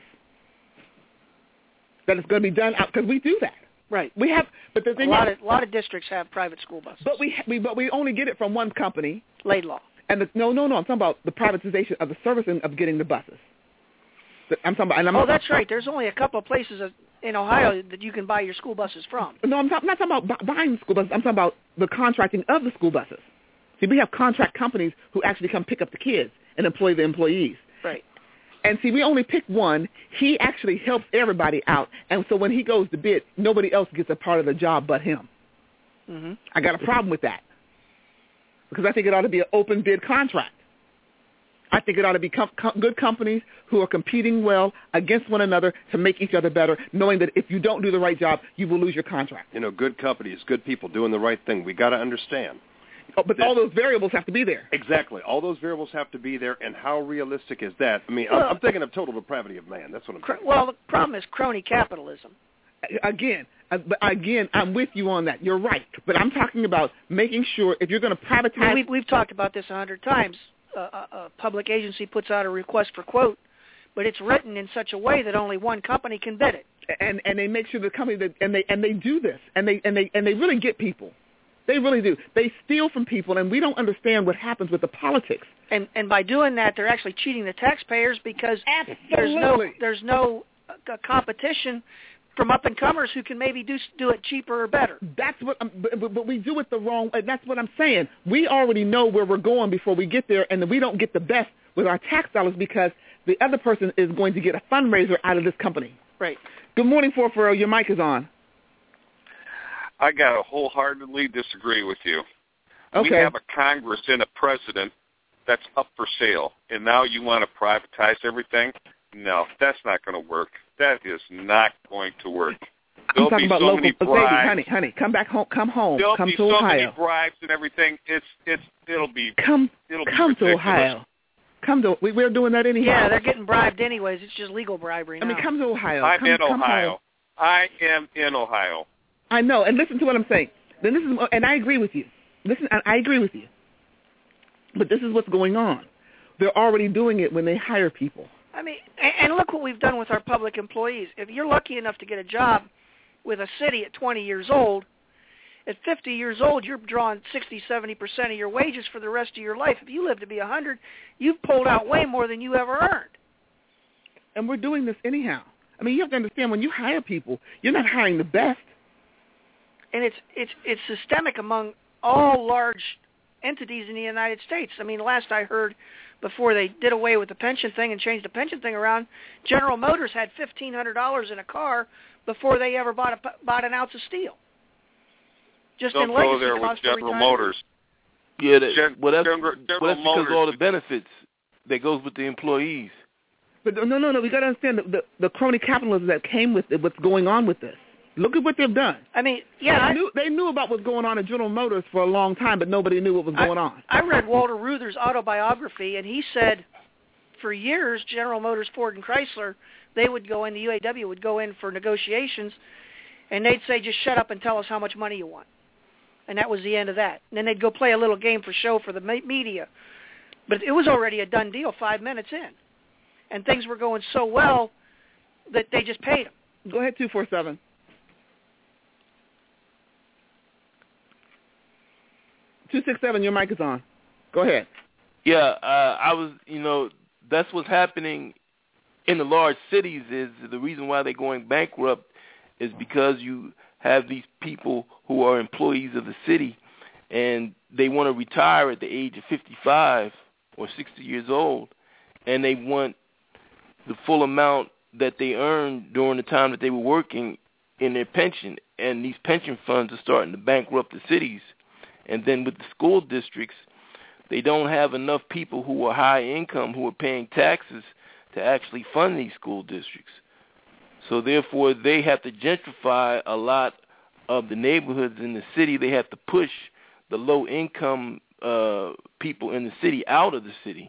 That it's going to be done out because we do that. Right. We have, but the thing a lot is, of a lot of districts have private school buses. But we, we but we only get it from one company. Laidlaw. And the, no, no, no. I'm talking about the privatization of the servicing of getting the buses. I'm talking about. And I'm, oh, that's right. There's only a couple of places in Ohio that you can buy your school buses from. No, I'm, talk, I'm not talking about buying school buses. I'm talking about the contracting of the school buses. See, we have contract companies who actually come pick up the kids and employ the employees. Right. And see, we only pick one. He actually helps everybody out. And so when he goes to bid, nobody else gets a part of the job but him. Mm-hmm. I got a problem with that because I think it ought to be an open bid contract. I think it ought to be com- com- good companies who are competing well against one another to make each other better, knowing that if you don't do the right job, you will lose your contract. You know, good companies, good people doing the right thing. We got to understand. Oh, but all those variables have to be there. Exactly. All those variables have to be there, and how realistic is that? I mean, well, I'm, I'm thinking of total depravity of man. That's what I'm cr- saying. Well, the problem is crony capitalism. Again, uh, but again, I'm with you on that. You're right. But I'm talking about making sure if you're going to privatize. Well, we've, we've talked about this a hundred times. Uh, a, a public agency puts out a request for quote, but it's written in such a way that only one company can bid it. And and they make sure the company that and they and they do this and they and they and they really get people. They really do. They steal from people, and we don't understand what happens with the politics. And and by doing that, they're actually cheating the taxpayers because Absolutely. there's no there's no uh, competition from up and comers who can maybe do do it cheaper or better. That's what. I'm, but, but we do it the wrong. And that's what I'm saying. We already know where we're going before we get there, and then we don't get the best with our tax dollars because the other person is going to get a fundraiser out of this company. Right. Good morning, four four. Your mic is on. I got to wholeheartedly disagree with you. Okay. We have a Congress and a president that's up for sale, and now you want to privatize everything? No, that's not going to work. That is not going to work. There'll I'm talking be about so local, many baby, bribes. honey, honey, come back home, come home, There'll come be to so Ohio. many bribes and everything. It's it's it'll be come it'll come be to ridiculous. Ohio. Come to we, we're doing that anyhow. Yeah, they're getting bribed anyways. It's just legal bribery now. I mean, come to Ohio. I'm come, in come Ohio. Home. I am in Ohio. I know, and listen to what I'm saying. Then this is, and I agree with you. Listen, I agree with you. But this is what's going on. They're already doing it when they hire people. I mean, and look what we've done with our public employees. If you're lucky enough to get a job with a city at twenty years old, at fifty years old, you're drawing sixty, seventy percent of your wages for the rest of your life. If you live to be one hundred, you've pulled out way more than you ever earned. And we're doing this anyhow. I mean, you have to understand, when you hire people, you're not hiring the best. And it's it's it's systemic among all large entities in the United States. I mean, last I heard, before they did away with the pension thing and changed the pension thing around, General Motors had fifteen hundred dollars in a car before they ever bought a, bought an ounce of steel. Just Don't in legacy go there with cost General of Motors. Yeah, that, Gen- well, that's, General, well, General that's because Motors. of all the benefits that goes with the employees. But no, no, no. We got to understand the, the, the crony capitalism that came with it, what's going on with this. Look at what they've done. I mean, yeah. They, I, knew, they knew about what's going on at General Motors for a long time, but nobody knew what was going I, on. I read Walter Reuther's autobiography, and he said for years General Motors, Ford, and Chrysler, they would go in, the U A W would go in for negotiations, and they'd say, just shut up and tell us how much money you want. And that was the end of that. And then they'd go play a little game for show for the media. But it was already a done deal five minutes in. And things were going so well that they just paid them. Go ahead, two four seven. two six seven, your mic is on. Go ahead. Yeah, uh, I was, you know, that's what's happening in the large cities is the reason why they're going bankrupt is because you have these people who are employees of the city and they want to retire at the age of fifty-five or sixty years old, and they want the full amount that they earned during the time that they were working in their pension, and these pension funds are starting to bankrupt the cities. And then with the school districts, they don't have enough people who are high income who are paying taxes to actually fund these school districts. So therefore, they have to gentrify a lot of the neighborhoods in the city. They have to push the low-income uh, people in the city out of the city.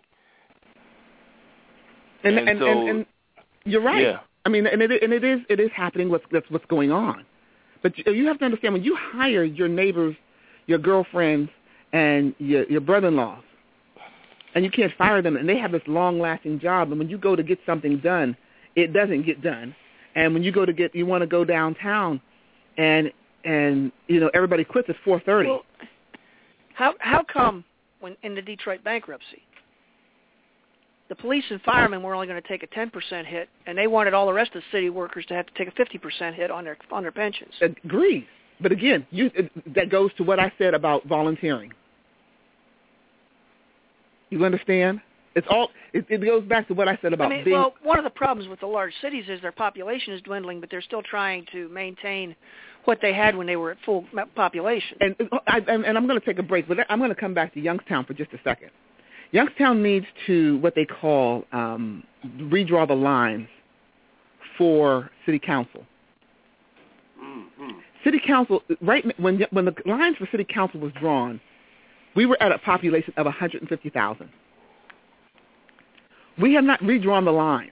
And and, and, so, and, and you're right. Yeah. I mean, and it and it is it is happening. What's that's what's going on. But you, you have to understand when you hire your neighbors, your girlfriends, and your your brother-in-laws, and you can't fire them, and they have this long-lasting job, and when you go to get something done, it doesn't get done. And when you go to get, you want to go downtown, and and you know everybody quits at four thirty. Well, how how come when in the Detroit bankruptcy, the police and firemen were only going to take a ten percent hit, and they wanted all the rest of the city workers to have to take a fifty percent hit on their on their pensions? Agreed. But again, you, that goes to what I said about volunteering. You understand? It's all. It, it goes back to what I said about I mean, being. well, one of the problems with the large cities is their population is dwindling, but they're still trying to maintain what they had when they were at full population. And I, and, and I'm going to take a break, but I'm going to come back to Youngstown for just a second. Youngstown needs to what they call um, redraw the lines for city council. Mm-hmm. City council, right when when the lines for city council was drawn, we were at a population of one hundred fifty thousand. We have not redrawn the lines.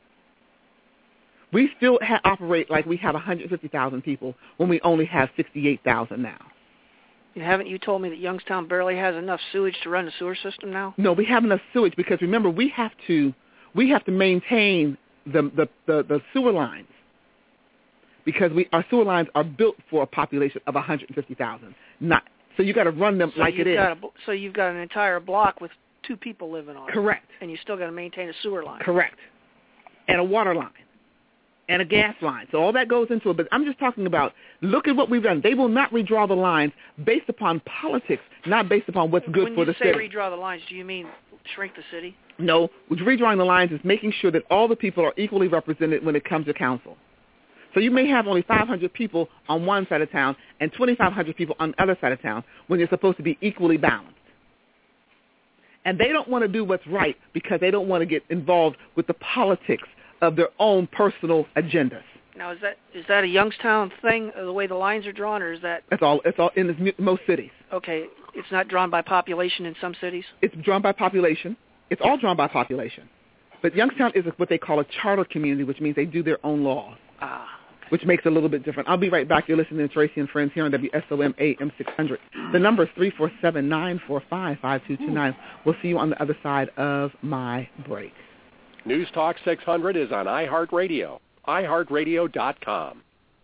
We still ha- operate like we have one hundred fifty thousand people when we only have sixty-eight thousand now. You haven't you told me that Youngstown barely has enough sewage to run the sewer system now? No, we have enough sewage because remember we have to we have to maintain the the, the, the sewer lines. Because we, our sewer lines are built for a population of one hundred fifty thousand. Not so you got to run them so like you've it got is. A, so you've got an entire block with two people living on it. Correct. And you still got to maintain a sewer line. Correct. And a water line. And a gas line. So all that goes into it. But I'm just talking about, look at what we've done. They will not redraw the lines based upon politics, not based upon what's good when for the city. When you say redraw the lines, do you mean shrink the city? No. Redrawing the lines is making sure that all the people are equally represented when it comes to council. So you may have only five hundred people on one side of town and twenty-five hundred people on the other side of town when you're supposed to be equally balanced. And they don't want to do what's right because they don't want to get involved with the politics of their own personal agendas. Now, is that is that a Youngstown thing, the way the lines are drawn, or is that... It's all, it's all in this, most cities. Okay, it's not drawn by population in some cities? It's drawn by population. It's all drawn by population. But Youngstown is what they call a charter community, which means they do their own laws. Ah. Which makes it a little bit different. I'll be right back. You're listening to Tracy and Friends here on W S O M A M six hundred. The number is three four seven, nine four five, five two two nine. We'll see you on the other side of my break. News Talk six hundred is on iHeartRadio, i heart radio dot com.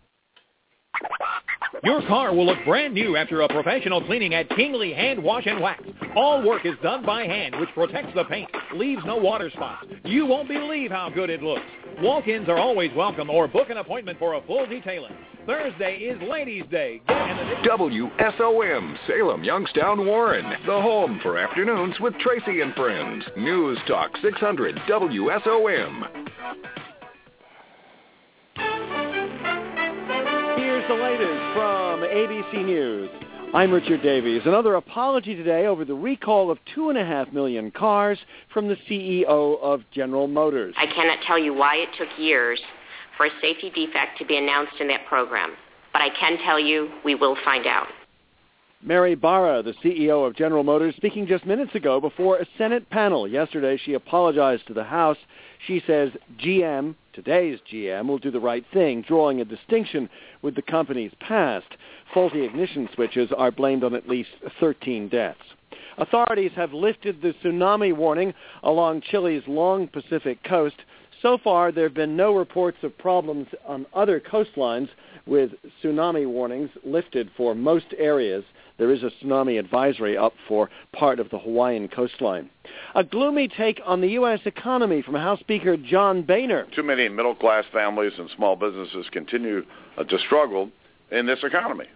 Your car will look brand new after a professional cleaning at Kingley Hand Wash and Wax. All work is done by hand, which protects the paint, leaves no water spots. You won't believe how good it looks. Walk-ins are always welcome, or book an appointment for a full detailing. Thursday is Ladies' Day. Get in the W S O M, Salem, Youngstown, Warren. The home for afternoons with Tracy and Friends. News Talk six hundred W S O M. Here's the latest from A B C News. I'm Richard Davies. Another apology today over the recall of two and a half million cars from the C E O of General Motors. I cannot tell you why it took years for a safety defect to be announced in that program, but I can tell you we will find out. Mary Barra, the C E O of General Motors, speaking just minutes ago before a Senate panel. Yesterday, she apologized to the House. She says G M, today's G M, will do the right thing, drawing a distinction with the company's past. Faulty ignition switches are blamed on at least thirteen deaths. Authorities have lifted the tsunami warning along Chile's long Pacific coast. So far, there have been no reports of problems on other coastlines, with tsunami warnings lifted for most areas. There is a tsunami advisory up for part of the Hawaiian coastline. A gloomy take on the U S economy from House Speaker John Boehner. Too many middle-class families and small businesses continue uh, to struggle in this economy.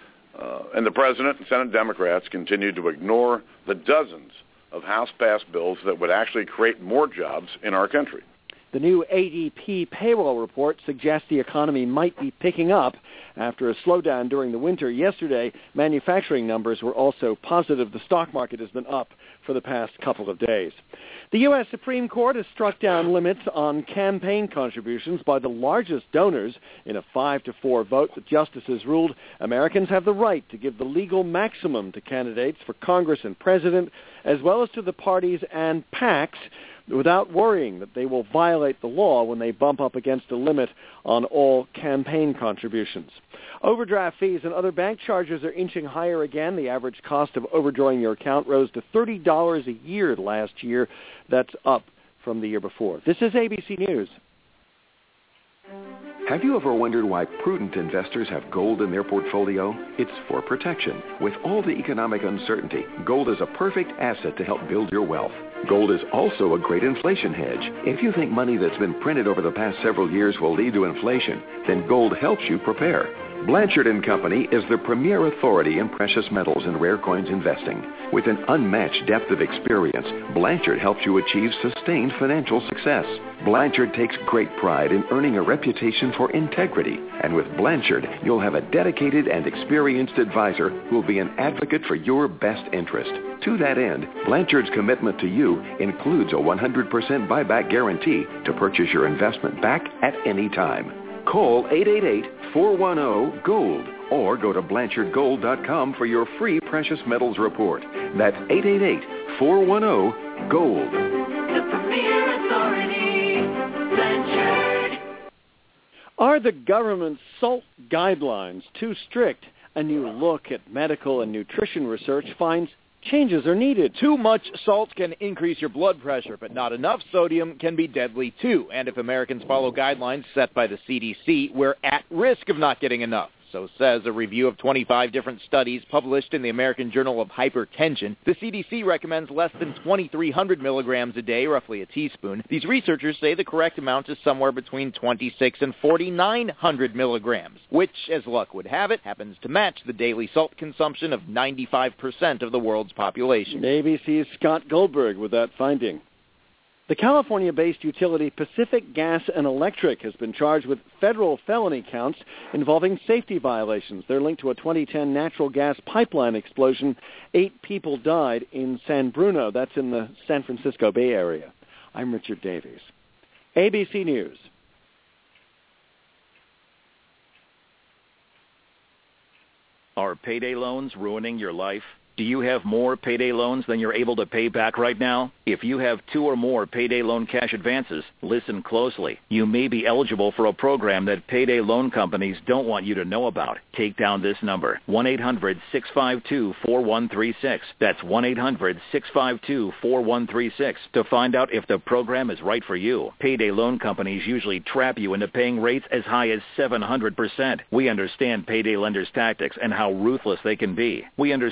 Uh, and the President and Senate Democrats continue to ignore the dozens of House-passed bills that would actually create more jobs in our country. The new A D P payroll report suggests the economy might be picking up after a slowdown during the winter. Yesterday, manufacturing numbers were also positive. The stock market has been up for the past couple of days. The U S Supreme Court has struck down limits on campaign contributions by the largest donors. In a five to four vote, the justices ruled Americans have the right to give the legal maximum to candidates for Congress and President, as well as to the parties and PACs, without worrying that they will violate the law when they bump up against a limit on all campaign contributions. Overdraft fees and other bank charges are inching higher again. The average cost of overdrawing your account rose to thirty dollars a year last year. That's up from the year before. This is A B C News. Have you ever wondered why prudent investors have gold in their portfolio? It's for protection. With all the economic uncertainty, gold is a perfect asset to help build your wealth. Gold is also a great inflation hedge. If you think money that's been printed over the past several years will lead to inflation, then gold helps you prepare. Blanchard and Company is the premier authority in precious metals and rare coins investing. With an unmatched depth of experience, Blanchard helps you achieve sustained financial success. Blanchard takes great pride in earning a reputation for integrity. And with Blanchard, you'll have a dedicated and experienced advisor who will be an advocate for your best interest. To that end, Blanchard's commitment to you includes a one hundred percent buyback guarantee to purchase your investment back at any time. Call eight eight eight, four one zero, GOLD or go to Blanchard Gold dot com for your free precious metals report. That's eight eight eight, four one zero, GOLD. The premier authority, Blanchard. Are the government's SALT guidelines too strict? A new look at medical and nutrition research finds changes are needed. Too much salt can increase your blood pressure, but not enough sodium can be deadly too. And if Americans follow guidelines set by the C D C, we're at risk of not getting enough. So says a review of twenty-five different studies published in the American Journal of Hypertension. The C D C recommends less than twenty-three hundred milligrams a day, roughly a teaspoon. These researchers say the correct amount is somewhere between twenty-six and forty-nine hundred milligrams, which, as luck would have it, happens to match the daily salt consumption of ninety-five percent of the world's population. A B C's Scott Goldberg with that finding. The California-based utility Pacific Gas and Electric has been charged with federal felony counts involving safety violations. They're linked to a twenty ten natural gas pipeline explosion. Eight people died in San Bruno. That's in the San Francisco Bay Area. I'm Richard Davies. A B C News. Are payday loans ruining your life? Do you have more payday loans than you're able to pay back right now? If you have two or more payday loan cash advances, listen closely. You may be eligible for a program that payday loan companies don't want you to know about. Take down this number, one eight hundred, six five two, four one three six. That's one eight hundred, six five two, four one three six to find out if the program is right for you. Payday loan companies usually trap you into paying rates as high as seven hundred percent. We understand payday lenders' tactics and how ruthless they can be. We understand that people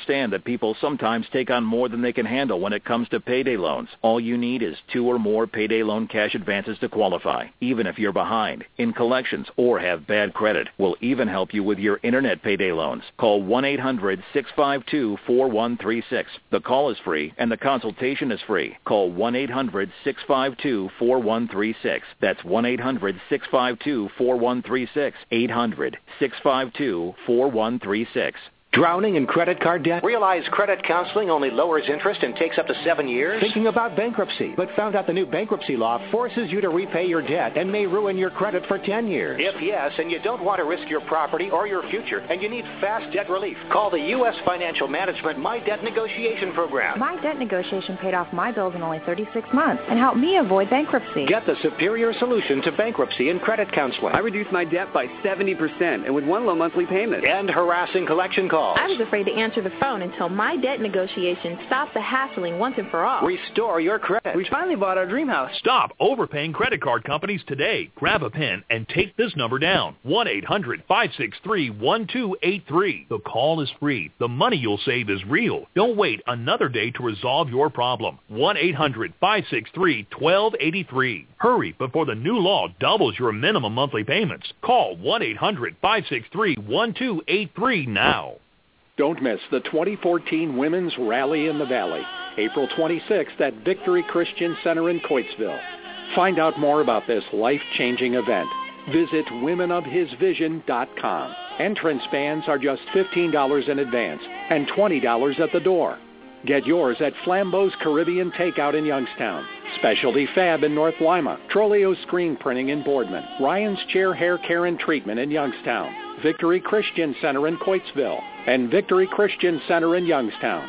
people sometimes take on more than they can handle when it comes to payday loans. All you need is two or more payday loan cash advances to qualify, even if you're behind in collections or have bad credit. We'll even help you with your internet payday loans. Call one eight hundred six five two four one three six. The call is free and the consultation is free. Call one eight hundred six five two four one three six. That's one eight hundred six five two four one three six. eight hundred six five two four one three six. Drowning in credit card debt? Realize credit counseling only lowers interest and takes up to seven years? Thinking about bankruptcy, but found out the new bankruptcy law forces you to repay your debt and may ruin your credit for ten years? If yes, and you don't want to risk your property or your future, and you need fast debt relief, call the U S Financial Management My Debt Negotiation Program. My Debt Negotiation paid off my bills in only thirty-six months and helped me avoid bankruptcy. Get the superior solution to bankruptcy and credit counseling. I reduced my debt by seventy percent and with one low monthly payment. And harassing collection calls. I was afraid to answer the phone until My Debt Negotiation stopped the hassling once and for all. Restore your credit. We finally bought our dream house. Stop overpaying credit card companies today. Grab a pen and take this number down. one eight hundred five six three one two eight three. The call is free. The money you'll save is real. Don't wait another day to resolve your problem. one eight hundred five six three one two eight three. Hurry before the new law doubles your minimum monthly payments. Call one eight hundred five six three one two eight three now. Don't miss the twenty fourteen Women's Rally in the Valley, April twenty-sixth at Victory Christian Center in Coatesville. Find out more about this life-changing event. Visit women of his vision dot com. Entrance bans are just fifteen dollars in advance and twenty dollars at the door. Get yours at Flambeau's Caribbean Takeout in Youngstown, Specialty Fab in North Lima, Troleo Screen Printing in Boardman, Ryan's Chair Hair Care and Treatment in Youngstown, Victory Christian Center in Coatesville, and Victory Christian Center in Youngstown.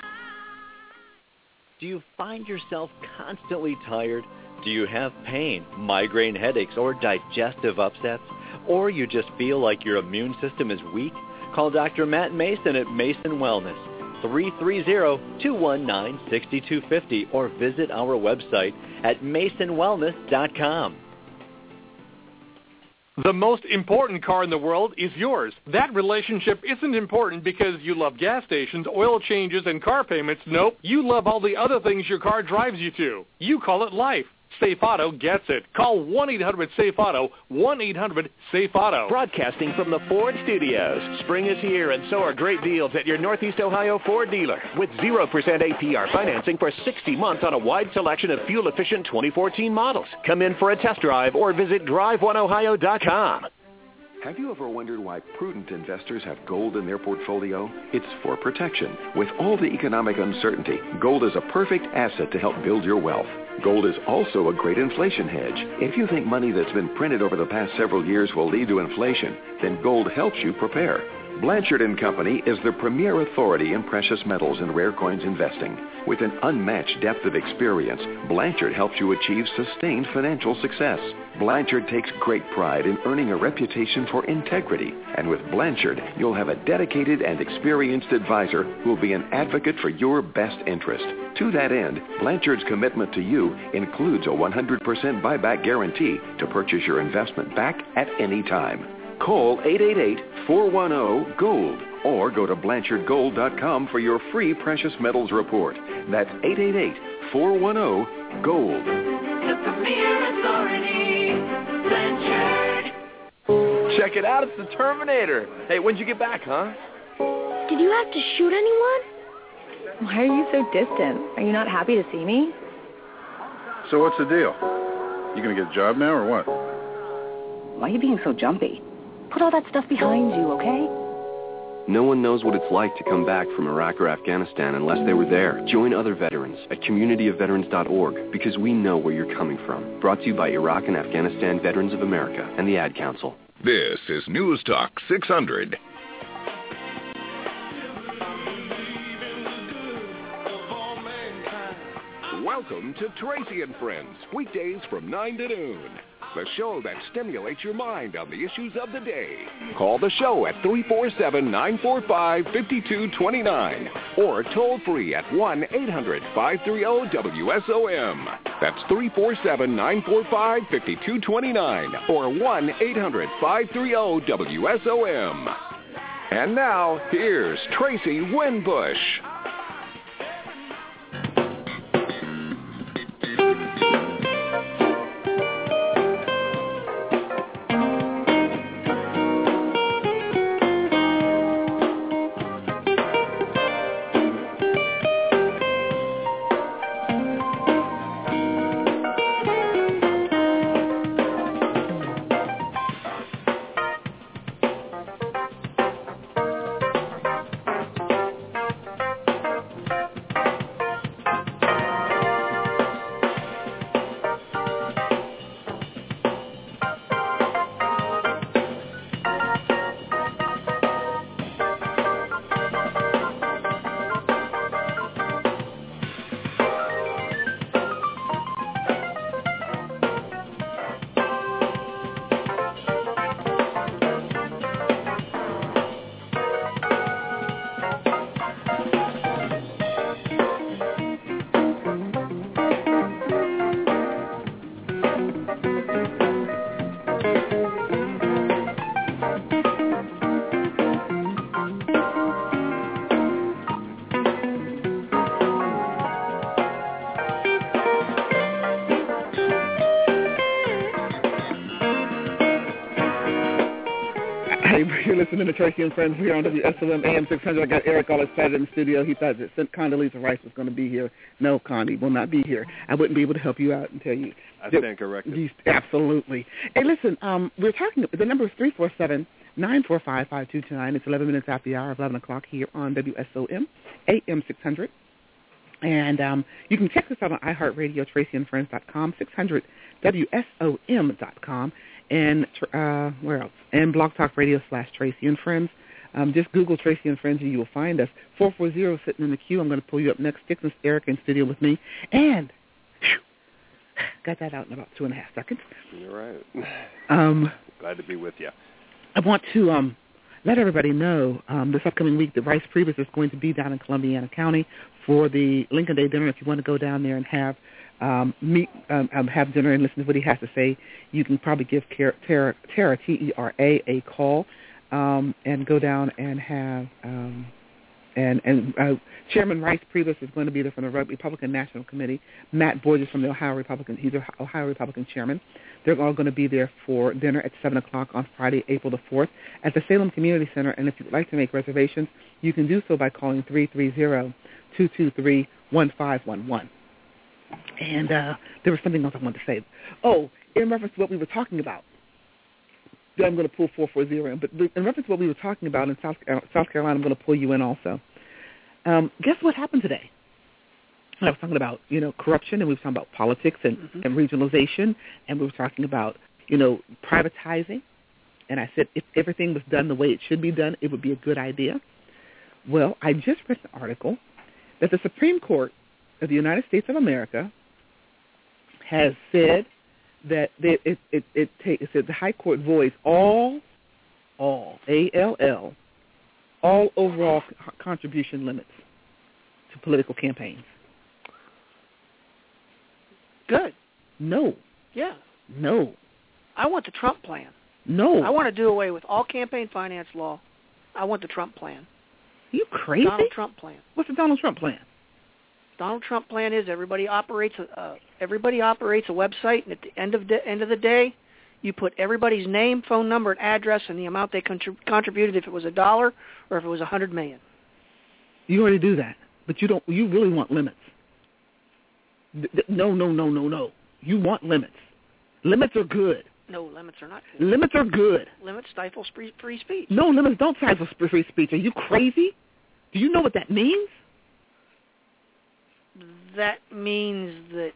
Do you find yourself constantly tired? Do you have pain, migraine headaches, or digestive upsets? Or you just feel like your immune system is weak? Call Doctor Matt Mason at Mason Wellness, three three zero, two one nine, six two five zero, or visit our website at mason wellness dot com. The most important car in the world is yours. That relationship isn't important because you love gas stations, oil changes, and car payments. Nope. You love all the other things your car drives you to. You call it life. Safe Auto gets it. Call one eight hundred SAFE AUTO, one eight hundred SAFE AUTO. Broadcasting from the Ford Studios. Spring is here, and so are great deals at your Northeast Ohio Ford dealer. With zero percent A P R financing for sixty months on a wide selection of fuel-efficient twenty fourteen models. Come in for a test drive or visit drive one ohio dot com. Have you ever wondered why prudent investors have gold in their portfolio? It's for protection. With all the economic uncertainty, gold is a perfect asset to help build your wealth. Gold is also a great inflation hedge. If you think money that's been printed over the past several years will lead to inflation, then gold helps you prepare. Blanchard and Company is the premier authority in precious metals and rare coins investing. With an unmatched depth of experience, Blanchard helps you achieve sustained financial success. Blanchard takes great pride in earning a reputation for integrity, and with Blanchard, you'll have a dedicated and experienced advisor who will be an advocate for your best interest. To that end, Blanchard's commitment to you includes a one hundred percent buyback guarantee to purchase your investment back at any time. Call eight eight eight, four one zero, GOLD or go to blanchard gold dot com for your free precious metals report. That's eight eight eight, four one zero, GOLD. The premier authority, Blanchard. Check it out, it's the Terminator. Hey, when'd you get back, huh? Did you have to shoot anyone? Why are you so distant? Are you not happy to see me? So what's the deal? You gonna get a job now or what? Why are you being so jumpy? Put all that stuff behind you, okay? No one knows what it's like to come back from Iraq or Afghanistan unless they were there. Join other veterans at community of veterans dot org because we know where you're coming from. Brought to you by Iraq and Afghanistan Veterans of America and the Ad Council. This is News Talk six hundred. Welcome to Tracy and Friends, weekdays from nine to noon. The show that stimulates your mind on the issues of the day. Call the show at three four seven, nine four five, five two two nine or toll free at one eight hundred five three zero W S O M. That's three four seven, nine four five, five two two nine or one eight hundred five three zero W S O M. And now, here's Tracy Winbush. listening to Tracy and Friends here on W S O M A M six hundred. I got Eric all excited in the studio. He thought that Condoleezza Rice was going to be here. No, Condi will not be here. I wouldn't be able to help you out and tell you. I stand corrected. You, absolutely. Hey, listen, um, we're talking, the number is three four seven, nine four five, five two two nine. It's eleven minutes after the hour of eleven o'clock here on W S O M A M six hundred. And um, you can check this out on iHeartRadio, tracy and friends dot com, six hundred W S O M dot com, and uh, where else? And Blog Talk Radio slash Tracy and Friends. Um, just Google Tracy and Friends and you will find us. four four zero sitting in the queue. I'm going to pull you up next. Sticks and Eric in studio with me. And whew, got that out in about two and a half seconds. You're right. Um, Glad to be with you. I want to um, let everybody know um, this upcoming week that Rice Priebus is going to be down in Columbiana County for the Lincoln Day dinner. If you want to go down there and have um, meet, um, have dinner and listen to what he has to say, you can probably give Tara, Tara T E R A, a call um, and go down and have um, and and uh, Chairman Rice Priebus is going to be there from the Republican National Committee. Matt Borges from the Ohio Republican, he's the Ohio Republican chairman. They're all going to be there for dinner at seven o'clock on Friday, April the fourth, at the Salem Community Center. And if you'd like to make reservations, you can do so by calling three three zero, two two three, one five one one. And uh, there was something else I wanted to say. Oh, in reference to what we were talking about, I'm going to pull four four zero in, but in reference to what we were talking about in South, uh, South Carolina, I'm going to pull you in also. Um, guess what happened today? I was talking about, you know, corruption, and we were talking about politics and, mm-hmm. and regionalization, and we were talking about, you know, privatizing. And I said if everything was done the way it should be done, it would be a good idea. Well, I just read an article that the Supreme Court of the United States of America has said that they, it, it, it, take, it said the High Court voids all, all, A L L, all overall co- contribution limits to political campaigns. Good. No. Yeah. No. I want the Trump plan. No. I want to do away with all campaign finance law. I want the Trump plan. Are you crazy? Donald Trump plan. What's the Donald Trump plan? Donald Trump plan is everybody operates a uh, everybody operates a website, and at the end of the end of the day, you put everybody's name, phone number, and address, and the amount they contrib- contributed, if it was a dollar or if it was a hundred million. You already do that, but you don't. You really want limits. No, no, no, no, no. You want limits. Limits are good. No, limits are not good. Limits are good. Limits stifle free, free speech. No, limits don't stifle free speech. Are you crazy? Do you know what that means? That means that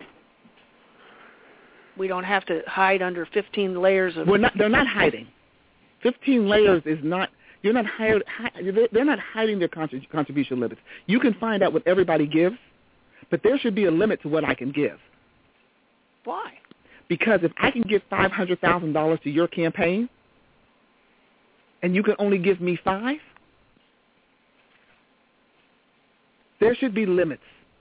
we don't have to hide under fifteen layers of... We're not, they're not hiding. fifteen layers is not... You're not hired, they're not hiding their contribution limits. You can find out what everybody gives, but there should be a limit to what I can give. Why? Because if I can give five hundred thousand dollars to your campaign, and you can only give me five, there should be limits.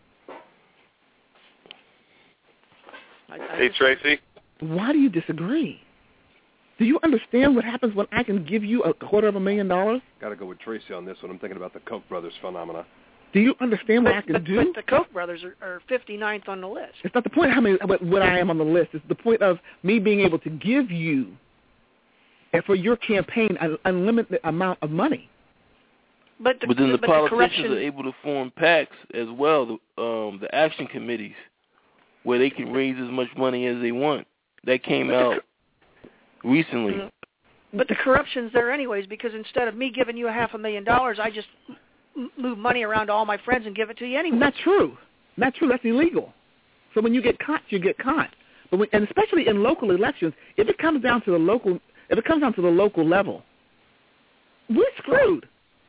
I, I hey, Tracy. Why do you disagree? Do you understand what happens when I can give you a quarter of a million dollars? Got to go with Tracy on this one. I'm thinking about the Koch brothers phenomena. Do you understand what but, I can but, do? But the Koch brothers are, are fifty-ninth on the list. It's not the point how many what, what I am on the list. It's the point of me being able to give you, and for your campaign, an unlimited amount of money. But, the, but then the but politicians the are able to form PACs as well, the, um, the action committees, where they can raise as much money as they want. That came but out the, recently. But the corruption's there anyways, because instead of me giving you a half a million dollars, I just move money around to all my friends and give it to you anyway. Not true. Not true. That's illegal. So when you get caught, you get caught. But when, and especially in local elections, if it comes down to the local, if it comes down to the local level, we're screwed.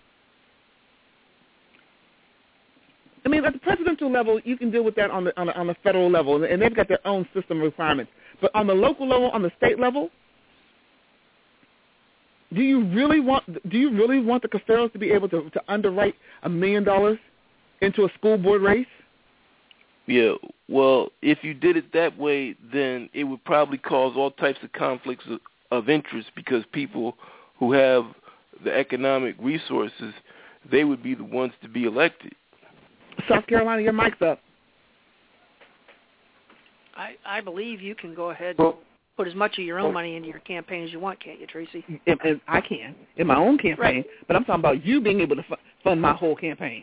I mean, at the presidential level, you can deal with that on the on the, on the federal level, and they've got their own system requirements. But on the local level, on the state level, do you really want do you really want the Caferos to be able to, to underwrite a million dollars into a school board race? Yeah, well, if you did it that way, then it would probably cause all types of conflicts of, of interest, because people who have the economic resources, they would be the ones to be elected. South Carolina, your mic's up. I, I believe you can go ahead well, put as much of your own Well, money into your campaign as you want, can't you, Tracy? And, and I can in my own campaign, Right. but I'm talking about you being able to fu- fund my whole campaign.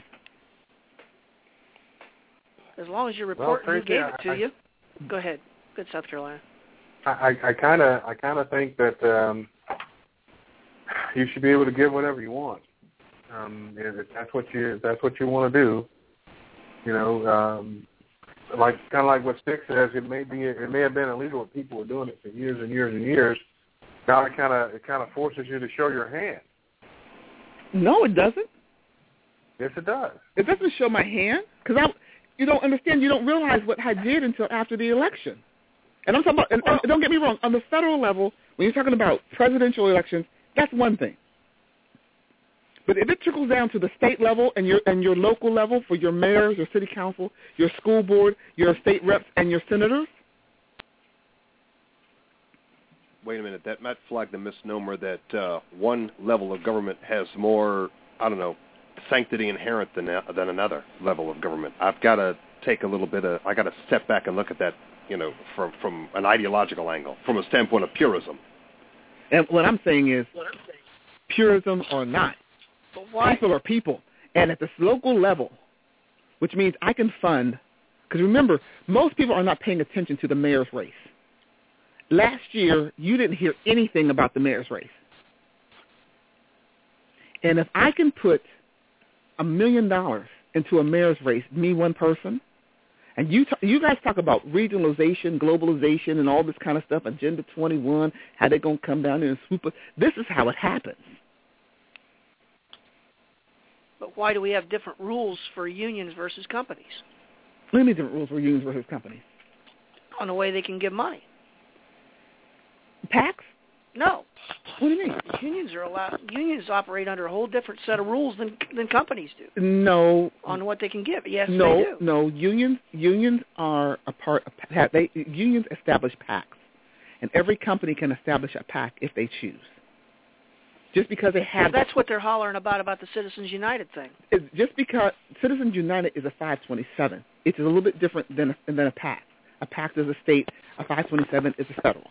As long as you Well, report who Tracy, gave I- it to I- you. Go ahead. Good, South Carolina. I I kind of I kind of think that um, you should be able to give whatever you want. Um, if if that's what you if that's what you want to do, you know, um, like kind of like what Stick says, it may be it may have been illegal, but people were doing it for years and years and years. Now it kind of it kind of forces you to show your hand. No, it doesn't. Yes, it does. It doesn't show my hand because I, you don't understand. You don't realize what I did until after the election. And I'm talking about. And, and don't get me wrong. On the federal level, when you're talking about presidential elections, that's one thing. But if it trickles down to the state level and your and your local level for your mayors, your city council, your school board, your state reps, and your senators, Wait a minute. That might flag the misnomer that uh, one level of government has more, I don't know, sanctity inherent than than another level of government. I've got to take a little bit of, I got to step back and look at that, you know, from from an ideological angle, from a standpoint of purism. and what I'm saying is, purism or not, But why? people are people. And at this local level, which means I can fund, because remember, most people are not paying attention to the mayor's race. Last year, you didn't hear anything about the mayor's race. And if I can put a million dollars into a mayor's race, me one person, and you t- you guys talk about regionalization, globalization, and all this kind of stuff, Agenda twenty-one, how they're going to come down there and swoop it. This is how it happens. But why do we have different rules for unions versus companies What do you mean different rules for unions versus companies? on the way they can give money? PACs? No. What do you mean? Unions are allowed. Unions operate under a whole different set of rules than than companies do No. on what they can give. Yes, no, they do. no. Unions unions are a part of PAC. They unions establish PACs, and every company can establish a PAC if they choose. Just because they have Well, that's what they're hollering about about the Citizens United thing. it's just because Citizens United is a five twenty-seven. It's a little bit different than a, than a PAC. A PAC is a state. A five twenty-seven is a federal.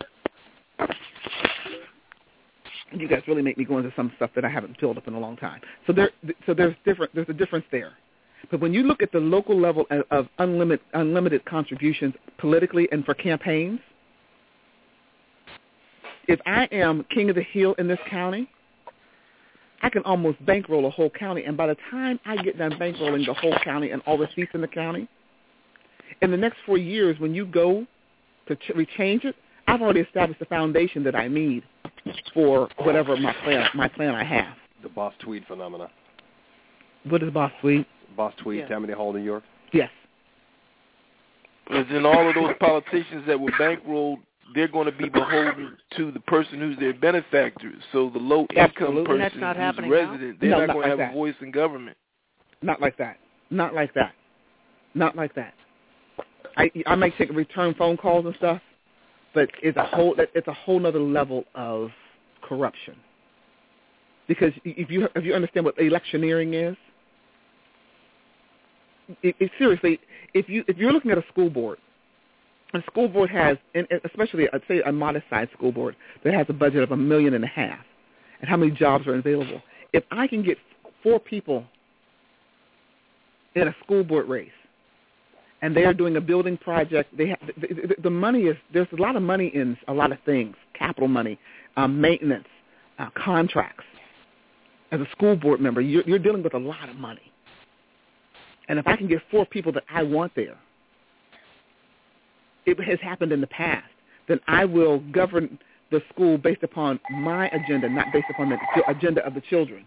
You guys really make me go into some stuff that I haven't filled up in a long time. So there, so there's different. There's a difference there. But when you look at the local level of, of unlimited unlimited contributions politically and for campaigns, if I am king of the hill in this county, I can almost bankroll a whole county. And by the time I get done bankrolling the whole county and all the seats in the county, in the next four years, when you go to ch- rechange it, I've already established the foundation that I need for whatever my plan my plan I have. The Boss Tweed phenomena. What is Boss Tweed? Boss Tweed, Yeah. Tammany Hall, New York. Yes. Because then all of those politicians that were bankrolled, they're going to be beholden to the person who's their benefactor. So the low-income Absolutely. person That's not who's happening resident, they're No, not not going to like have that. a voice in government. Not like that. Not like that. Not like that. I I might take return phone calls and stuff, but it's a whole it's a whole other level of corruption. Because if you if you understand what electioneering is, it, it, seriously, if you if you're looking at a school board, a school board has, and especially I'd say a modest-sized school board that has a budget of a million and a half, and how many jobs are available. If I can get four people in a school board race, and they are doing a building project, they have the, the, the money is there's a lot of money in a lot of things, capital money, um, maintenance, uh, contracts. As a school board member, you're, you're dealing with a lot of money. And if I can get four people that I want there, it has happened in the past, then I will govern the school based upon my agenda, not based upon the agenda of the children.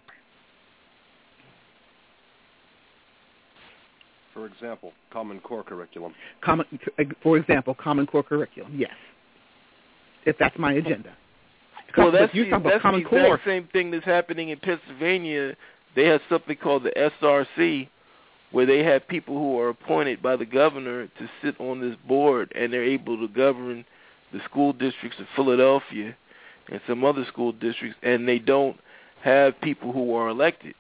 For example, Common Core curriculum. Common, for example, Common Core curriculum, yes, if that's my agenda. Well, But that's, you're the, talking about that's the Common exact Core. same thing that's happening in Pennsylvania. They have something called the S R C, where they have people who are appointed by the governor to sit on this board, and they're able to govern the school districts of Philadelphia and some other school districts, and they don't have people who are elected.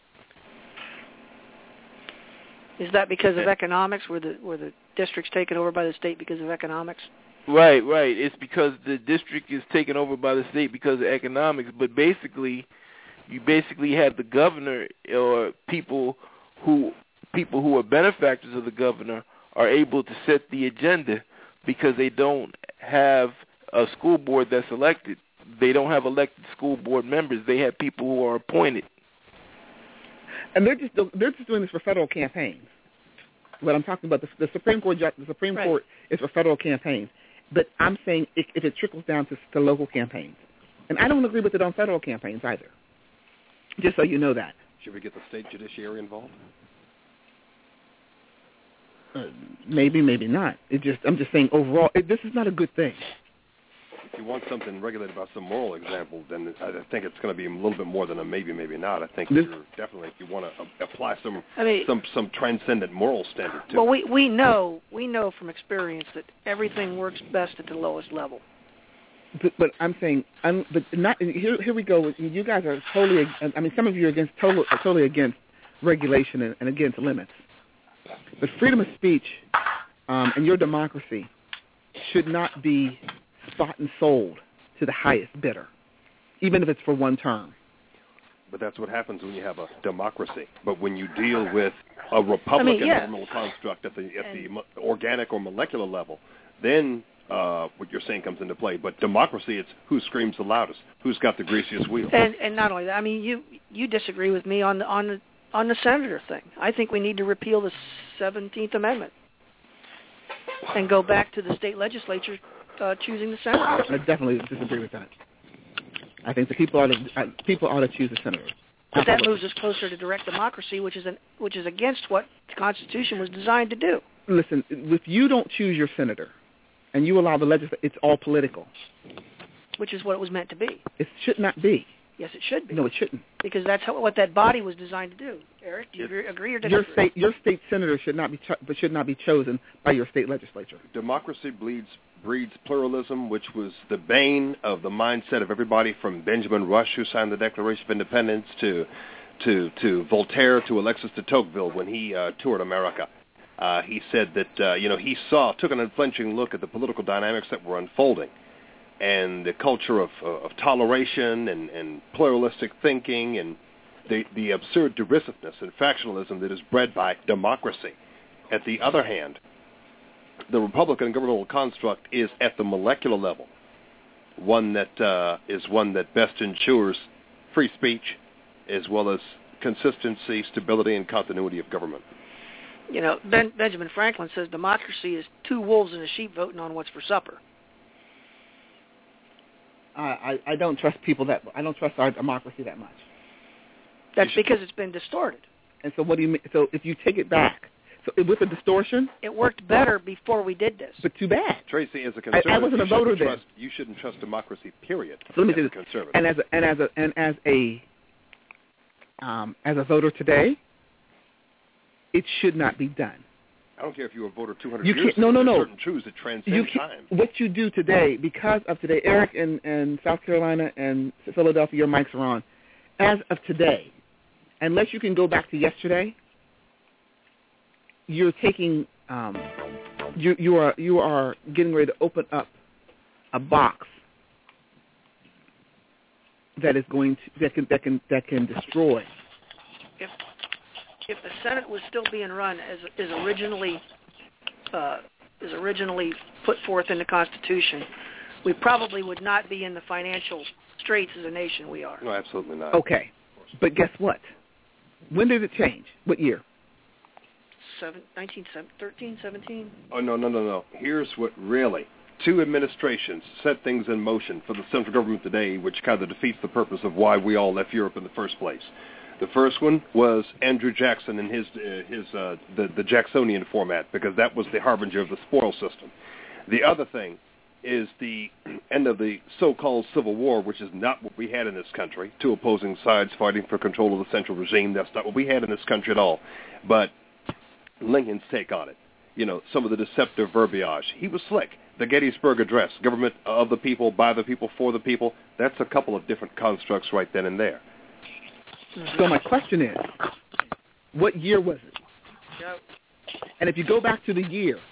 Is that because of economics? Were the were the districts taken over by the state because of economics? Right, right. It's because the district is taken over by the state because of economics. But basically, you basically have the governor or people who people who are benefactors of the governor are able to set the agenda because they don't have a school board that's elected. They don't have elected school board members. They have people who are appointed. And they're just they're just doing this for federal campaigns. What I'm talking about, the, the Supreme Court, the Supreme right. Court is for federal campaigns. But I'm saying if, if it trickles down to, to local campaigns, and I don't agree with it on federal campaigns either. Just so you know that. Should we get the state judiciary involved? Uh, maybe, maybe not. It just I'm just saying overall, it, this is not a good thing. If you want something regulated by some moral example, then I think it's going to be a little bit more than a maybe, maybe not. I think this, you're definitely, if you want to apply some I mean, some some transcendent moral standard to well, it. we we know we know from experience that everything works best at the lowest level. But, but I'm saying, I'm, but not here. Here we go. You guys are totally. I mean, some of you are against totally, totally against regulation and, and against limits. But freedom of speech um, and your democracy should not be bought and sold to the highest bidder, even if it's for one term. But that's what happens when you have a democracy. But when you deal with a Republican I mean, yeah. governmental construct at the at the organic or molecular level, then uh, what you're saying comes into play. But democracy, it's who screams the loudest, who's got the greasiest wheel. And and not only that, I mean, you you disagree with me on the on the on the senator thing. I think we need to repeal the seventeenth Amendment and go back to the state legislature uh, choosing the senators. I definitely disagree with that. I think the people ought to uh, people ought to choose the senators. But that moves us closer to direct democracy, which is an, which is against what the Constitution was designed to do. Listen, if you don't choose your senator, and you allow the legislature, it's all political. Which is what it was meant to be. It should not be. Yes, it should be. No, it shouldn't. Because that's how, what that body was designed to do. Eric, do you agree, agree or disagree? Your state, your state senator should not be cho- but should not be chosen by your state legislature. Democracy bleeds, breeds pluralism, which was the bane of the mindset of everybody from Benjamin Rush, who signed the Declaration of Independence, to to to Voltaire, to Alexis de Tocqueville when he uh, toured America. Uh, he said that uh, you know he saw, took an unflinching look at the political dynamics that were unfolding, and the culture of, uh, of toleration and, and pluralistic thinking, and the, the absurd derisiveness and factionalism that is bred by democracy. At the other hand, the Republican governmental construct is at the molecular level, one that uh, is one that best ensures free speech as well as consistency, stability, and continuity of government. You know, ben, Benjamin Franklin says democracy is two wolves and a sheep voting on what's for supper. I, I don't trust people that I don't trust our democracy that much. That's because it's been distorted. And so, what do you mean? So, if you take it back, so with a distortion, it worked better before we did this. But too bad, Tracy, as a conservative, I, I wasn't a voter then. Trust, you shouldn't trust democracy. Period. So let me as say this. A conservative. And as a, and as a and as a um, as a voter today, it should not be done. I don't care if you were a voter two hundred you years can't, no, no, no. certain truths that transcend you time. What you do today, because of today, Eric in, in South Carolina and Philadelphia, your mics are on. As of today, unless you can go back to yesterday, you're taking, um, you you are you are getting ready to open up a box that is going to that can that can that can destroy. If if the Senate was still being run as is originally uh, is originally put forth in the Constitution, we probably would not be in the financial straits as a nation we are. No, absolutely not. Okay, but guess what? When did it change? What year? Seven, nineteen, thirteen, seventeen Oh, no, no, no, no. Here's what really, two administrations set things in motion for the central government today, which kind of defeats the purpose of why we all left Europe in the first place. The first one was Andrew Jackson and his uh, his uh, the, the Jacksonian format, because that was the harbinger of the spoil system. The other thing is the end of the so-called Civil War, which is not what we had in this country, two opposing sides fighting for control of the central regime. That's not what we had in this country at all. But Lincoln's take on it, you know, some of the deceptive verbiage. He was slick. The Gettysburg Address, government of the people, by the people, for the people, that's a couple of different constructs right then and there. So my question is, what year was it? Yep. And if you go back to the year,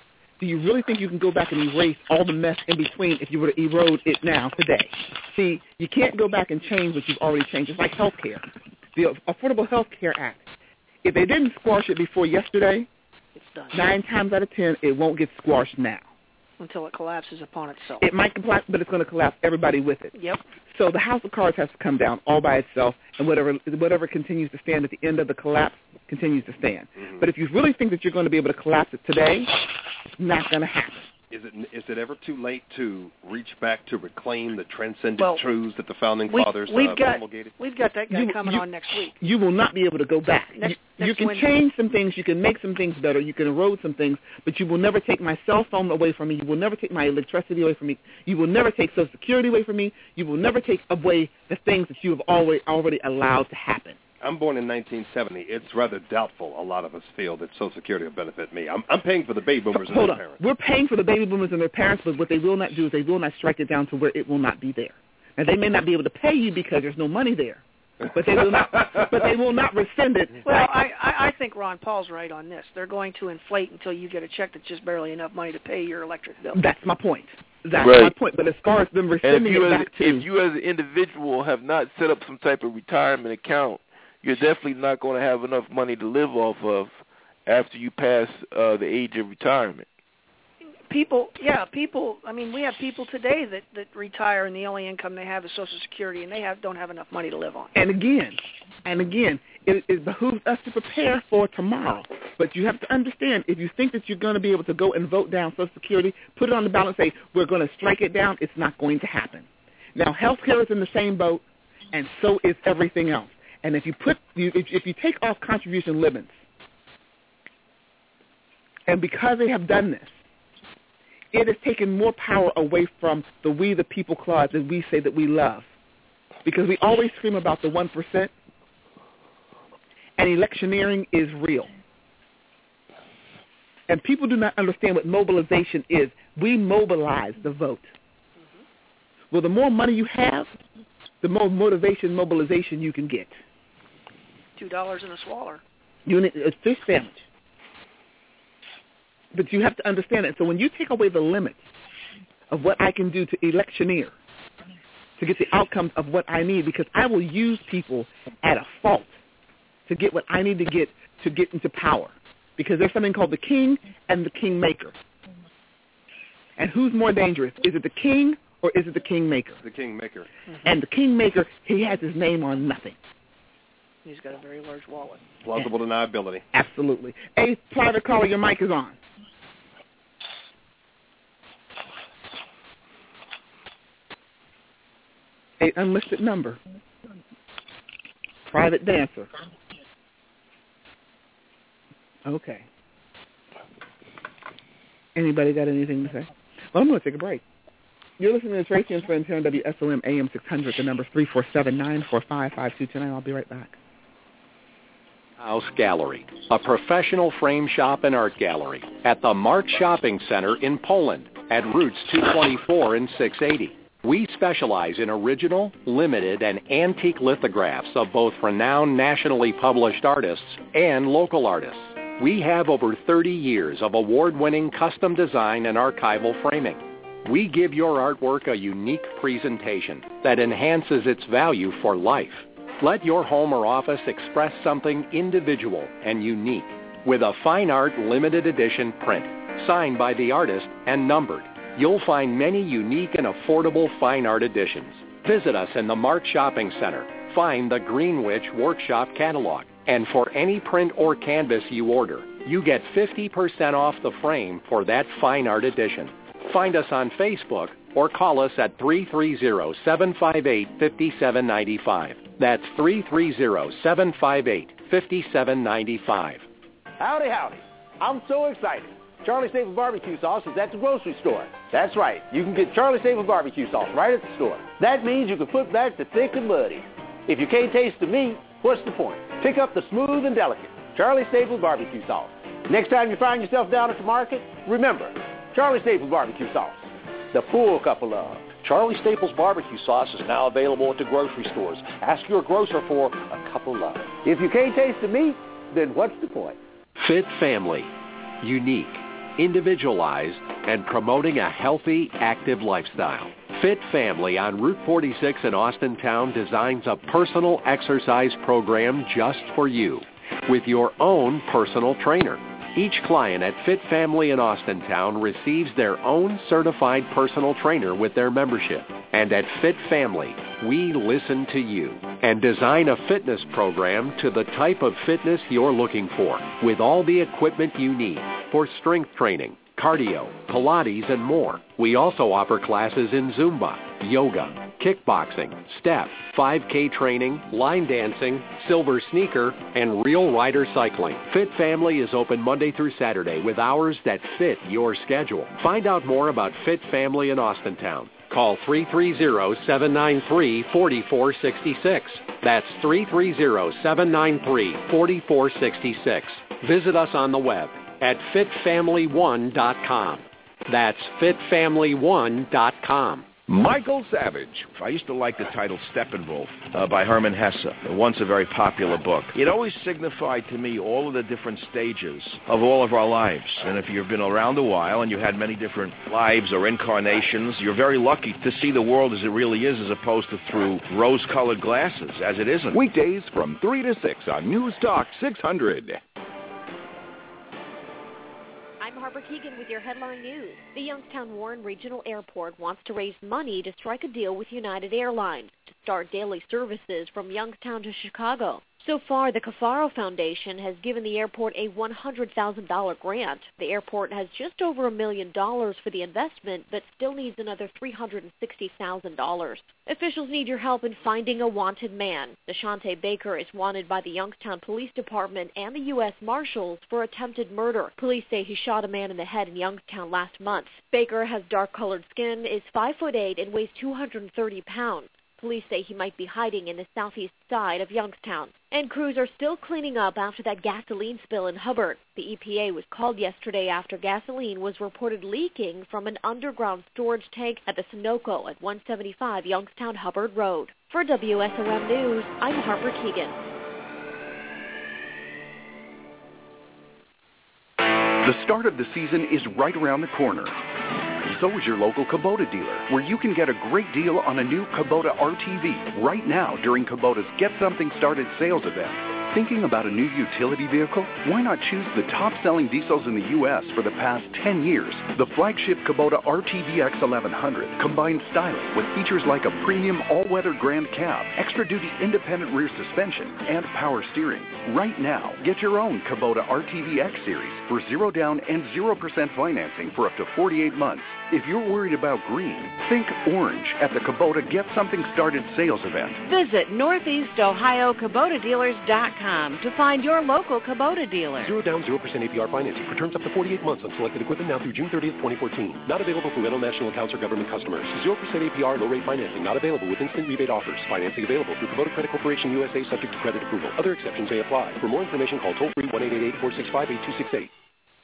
do you really think you can go back and erase all the mess in between if you were to erode it now, today? See, you can't go back and change what you've already changed. It's like health care. The Affordable Health Care Act, if they didn't squash it before yesterday, it's done. Nine times out of ten, it won't get squashed now. Until it collapses upon itself. It might collapse, but it's going to collapse everybody with it. Yep. So the house of cards has to come down all by itself, and whatever whatever continues to stand at the end of the collapse continues to stand. Mm-hmm. But if you really think that you're going to be able to collapse it today, it's not going to happen. Is it is it ever too late to reach back to reclaim the transcendent well, truths that the founding we, fathers we've uh, got, promulgated? We've got that guy you, coming you, on next week. You will not be able to go back. Next, you next you can Wednesday. change some things, you can make some things better, you can erode some things, but you will never take my cell phone away from me. You will never take my electricity away from me. You will never take Social Security away from me. You will never take away the things that you have already already allowed to happen. I'm born in nineteen seventy. It's rather doubtful a lot of us feel that Social Security will benefit me. I'm, I'm paying for the baby boomers and Hold their on. parents. We're paying for the baby boomers and their parents, but what they will not do is they will not strike it down to where it will not be there. And they may not be able to pay you because there's no money there, but they will not. But they will not rescind it. Well, I, I, I think Ron Paul's right on this. They're going to inflate until you get a check that's just barely enough money to pay your electric bill. That's my point. That's right. my point. But as far as them and rescinding if you, it as, back to, if you as an individual have not set up some type of retirement account, you're definitely not going to have enough money to live off of after you pass uh, the age of retirement. People, yeah, people. I mean, we have people today that, that retire and the only income they have is Social Security, and they have don't have enough money to live on. And again, and again, it, it behooves us to prepare for tomorrow. But you have to understand, if you think that you're going to be able to go and vote down Social Security, put it on the ballot and say, we're going to strike it down, it's not going to happen. Now, health care is in the same boat, and so is everything else. And if you put, if, if you take off contribution limits, and because they have done this, it has taken more power away from the we the people clause that we say that we love. Because we always scream about the one percent, and electioneering is real. And people do not understand what mobilization is. We mobilize the vote. Well, the more money you have, the more motivation, mobilization you can get. Two dollars in a swaller. You need a fish sandwich. But you have to understand it. So when you take away the limits of what I can do to electioneer, to get the outcomes of what I need, because I will use people at a fault to get what I need to get to get into power. Because there's something called the king and the kingmaker. And who's more dangerous? Is it the king or is it the kingmaker? The kingmaker. Mm-hmm. And the kingmaker, he has his name on nothing. He's got a very large wallet. Plausible deniability. Absolutely. Hey, private caller, your mic is on. A unlisted number. Private dancer. Okay. Anybody got anything to say? Well, I'm going to take a break. You're listening to Tracy and Friends here on W S O M A M six hundred. The number is three four seven, nine four five, five two two nine. I'll be right back. House Gallery, a professional frame shop and art gallery at the Mart Shopping Center in Poland at Routes two twenty-four and six eighty. We specialize in original, limited, and antique lithographs of both renowned nationally published artists and local artists. We have over thirty years of award-winning custom design and archival framing. We give your artwork a unique presentation that enhances its value for life. Let your home or office express something individual and unique with a fine art limited edition print, signed by the artist and numbered. You'll find many unique and affordable fine art editions. Visit us in the Mart Shopping Center. Find the Greenwich Workshop Catalog. And for any print or canvas you order, you get fifty percent off the frame for that fine art edition. Find us on Facebook or call us at three three zero, seven five eight, five seven nine five. That's three three zero, seven five eight, five seven nine five. Howdy, howdy. I'm so excited. Charlie Staples barbecue sauce is at the grocery store. That's right. You can get Charlie Staples barbecue sauce right at the store. That means you can put back the thick and muddy. If you can't taste the meat, what's the point? Pick up the smooth and delicate Charlie Staples barbecue sauce. Next time you find yourself down at the market, remember, Charlie Staples barbecue sauce. The full cup of love. Charlie Staples barbecue sauce is now available at the grocery stores. Ask your grocer for a cup of love. If you can't taste the meat, then what's the point? Fit family. Unique. individualized, and promoting a healthy, active lifestyle. Fit Family on Route forty-six in Austintown designs a personal exercise program just for you with your own personal trainer. Each client at Fit Family in Austintown receives their own certified personal trainer with their membership. And at Fit Family, we listen to you and design a fitness program to the type of fitness you're looking for with all the equipment you need for strength training, cardio, Pilates, and more. We also offer classes in Zumba, yoga, kickboxing, step, five K training, line dancing, silver sneaker, and real rider cycling. Fit Family is open Monday through Saturday with hours that fit your schedule. Find out more about Fit Family in Austintown. Call three three zero, seven nine three, four four six six. That's three three zero, seven nine three, four four six six. Visit us on the web at fit family one dot com. That's fit family one dot com. Michael Savage. I used to like the title Steppenwolf uh, by Hermann Hesse, once a very popular book. It always signified to me all of the different stages of all of our lives. And if you've been around a while and you had many different lives or incarnations, you're very lucky to see the world as it really is as opposed to through rose-colored glasses, as it isn't. Weekdays from three to six on News Talk six hundred. I'm Harper Keegan with your headline news. The Youngstown Warren Regional Airport wants to raise money to strike a deal with United Airlines to start daily services from Youngstown to Chicago. So far, the Cafaro Foundation has given the airport a one hundred thousand dollars grant. The airport has just over a million dollars for the investment, but still needs another three hundred sixty thousand dollars. Officials need your help in finding a wanted man. Deshante Baker is wanted by the Youngstown Police Department and the U S Marshals for attempted murder. Police say he shot a man in the head in Youngstown last month. Baker has dark-colored skin, is five foot eight, and weighs two hundred thirty pounds. Police say he might be hiding in the southeast side of Youngstown. And crews are still cleaning up after that gasoline spill in Hubbard. The E P A was called yesterday after gasoline was reported leaking from an underground storage tank at the Sunoco at one seventy-five Youngstown Hubbard Road. For W S O M News, I'm Harper Keegan. The start of the season is right around the corner. So is your local Kubota dealer, where you can get a great deal on a new Kubota R T V right now during Kubota's Get Something Started sales event. Thinking about a new utility vehicle? Why not choose the top-selling diesels in the U S for the past ten years? The flagship Kubota R T V X eleven hundred combines styling with features like a premium all-weather grand cab, extra-duty independent rear suspension, and power steering. Right now, get your own Kubota R T V X Series for zero down and zero percent financing for up to forty-eight months. If you're worried about green, think orange at the Kubota Get Something Started sales event. Visit northeast ohio kubota dealers dot com to find your local Kubota dealer. Zero down, zero percent A P R financing for terms up to forty-eight months on selected equipment now through June thirtieth, twenty fourteen. Not available for rental national accounts or government customers. Zero percent A P R low rate financing not available with instant rebate offers. Financing available through Kubota Credit Corporation U S A subject to credit approval. Other exceptions may apply. For more information, call toll free one eight eight eight, four six five, eight two six eight.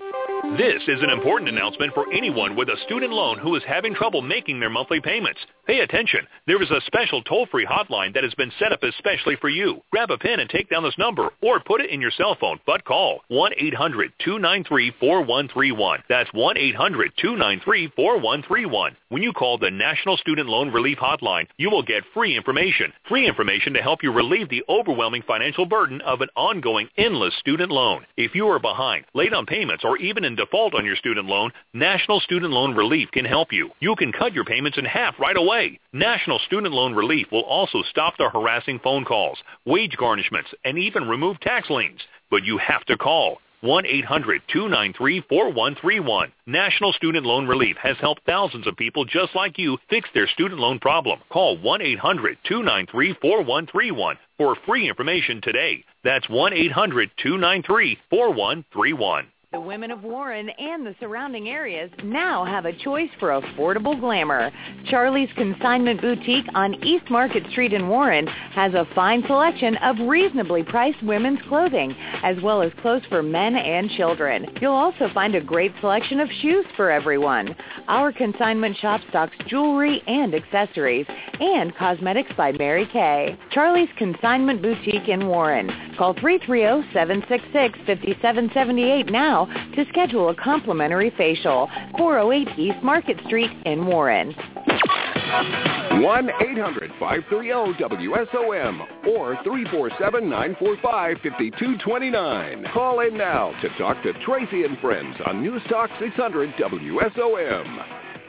This is an important announcement for anyone with a student loan who is having trouble making their monthly payments. Pay attention. There is a special toll-free hotline that has been set up especially for you. Grab a pen and take down this number or put it in your cell phone, but call one eight hundred, two nine three, four one three one. That's one eight hundred, two nine three, four one three one. When you call the National Student Loan Relief Hotline, you will get free information. Free information to help you relieve the overwhelming financial burden of an ongoing endless student loan. If you are behind, late on payments, or even in default on your student loan, National Student Loan Relief can help you. You can cut your payments in half right away. National Student Loan Relief will also stop the harassing phone calls, wage garnishments, and even remove tax liens. But you have to call one eight hundred, two nine three, four one three one. National Student Loan Relief has helped thousands of people just like you fix their student loan problem. Call one eight hundred, two nine three, four one three one for free information today. That's one eight hundred, two nine three, four one three one. The women of Warren and the surrounding areas now have a choice for affordable glamour. Charlie's Consignment Boutique on East Market Street in Warren has a fine selection of reasonably priced women's clothing, as well as clothes for men and children. You'll also find a great selection of shoes for everyone. Our consignment shop stocks jewelry and accessories and cosmetics by Mary Kay. Charlie's Consignment Boutique in Warren. Call three three zero, seven six six, five seven seven eight now now to schedule a complimentary facial. four oh eight East Market Street in Warren. one eight hundred five three zero W S O M or three four seven nine four five five two two nine. Call in now to talk to Tracy and Friends on News Talk six hundred W S O M.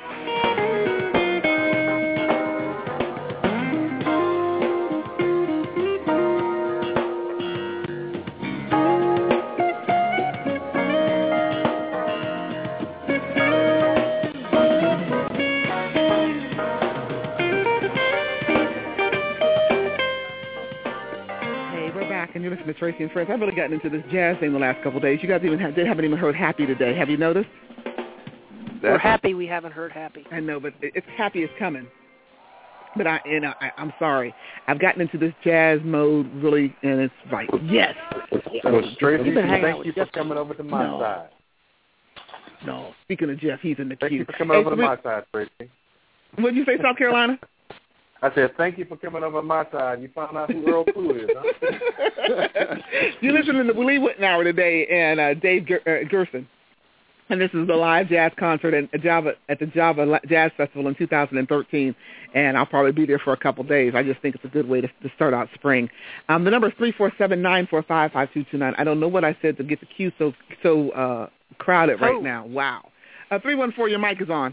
And you're listening to Tracy and Friends. I've really gotten into this jazz thing the last couple of days. You guys even have, they haven't even heard Happy today. Have you noticed? We're happy we haven't heard Happy. I know, but it's Happy is coming. But I, you know, I, I'm sorry. I've gotten into this jazz mode really, and it's like, yes. So, Tracy, You've been hanging thank out you with for coming over to my no. side. No. Speaking of Jeff, he's in the thank queue. Thank you for coming hey, over to we, my side, Tracy. What did you say, South Carolina? I said, thank you for coming over to my side. You found out who Earl Pooh is, huh? You're listening to Lee Witten Hour today and uh, Dave Ger- uh, Gerson. And this is the live jazz concert at Java at the Java Jazz Festival in two thousand thirteen. And I'll probably be there for a couple of days. I just think it's a good way to, to start out spring. Um, the number is three four seven, nine four five, five two two nine. I don't know what I said to get the queue so, so uh, crowded right oh. now. Wow. Uh, three one four, your mic is on.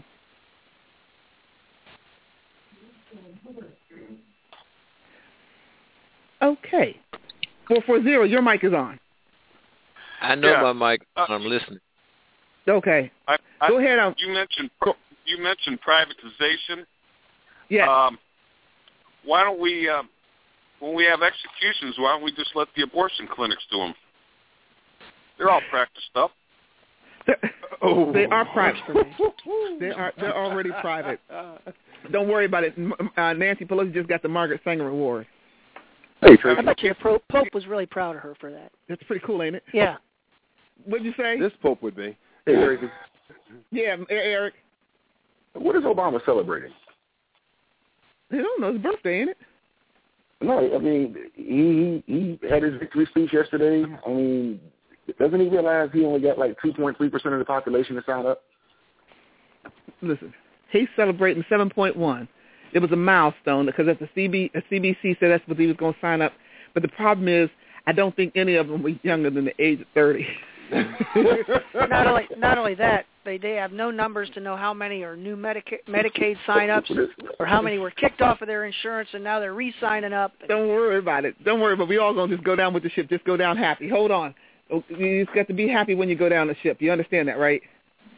Okay. four four zero, your mic is on. I know yeah. my mic. Uh, I'm listening. Okay. I, I, Go ahead. Um, you mentioned you mentioned privatization. Yeah. Um, why don't we, uh, when we have executions, why don't we just let the abortion clinics do them? They're all practiced up. Oh, they are private. they are. They're already private. Don't worry about it. Uh, Nancy Pelosi just got the Margaret Sanger Award. Hey, Tracy. I bet you Pope was really proud of her for that. That's pretty cool, ain't it? Yeah. What'd you say? This Pope would be. Hey, Tracy. Yeah, Eric. What is Obama celebrating? I don't know. His birthday, ain't it? No, I mean, he he had his victory speech yesterday. I mean, doesn't he realize he only got like two point three percent of the population to sign up? Listen, he's celebrating seven point one. It was a milestone because at the C B, a C B C said that's what he was going to sign up. But the problem is, I don't think any of them were younger than the age of thirty. not only not only that, they they have no numbers to know how many are new Medica- Medicaid sign-ups or how many were kicked off of their insurance and now they're re-signing up. Don't worry about it. Don't worry about it. We all going to just go down with the ship. Just go down happy. Hold on. You just got to be happy when you go down the ship. You understand that, right?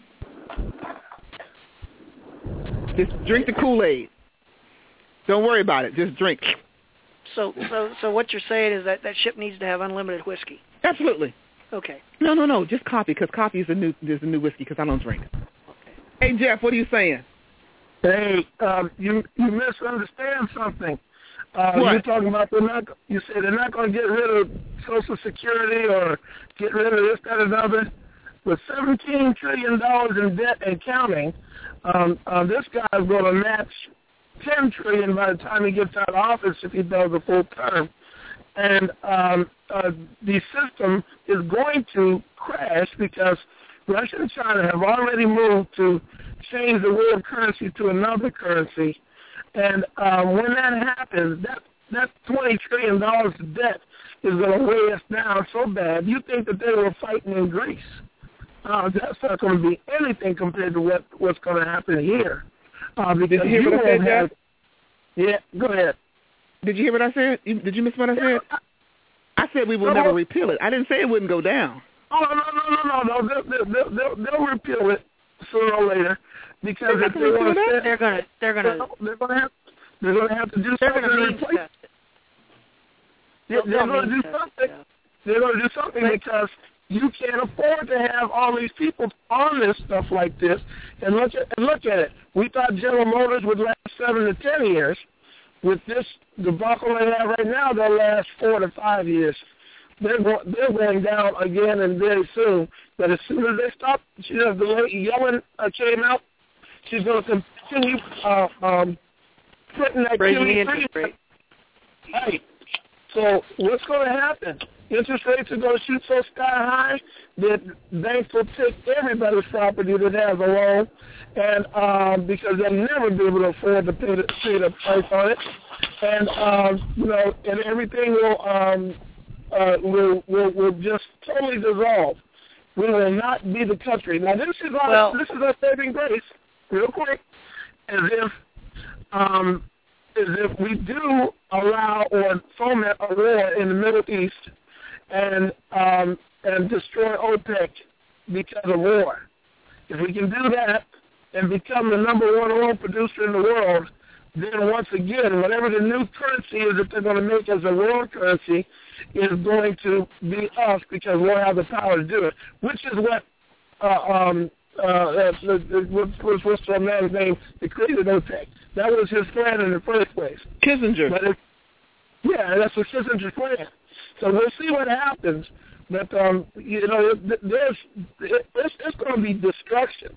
Just drink the Kool-Aid. Don't worry about it. Just drink. So, so, so what you're saying is that that ship needs to have unlimited whiskey. Absolutely. Okay. No, no, no. Just coffee because coffee is a new is a new whiskey because I don't drink. Okay. Hey, Jeff, what are you saying? Hey, um, you you misunderstand something. Uh, what? You're talking about they're not. You say they're not going to get rid of Social Security or get rid of this, that, and other. With seventeen trillion dollars in debt and counting, um, uh, this guy's going to match ten trillion dollars by the time he gets out of office if he does a full term. And um, uh, the system is going to crash because Russia and China have already moved to change the world currency to another currency. And um, when that happens, that that twenty trillion dollars of debt is going to weigh us down so bad. You think that they were fighting in Greece. Uh, that's not going to be anything compared to what, what's going to happen here. Uh, because Did you hear you what I said, have, Jeff? Yeah, go ahead. Did you hear what I said? Did you miss what I said? I said we will no, never repeal it. I didn't say it wouldn't go down. Oh, no, no, no, no, no. They'll, they'll, they'll, they'll repeal it sooner or later because they're if they want to, they're going to, they're going to, they're going to have, they're going to have to do they're something to going replace to it. They're, they're going to do something. They're going to do something because you can't afford to have all these people on this stuff like this. And look at and look at it. We thought General Motors would last seven to ten years. With this debacle they have right now, they'll last four to five years. They're go- they're going down again and very soon. But as soon as they stop, you know, the lady Yellen uh, came out. She's going to continue uh, um, putting that raising Q E the interest rate. Right. So what's going to happen? interest rates are going to shoot so sky high that banks will take everybody's property that has a loan, and um, because they'll never be able to afford to pay the, pay the price on it, and um, you know, and everything will um, uh, will, will will just totally dissolve. We will not be the country. Now this is our well, this is our saving grace, real quick, as if um, as if we do allow or foment a war in the Middle East and um, and destroy OPEC because of war. If we can do that and become the number one oil producer in the world, then once again, whatever the new currency is that they're going to make as a world currency is going to be us because we'll have the power to do it, which is what uh, um, uh, what was what's the man's name that created OPEC. That was his plan in the first place. Kissinger. But it, yeah, that's what Kissinger's plan. So we'll see what happens. But, um, you know, there's, it's, it's going to be destruction.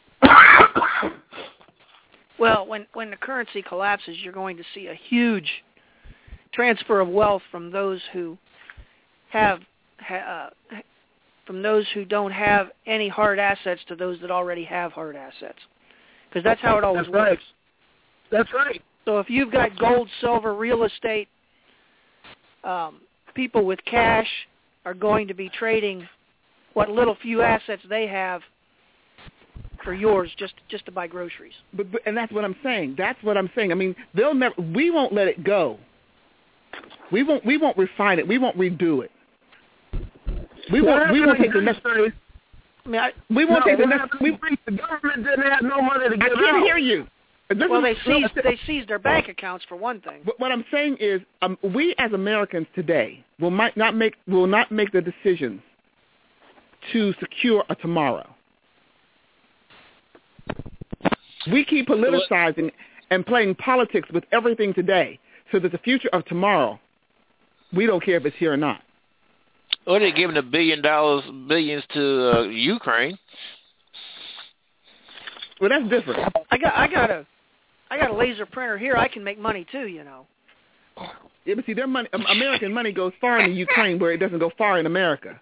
Well, when, when the currency collapses, you're going to see a huge transfer of wealth from those who have, ha, uh, from those who don't have any hard assets to those that already have hard assets. Because that's how it always that's works. Right. That's right. So if you've got gold, silver, real estate, um, people with cash are going to be trading what little few assets they have for yours just just to buy groceries. But, but and that's what I'm saying. That's what I'm saying. I mean, they'll never. We won't let it go. We won't. We won't refine it. We won't redo it. We won't. We won't take the necessary. I mean, I, we won't no, take the necessary. The government didn't have no money to give out. I can't hear you. This well, is, they seized they seized their bank accounts for one thing. But what I'm saying is, um, we as Americans today will might not make will not make the decisions to secure a tomorrow. We keep politicizing and playing politics with everything today, so that the future of tomorrow, we don't care if it's here or not. Well, they're giving a billion dollars, billions to uh, Ukraine. Well, that's different. I got I got a I got a laser printer here. I can make money too, you know. Yeah, but see, their money, American money goes far in the Ukraine where it doesn't go far in America.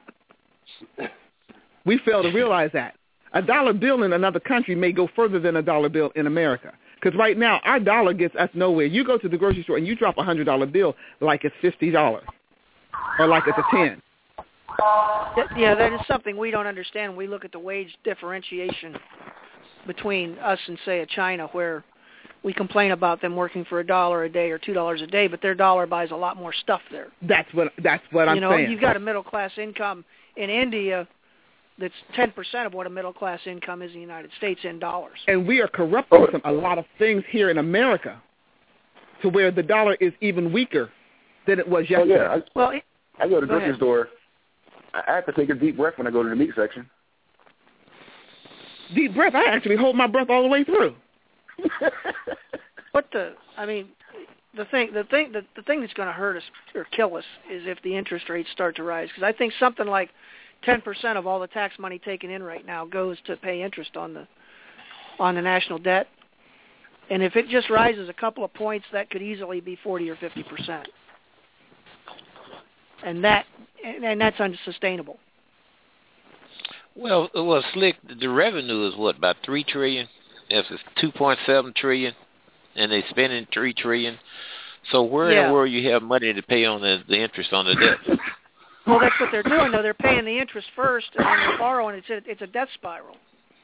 We fail to realize that. A dollar bill in another country may go further than a dollar bill in America. Because right now, our dollar gets us nowhere. You go to the grocery store and you drop a one hundred dollar bill like it's fifty dollars or like it's a ten. Yeah, that is something we don't understand. We look at the wage differentiation between us and, say, a China, where we complain about them working for a dollar a day or two dollars a day, but their dollar buys a lot more stuff there. That's what that's what I'm you know, saying. You've got a middle class income in India that's ten percent of what a middle class income is in the United States in dollars. And we are corrupting some, a lot of things here in America to where the dollar is even weaker than it was yesterday. Oh, yeah. I, well, it, I go to the go grocery ahead. store. I have to take a deep breath when I go to the meat section. Deep breath? I actually hold my breath all the way through. What the? I mean, the thing, the thing, the, the thing that's going to hurt us or kill us is if the interest rates start to rise. Because I think something like ten percent of all the tax money taken in right now goes to pay interest on the on the national debt. And if it just rises a couple of points, that could easily be forty or fifty percent. And that and, and that's unsustainable. Well, well, Slick, the revenue is what, about three trillion? If it's two point seven trillion, and they're spending three trillion. So where yeah. in the world you have money to pay on the, the interest on the debt? Well, that's what they're doing, though. They're paying the interest first, and then they're borrowing. It's a, it's a death spiral.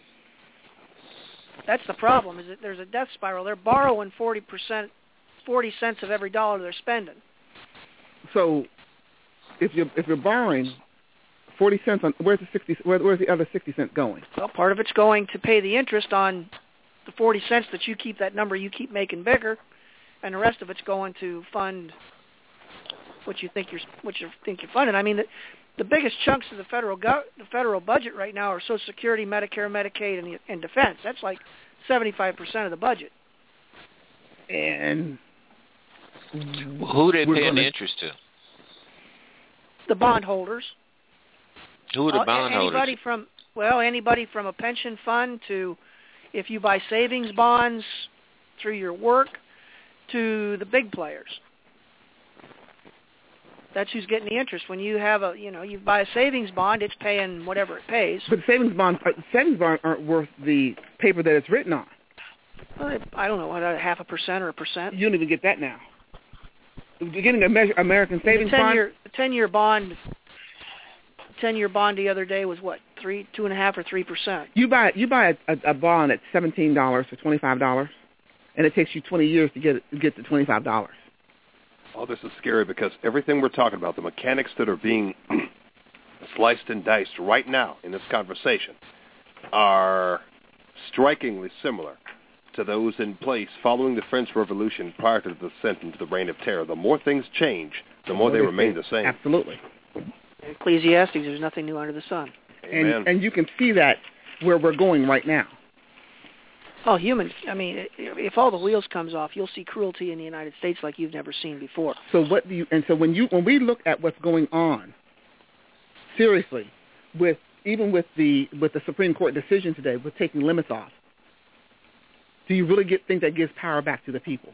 That's the problem. Is that there's a death spiral. They're borrowing forty percent, forty cents of every dollar they're spending. So, if you're if you're borrowing forty cents on where's the sixty? Where, where's the other sixty cents going? Well, part of it's going to pay the interest on the forty cents that you keep that number you keep making bigger, and the rest of it's going to fund what you think you're what you think you're funding. I mean, the, the biggest chunks of the federal go, the federal budget right now are Social Security, Medicare, Medicaid, and, the, and defense. That's like seventy-five percent of the budget. And who are they paying the interest to? The bondholders. Who are the bondholders? Anybody from well, anybody from a pension fund to, if you buy savings bonds through your work, to the big players. That's who's getting the interest. When you have a, you know, you buy a savings bond, it's paying whatever it pays. But savings bonds, uh, savings bonds aren't worth the paper that it's written on. Well, I don't know, what, a half a percent or a percent. You don't even get that now. You're getting a measure, American savings the ten bond. Year, the ten-year bond, ten-year bond the other day was what, three, two and a half or three percent. You buy you buy a, a bond at seventeen dollars or twenty-five dollars, and it takes you twenty years to get it, to get to twenty-five dollars. Oh, this is scary because everything we're talking about, the mechanics that are being sliced and diced right now in this conversation, are strikingly similar to those in place following the French Revolution prior to the descent into the Reign of Terror. The more things change, the more they remain the same. Absolutely. Ecclesiastes, there's nothing new under the sun. Amen. And, and you can see that where we're going right now. Oh, humans, I mean, if all the wheels comes off, you'll see cruelty in the United States like you've never seen before. So what do you, and so when you, when we look at what's going on, seriously, with, even with the, with the Supreme Court decision today, with taking limits off, do you really get, think that gives power back to the people?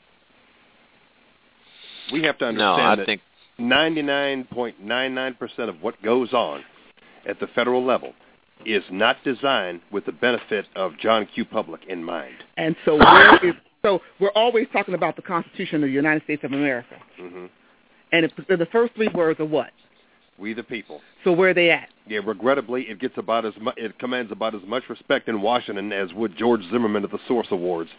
We have to No, understand I that think ninety-nine point nine nine percent of what goes on at the federal level is not designed with the benefit of John Q. Public in mind. And so where is, so we're always talking about the Constitution of the United States of America. Mm-hmm. And it, the first three words are what? We the people. So where are they at? Yeah, regrettably, it gets about as mu- it commands about as much respect in Washington as would George Zimmerman at the Source Awards.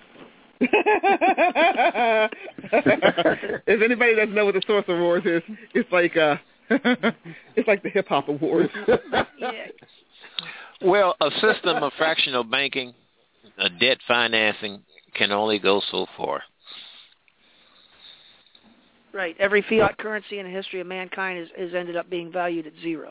If anybody doesn't know what the Source Awards is, it's like uh, it's like the Hip Hop Awards. Yeah. Well, a system of fractional banking, a debt financing, can only go so far. Right. Every fiat currency in the history of mankind has, has ended up being valued at zero.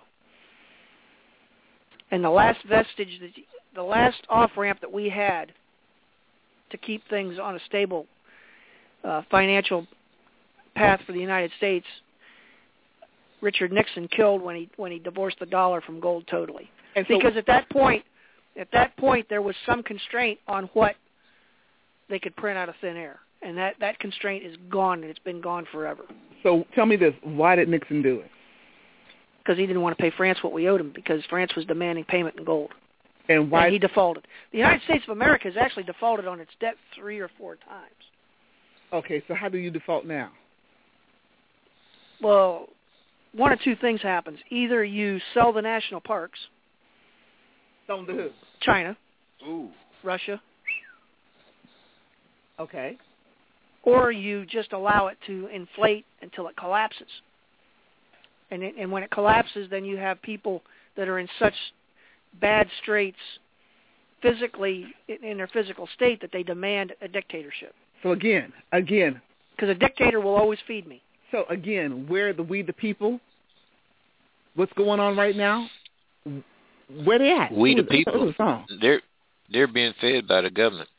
And the last vestige, that, the last off-ramp that we had to keep things on a stable uh, financial path for the United States, Richard Nixon killed when he when he divorced the dollar from gold totally. And so, because at that point, at that point, there was some constraint on what they could print out of thin air, and that, that constraint is gone, and it's been gone forever. So tell me this: why did Nixon do it? Because he didn't want to pay France what we owed him, because France was demanding payment in gold. And why and he defaulted? The United States of America has actually defaulted on its debt three or four times. Okay, so how do you default now? Well, one of two things happens: either you sell the national parks. Sell them to who? China. Ooh. Russia. Okay. Or you just allow it to inflate until it collapses. And it, and when it collapses, then you have people that are in such bad straits physically, in their physical state, that they demand a dictatorship. So again, again. Because a dictator will always feed me. So again, where the we the people? What's going on right now? Where they at? We Who, the people. They're they're being fed by the government.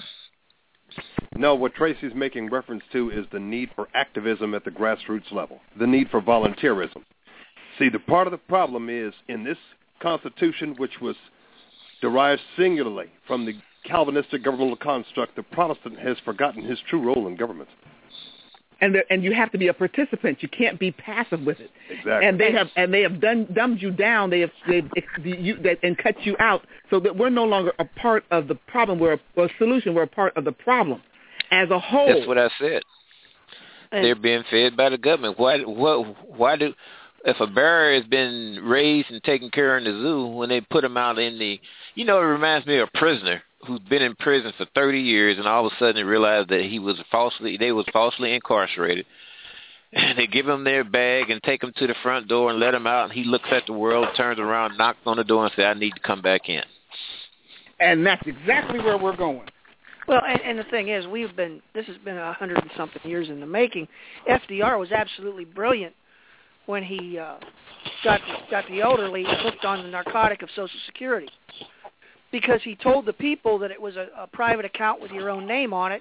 No, what Tracy's making reference to is the need for activism at the grassroots level, the need for volunteerism. See, the part of the problem is in this Constitution, which was derived singularly from the Calvinistic governmental construct, the Protestant has forgotten his true role in government. And there, and you have to be a participant. You can't be passive with it. Exactly. And they have and they have done dumbed you down. They have they've you, they, and cut you out so that we're no longer a part of the problem. We're a, a solution. We're a part of the problem as a whole. That's what I said. They're being fed by the government. Why? What? Why do? If a bear has been raised and taken care of in the zoo, when they put him out in the, you know, it reminds me of a prisoner who's been in prison for thirty years, and all of a sudden they realized that he was falsely, they was falsely incarcerated. And they give him their bag and take him to the front door and let him out, and he looks at the world, turns around, knocks on the door, and says, "I need to come back in." And that's exactly where we're going. Well, and, and the thing is, we've been, this has been a hundred and something years in the making. F D R was absolutely brilliant when he uh, got got the elderly hooked on the narcotic of Social Security, because he told the people that it was a, a private account with your own name on it,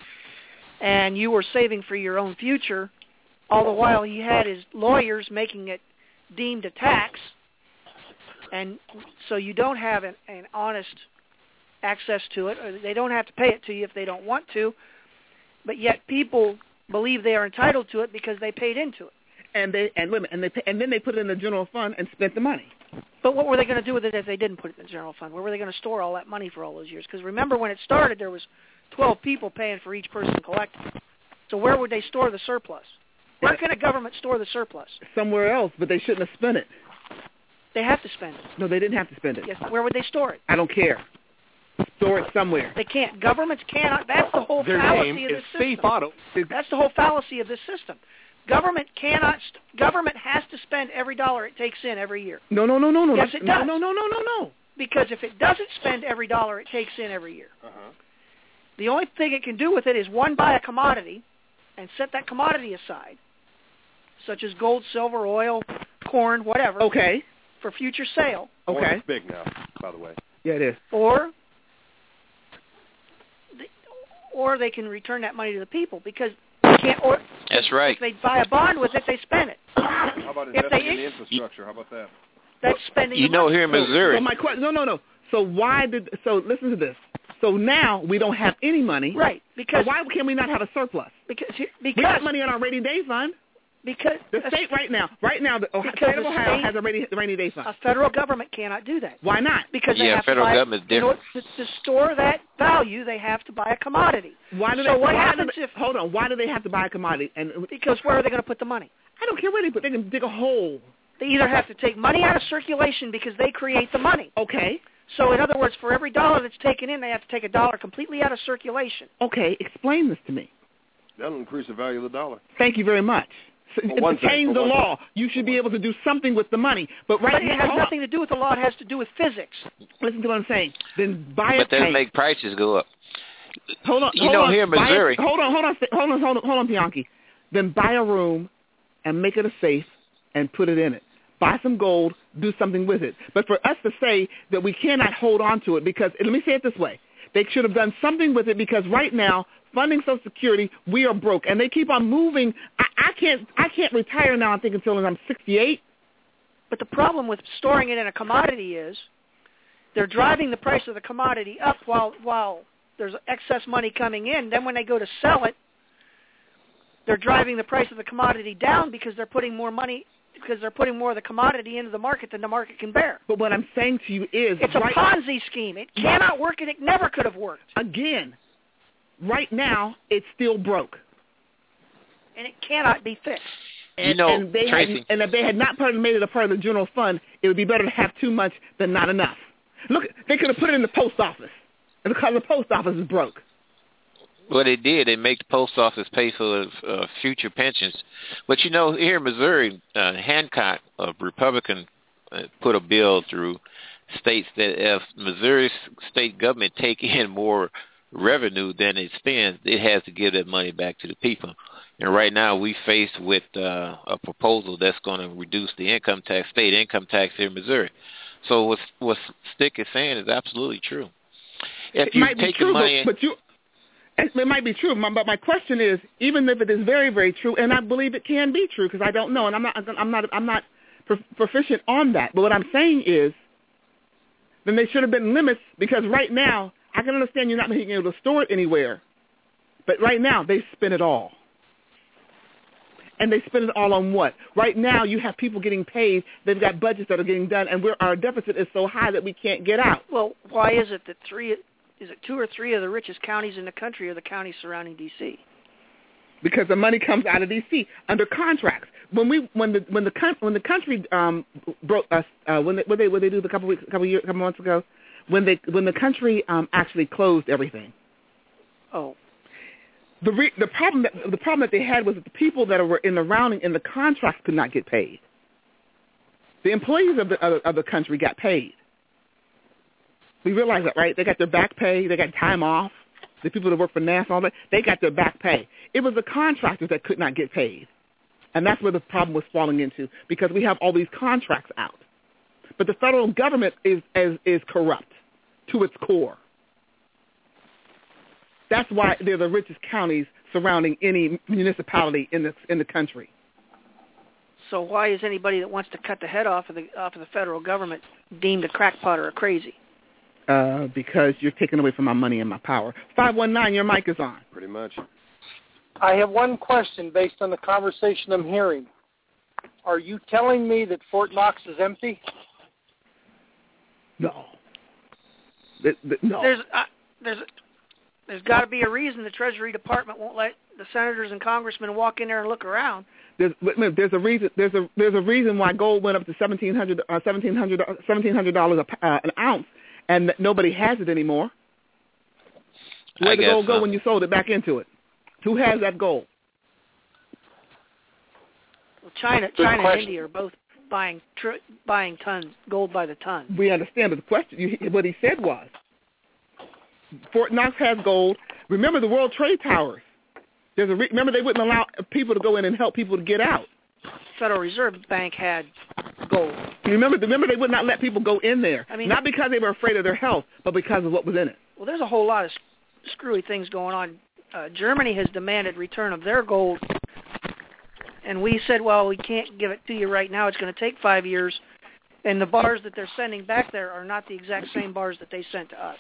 and you were saving for your own future, all the while he had his lawyers making it deemed a tax, and so you don't have an, an honest access to it, or they don't have to pay it to you if they don't want to, but yet people believe they are entitled to it because they paid into it. And they and women and they pay, and then they put it in the general fund and spent the money. But what were they going to do with it if they didn't put it in the general fund? Where were they going to store all that money for all those years? Because remember, when it started, there was twelve people paying for each person collecting. So where would they store the surplus? Where can a government store the surplus? Somewhere else, but they shouldn't have spent it. They have to spend it. No, they didn't have to spend it. Yes. Where would they store it? I don't care. Store it somewhere. They can't. Governments cannot. That's the whole Their fallacy name of is this system. Safe Auto. That's the whole fallacy of this system. Government cannot. St- government has to spend every dollar it takes in every year. No, no, no, no, no. Yes, it no, does. No, no, no, no, no. Because if it doesn't spend every dollar it takes in every year, Uh-huh. the only thing it can do with it is, one, buy a commodity and set that commodity aside, such as gold, silver, oil, corn, whatever. Okay. For future sale. Okay. Okay. It's big now, by the way. Yeah, it is. Or, or they can return that money to the people, because they can't. Or That's right. If they buy a bond with it, they spend it. How about If investing they- in the infrastructure? How about that? That's spending. You the know, money. here in Missouri. So my question, no, no, no. So why did? So listen to this. So now we don't have any money. Right. Because So why can we not have a surplus? because We because got money in our rainy day fund. because The state right now, right now, the Ohio, Because state of the Ohio state- has a rainy, rainy day fund. a federal government cannot do that. Why not? Because they Yeah, have federal to buy, government's in order different. to, to store that value, they have to buy a commodity. Why do So they? what why happens do they, if? Hold on. Why do they have to buy a commodity? And Because where are they going to put the money? I don't care where they put. They can dig a hole. They either have to take money out of circulation because they create the money. Okay. So in other words, for every dollar that's taken in, they have to take a dollar completely out of circulation. Okay. Explain this to me. That'll increase the value of the dollar. Thank you very much. So, For one thing, change for the one law. You should be able to do something with the money. But right But it now, has hold on. nothing to do with the law. It has to do with physics. Listen to what I'm saying. Then buy But a that'll tank. make prices go up. Hold on. You hold know, on. here in Buy a- Missouri- hold on. Hold on. Hold on. Hold on. Hold on, Bianchi. Then buy a room and make it a safe and put it in it. Buy some gold, do something with it. But for us to say that we cannot hold on to it because, let me say it this way, they should have done something with it because right now, funding Social Security, we are broke. And they keep on moving. I, I can't I can't retire now, I think, until I'm sixty-eight. But the problem with storing it in a commodity is they're driving the price of the commodity up while while there's excess money coming in. Then when they go to sell it, they're driving the price of the commodity down because they're putting more money because they're putting more of the commodity into the market than the market can bear. But what I'm saying to you is... It's a right, Ponzi scheme. It cannot work, and it never could have worked. Again, right now, it's still broke. And it cannot be fixed. And, You know, and, they Tracy- had, and if they had not part- made it a part of the general fund, it would be better to have too much than not enough. Look, they could have put it in the post office, and because the post office is broke. What they did, they make the post office pay for uh, future pensions. But you know, here in Missouri, uh, Hancock, a Republican, uh, put a bill through, states that if Missouri's state government take in more revenue than it spends, it has to give that money back to the people. And right now, we faced with uh, a proposal that's going to reduce the income tax, state income tax here in Missouri. So what what Stick is saying is absolutely true. If It you might be take true, the money, but, but you... It might be true, but my question is, even if it is very, very true, and I believe it can be true, because I don't know, and I'm not, I'm not, I'm not proficient on that. But what I'm saying is, then there should have been limits, because right now, I can understand you're not being able to store it anywhere, but right now they spend it all, and they spend it all on what? Right now, you have people getting paid. They've got budgets that are getting done, and we're, our deficit is so high that we can't get out. Well, why is it that three, is it two or three of the richest counties in the country are the counties surrounding D C? Because the money comes out of D C under contracts. When we, when the, when the, when the country um, broke us, uh, when they, what they, what they do a couple weeks, a couple years, a couple months ago, when they, when the country um, actually closed everything. Oh. The re, the problem that the problem that they had was that the people that were in the rounding in the contracts could not get paid. The employees of the of, of the country got paid. We realize that, right? They got their back pay. They got time off. The people that work for NASA, all that, they got their back pay. It was the contractors that could not get paid. And that's where the problem was falling into, because we have all these contracts out. But the federal government is, is, is corrupt to its core. That's why they're the richest counties surrounding any municipality in the, in the country. So why is anybody that wants to cut the head off of the off of the federal government deemed a crackpot or a crazy? Uh, because you're taking away from my money and my power. five one nine, your mic is on. Pretty much. I have one question based on the conversation I'm hearing. are you telling me that Fort Knox is empty? No. The, the, no. There's uh, there's there's got to be a reason the Treasury Department won't let the senators and congressmen walk in there and look around. There's, there's a reason. There's a there's a reason why gold went up to seventeen hundred uh, seventeen hundred seventeen hundred dollars uh, an ounce, and nobody has it anymore. Where did the gold so. go when you sold it back into it? Who has that gold? Well, China, Good China question. and India are both buying tr- buying tons gold by the ton. We understand, but the question, you, what he said was, Fort Knox has gold. Remember the World Trade Towers. There's a re- remember they wouldn't allow people to go in and help people to get out. Federal Reserve Bank had gold. You remember? Remember they would not let people go in there. I mean, not because they were afraid of their health, but because of what was in it. Well, there's a whole lot of screwy things going on. Uh, Germany has demanded return of their gold, and we said, well, we can't give it to you right now. It's going to take five years, and the bars that they're sending back there are not the exact same bars that they sent to us.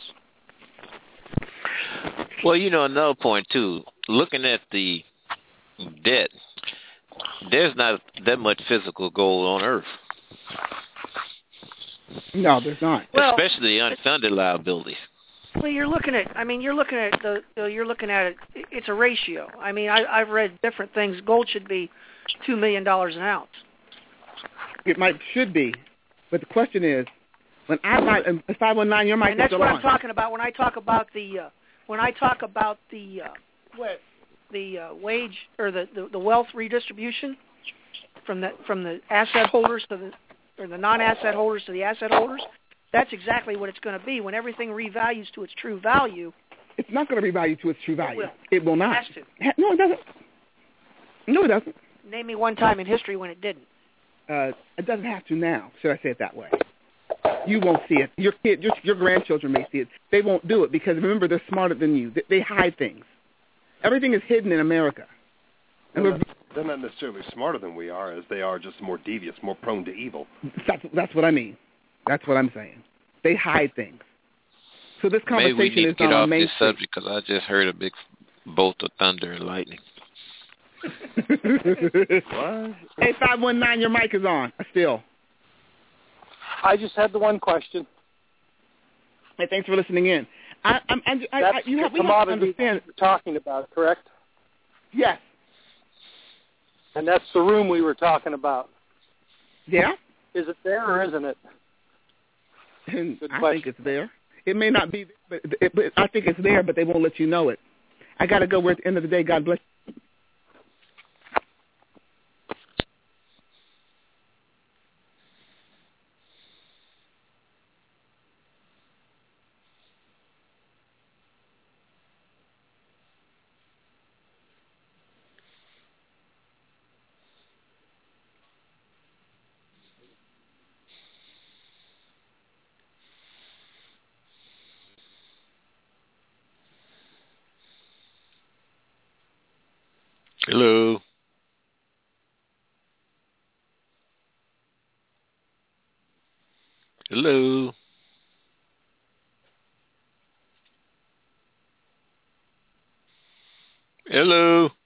Well, you know, another point, too, looking at the debt, there's not that much physical gold on Earth. No, there's not. Well, especially the unfunded liabilities. Well, you're looking at. I mean, you're looking at the. You're looking at it. It's a ratio. I mean, I, I've read different things. Gold should be two million dollars an ounce. It might should be, but the question is, when I buy a five one nine, your mic And that's is what on. I'm talking about when I talk about the. Uh, when I talk about the. Uh, what? The uh, wage or the, the, the wealth redistribution from the from the asset holders to the or the non-asset holders to the asset holders. That's exactly what it's going to be when everything revalues to its true value. It's not going to revalue to its true value. It will. It will not. It has to. No, it doesn't. No, it doesn't. Name me one time in history when it didn't. Uh, it doesn't have to now. Should I say it that way? You won't see it. Your kid, your, your grandchildren may see it. They won't do it because remember they're smarter than you. They, they hide things. Everything is hidden in America. And they're, we're, not, they're not necessarily smarter than we are, as they are just more devious, more prone to evil. That's, that's what I mean. That's what I'm saying. They hide things. So this conversation Maybe we need is to get on off Main this Street. subject because I just heard a big bolt of thunder and lightning. What? Hey, five one nine, your mic is on. Still. I just had the one question. Hey, thanks for listening in. I, I'm, I, I, That's I, you the have, we have to commodity understand. you're talking about, correct? Yes. And that's the room we were talking about. Yeah? Is it there or isn't it? Good I question. think it's there. It may not be, but, it, but I think it's there, but they won't let you know it. I got to go. We're at the end of the day. God bless you. Hello. Hello. Hello.